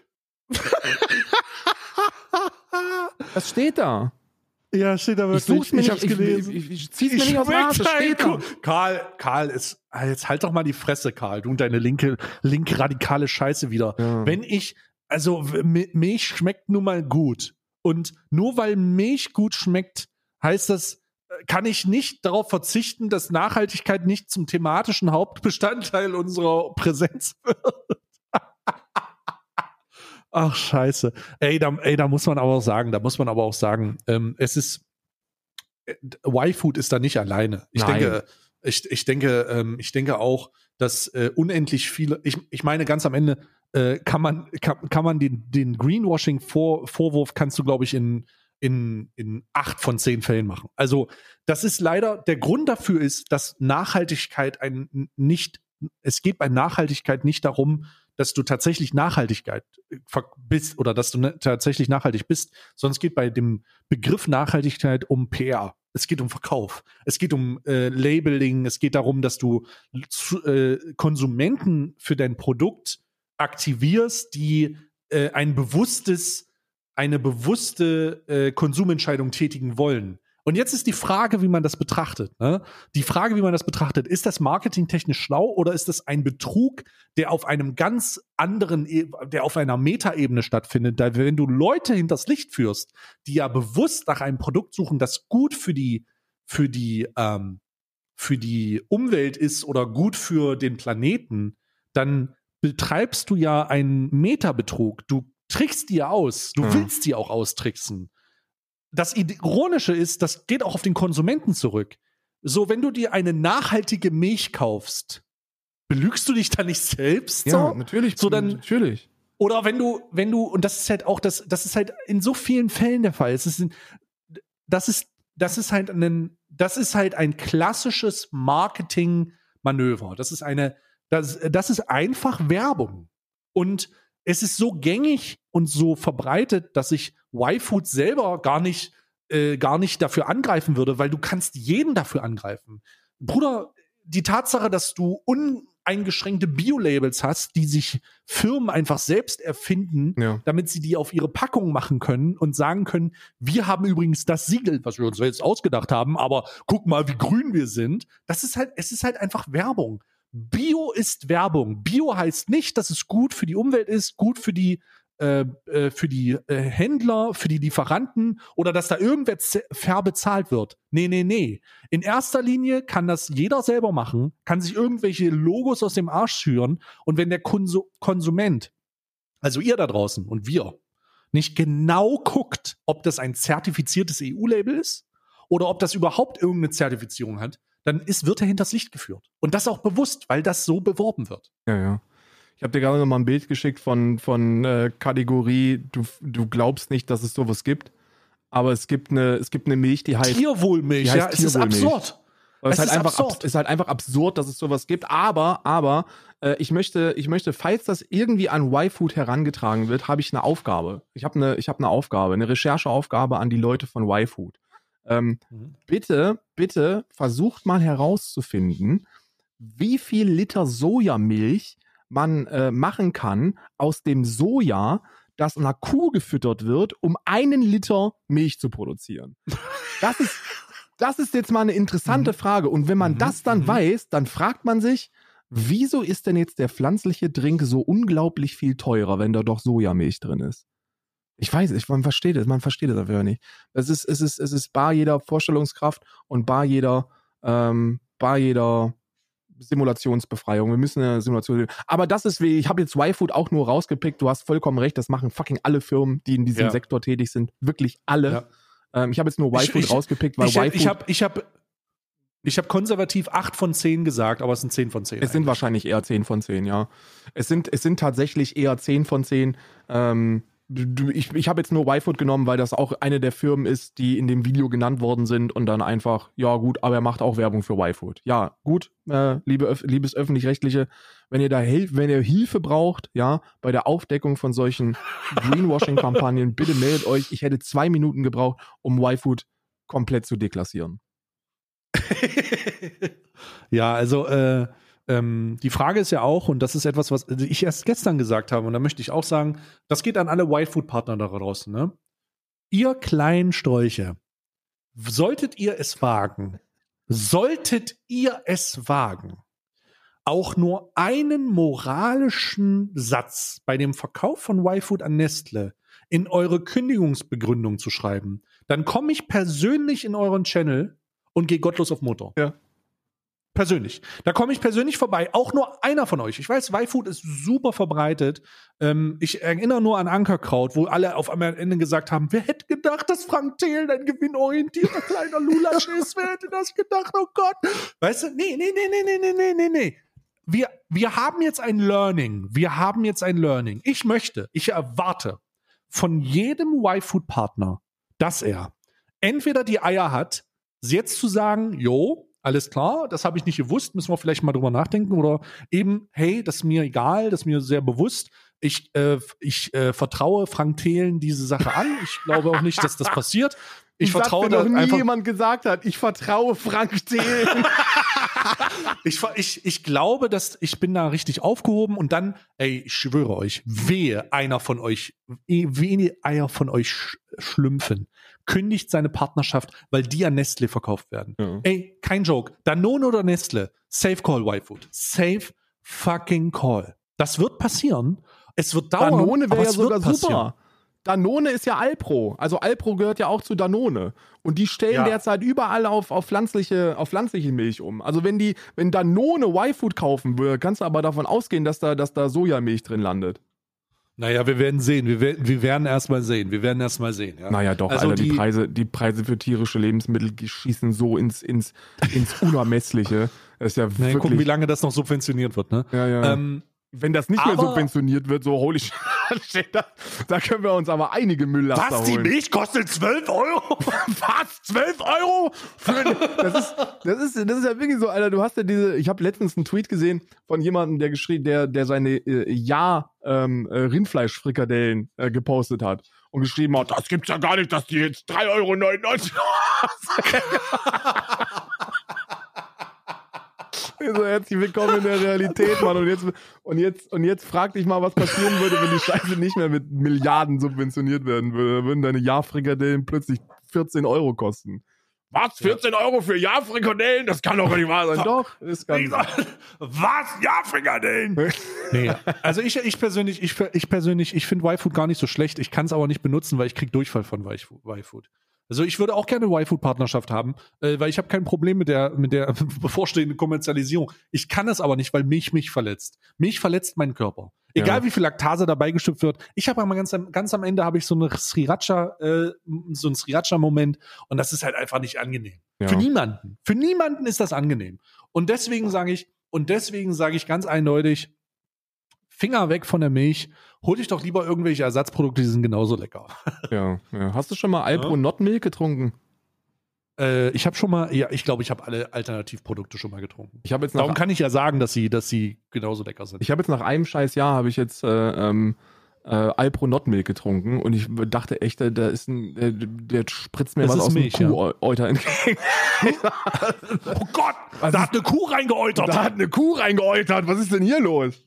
Das steht da. Ja, steht da wirklich. Ich hab's gelesen. Ich zieh's mir nicht aus der Nase. Steht da. Karl, jetzt halt doch mal die Fresse, Karl. Du und deine linke radikale Scheiße wieder. Ja. Milch schmeckt nun mal gut. Und nur weil Milch gut schmeckt, heißt das, kann ich nicht darauf verzichten, dass Nachhaltigkeit nicht zum thematischen Hauptbestandteil unserer Präsenz wird. Ach, scheiße. Da muss man aber auch sagen, es ist, Y-Food ist da nicht alleine. Ich denke auch, dass unendlich viele, ich meine, ganz am Ende kann man den Greenwashing-Vorwurf kannst du, glaube ich, in 8 von 10 Fällen machen. Also, das ist leider, der Grund dafür ist, dass Nachhaltigkeit es geht bei Nachhaltigkeit nicht darum, dass du tatsächlich Nachhaltigkeit bist oder dass du tatsächlich nachhaltig bist, sondern es geht bei dem Begriff Nachhaltigkeit um PR. Es geht um Verkauf. Es geht um Labeling. Es geht darum, dass du Konsumenten für dein Produkt aktivierst, die eine bewusste Konsumentscheidung tätigen wollen. Und jetzt ist die Frage, wie man das betrachtet. Ne? Die Frage, wie man das betrachtet, ist das marketingtechnisch schlau oder ist das ein Betrug, der auf einem ganz anderen, der auf einer Metaebene stattfindet? Da, wenn du Leute hinters Licht führst, die ja bewusst nach einem Produkt suchen, das gut für die Umwelt ist oder gut für den Planeten, dann betreibst du ja einen Metabetrug. Du trickst die ja aus. Du willst die auch austricksen. Das Ironische ist, das geht auch auf den Konsumenten zurück. So, wenn du dir eine nachhaltige Milch kaufst, belügst du dich da nicht selbst? Ja, so? natürlich. So, dann, natürlich. Oder wenn du, und das ist halt auch, das ist halt in so vielen Fällen der Fall. Das ist halt ein klassisches Marketingmanöver. Das ist einfach Werbung. Und es ist so gängig und so verbreitet, dass ich Y-Food selber gar nicht dafür angreifen würde, weil du kannst jeden dafür angreifen. Bruder, die Tatsache, dass du uneingeschränkte Bio-Labels hast, die sich Firmen einfach selbst erfinden, damit sie die auf ihre Packung machen können und sagen können, wir haben übrigens das Siegel, was wir uns jetzt ausgedacht haben, aber guck mal, wie grün wir sind. Es ist halt einfach Werbung. Bio ist Werbung. Bio heißt nicht, dass es gut für die Umwelt ist, gut für die Händler, für die Lieferanten oder dass da irgendwer fair bezahlt wird. Nee. In erster Linie kann das jeder selber machen, kann sich irgendwelche Logos aus dem Arsch schüren und wenn der Konsument, also ihr da draußen und wir, nicht genau guckt, ob das ein zertifiziertes EU-Label ist oder ob das überhaupt irgendeine Zertifizierung hat, dann wird er hinters Licht geführt. Und das auch bewusst, weil das so beworben wird. Ja. Ich habe dir gerade noch mal ein Bild geschickt von Kategorie, du glaubst nicht, dass es sowas gibt, aber es gibt eine Milch, die heißt Tierwohlmilch. Ja, es ist absurd. Es ist halt einfach absurd, dass es sowas gibt, aber ich möchte, falls das irgendwie an Y-Food herangetragen wird, habe ich eine Aufgabe. Ich habe eine Aufgabe, eine Rechercheaufgabe an die Leute von Y-Food. Bitte versucht mal herauszufinden, wie viel Liter Sojamilch man machen kann aus dem Soja, das einer Kuh gefüttert wird, um 1 Liter Milch zu produzieren. Das ist jetzt mal eine interessante Frage. Und wenn man das dann weiß, dann fragt man sich, wieso ist denn jetzt der pflanzliche Drink so unglaublich viel teurer, wenn da doch Sojamilch drin ist? Ich weiß, man versteht es einfach nicht. Es ist bar jeder Vorstellungskraft und bar jeder Simulationsbefreiung. Wir müssen eine Simulation. Aber das ist ich habe jetzt Y-Food auch nur rausgepickt. Du hast vollkommen recht. Das machen fucking alle Firmen, die in diesem Sektor tätig sind. Wirklich alle. Ja. Ich habe jetzt nur Y-Food rausgepickt, weil Y-Food. Ich habe konservativ 8 von 10 gesagt, aber es sind 10 von 10. Es sind wahrscheinlich eher 10 von 10, ja. Es sind tatsächlich eher 10 von 10. Ich habe jetzt nur Y-Food genommen, weil das auch eine der Firmen ist, die in dem Video genannt worden sind und dann einfach, ja gut, aber er macht auch Werbung für Y-Food. Ja, gut, liebes Öffentlich-Rechtliche, wenn ihr Hilfe braucht, ja, bei der Aufdeckung von solchen Greenwashing-Kampagnen, bitte meldet euch. Ich hätte 2 Minuten gebraucht, um Y-Food komplett zu deklassieren. Ja, also die Frage ist ja auch, und das ist etwas, was ich erst gestern gesagt habe, und da möchte ich auch sagen, das geht an alle Y-Food-Partner da draußen, ne? Ihr kleinen Sträuche, solltet ihr es wagen, auch nur einen moralischen Satz bei dem Verkauf von Y-Food an Nestle in eure Kündigungsbegründung zu schreiben, dann komme ich persönlich in euren Channel und gehe gottlos auf Motor. Ja. Persönlich. Da komme ich persönlich vorbei. Auch nur einer von euch. Ich weiß, Y-Food ist super verbreitet. Ich erinnere nur an Ankerkraut, wo alle auf einmal am Ende gesagt haben, wer hätte gedacht, dass Frank Thelen ein gewinnorientierter kleiner Lulasch ist? Wer hätte das gedacht? Oh Gott. Weißt du, nee. Wir haben jetzt ein Learning. Ich erwarte von jedem Y-Food-Partner, dass er entweder die Eier hat, jetzt zu sagen, jo, alles klar, das habe ich nicht gewusst, müssen wir vielleicht mal drüber nachdenken, oder eben, hey, das ist mir egal, das ist mir sehr bewusst, ich vertraue Frank Thelen diese Sache an, ich glaube auch nicht, dass das passiert. Ich vertraue da noch nie einfach. Jemand gesagt hat, ich vertraue Frank Thelen. Ich glaube, dass ich bin da richtig aufgehoben und dann, ey, ich schwöre euch, wehe Eier von euch schlümpfen, kündigt seine Partnerschaft, weil die an Nestle verkauft werden. Ja. Ey, kein Joke. Danone oder Nestle, safe call Y-Food. Safe fucking call. Das wird passieren. Es wird dauern, Danone wäre ja sogar passieren. super. Danone ist ja Alpro. Also Alpro gehört ja auch zu Danone. Und die stellen derzeit überall auf pflanzliche Milch um. Also wenn Danone Y-Food kaufen würde, kannst du aber davon ausgehen, dass da Sojamilch drin landet. Naja, wir werden sehen. Wir werden erst mal sehen. Ja. Naja, doch, also Alter, die Preise für tierische Lebensmittel schießen so ins Unermessliche. Das ist ja wirklich. Gucken, wie lange das noch subventioniert wird, ne? Ja. Wenn das nicht mehr subventioniert wird, so holy shit, da können wir uns aber einige Mülllaster holen. Was, die Milch kostet 12 Euro? Was? 12 Euro? Das ist ja wirklich so, Alter, du hast ja ich habe letztens einen Tweet gesehen von jemandem, der seine Rindfleischfrikadellen gepostet hat und geschrieben hat, das gibt's ja gar nicht, dass die jetzt 3,99 Euro So, herzlich willkommen in der Realität, Mann. Und jetzt frag dich mal, was passieren würde, wenn die Scheiße nicht mehr mit Milliarden subventioniert werden würde. Da würden deine Jahrfrikadellen plötzlich 14 Euro kosten. Was? 14 Euro für Jahrfrikadellen? Das kann doch nicht wahr sein. Doch, ist ganz. Was? Jahrfrikadellen? Nee, also ich persönlich, ich finde Y-Food gar nicht so schlecht. Ich kann es aber nicht benutzen, weil ich krieg Durchfall von Y-Food. Also ich würde auch gerne eine Y-Food-Partnerschaft haben, weil ich habe kein Problem mit der bevorstehenden Kommerzialisierung. Ich kann es aber nicht, weil Milch mich verletzt. Milch verletzt meinen Körper. Egal wie viel Laktase dabei gestückt wird. Ich habe aber ganz am Ende habe ich so einen Sriracha-Moment und das ist halt einfach nicht angenehm. Ja. Für niemanden ist das angenehm. Und deswegen sage ich ganz eindeutig, Finger weg von der Milch, hol dich doch lieber irgendwelche Ersatzprodukte, die sind genauso lecker. Ja. Hast du schon mal Alpro Not Milk getrunken? Ich habe schon mal, ich glaube, ich habe alle Alternativprodukte schon mal getrunken. Darum kann ich ja sagen, dass sie genauso lecker sind. Ich habe jetzt nach einem scheiß Jahr Alpro Not Milk getrunken und ich dachte echt, der spritzt mir was aus dem Kuhäuter entgegen. Oh Gott, da hat eine Kuh reingeäutert. Was ist denn hier los?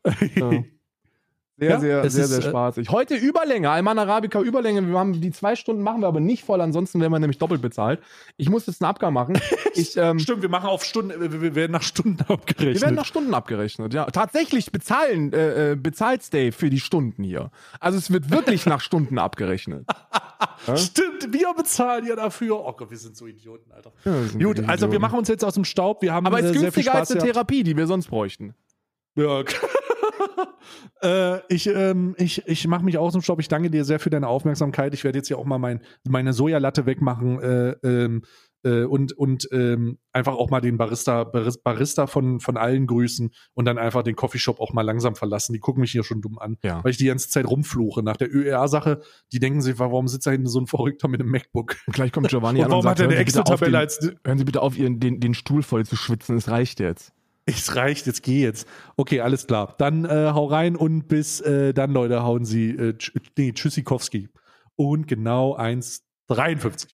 Ja. Sehr spaßig. Heute Überlänge, Alman Arabica Überlänge. Die 2 Stunden machen wir aber nicht voll, ansonsten werden wir nämlich doppelt bezahlt. Ich muss jetzt einen Abgang machen. Stimmt, wir machen auf Stunden, wir werden nach Stunden abgerechnet. Ja. Tatsächlich bezahlt Dave für die Stunden hier. Also es wird wirklich nach Stunden abgerechnet. Ja? Stimmt, wir bezahlen ja dafür. Oh Gott, wir sind so Idioten, Alter. Ja, gut, also wir machen uns jetzt aus dem Staub. Wir haben aber es ist sehr viel günstiger Spaß als eine Therapie, die wir sonst bräuchten. Ja, ich mache mich aus dem Staub. Ich danke dir sehr für deine Aufmerksamkeit. Ich werde jetzt hier auch mal meine Sojalatte wegmachen und einfach auch mal den Barista von allen grüßen und dann einfach den Coffeeshop auch mal langsam verlassen. Die gucken mich hier schon dumm an, weil ich die ganze Zeit rumfluche. Nach der ÖR-Sache, die denken sich, warum sitzt da hinten so ein Verrückter mit einem MacBook? Und gleich kommt Giovanni an und sagt, hören Sie bitte auf, den Stuhl voll zu schwitzen, es reicht jetzt. Es reicht, jetzt geh jetzt. Okay, alles klar. Dann hau rein und bis dann, Leute, hauen Sie Tschüssikowski. Und genau 1,53.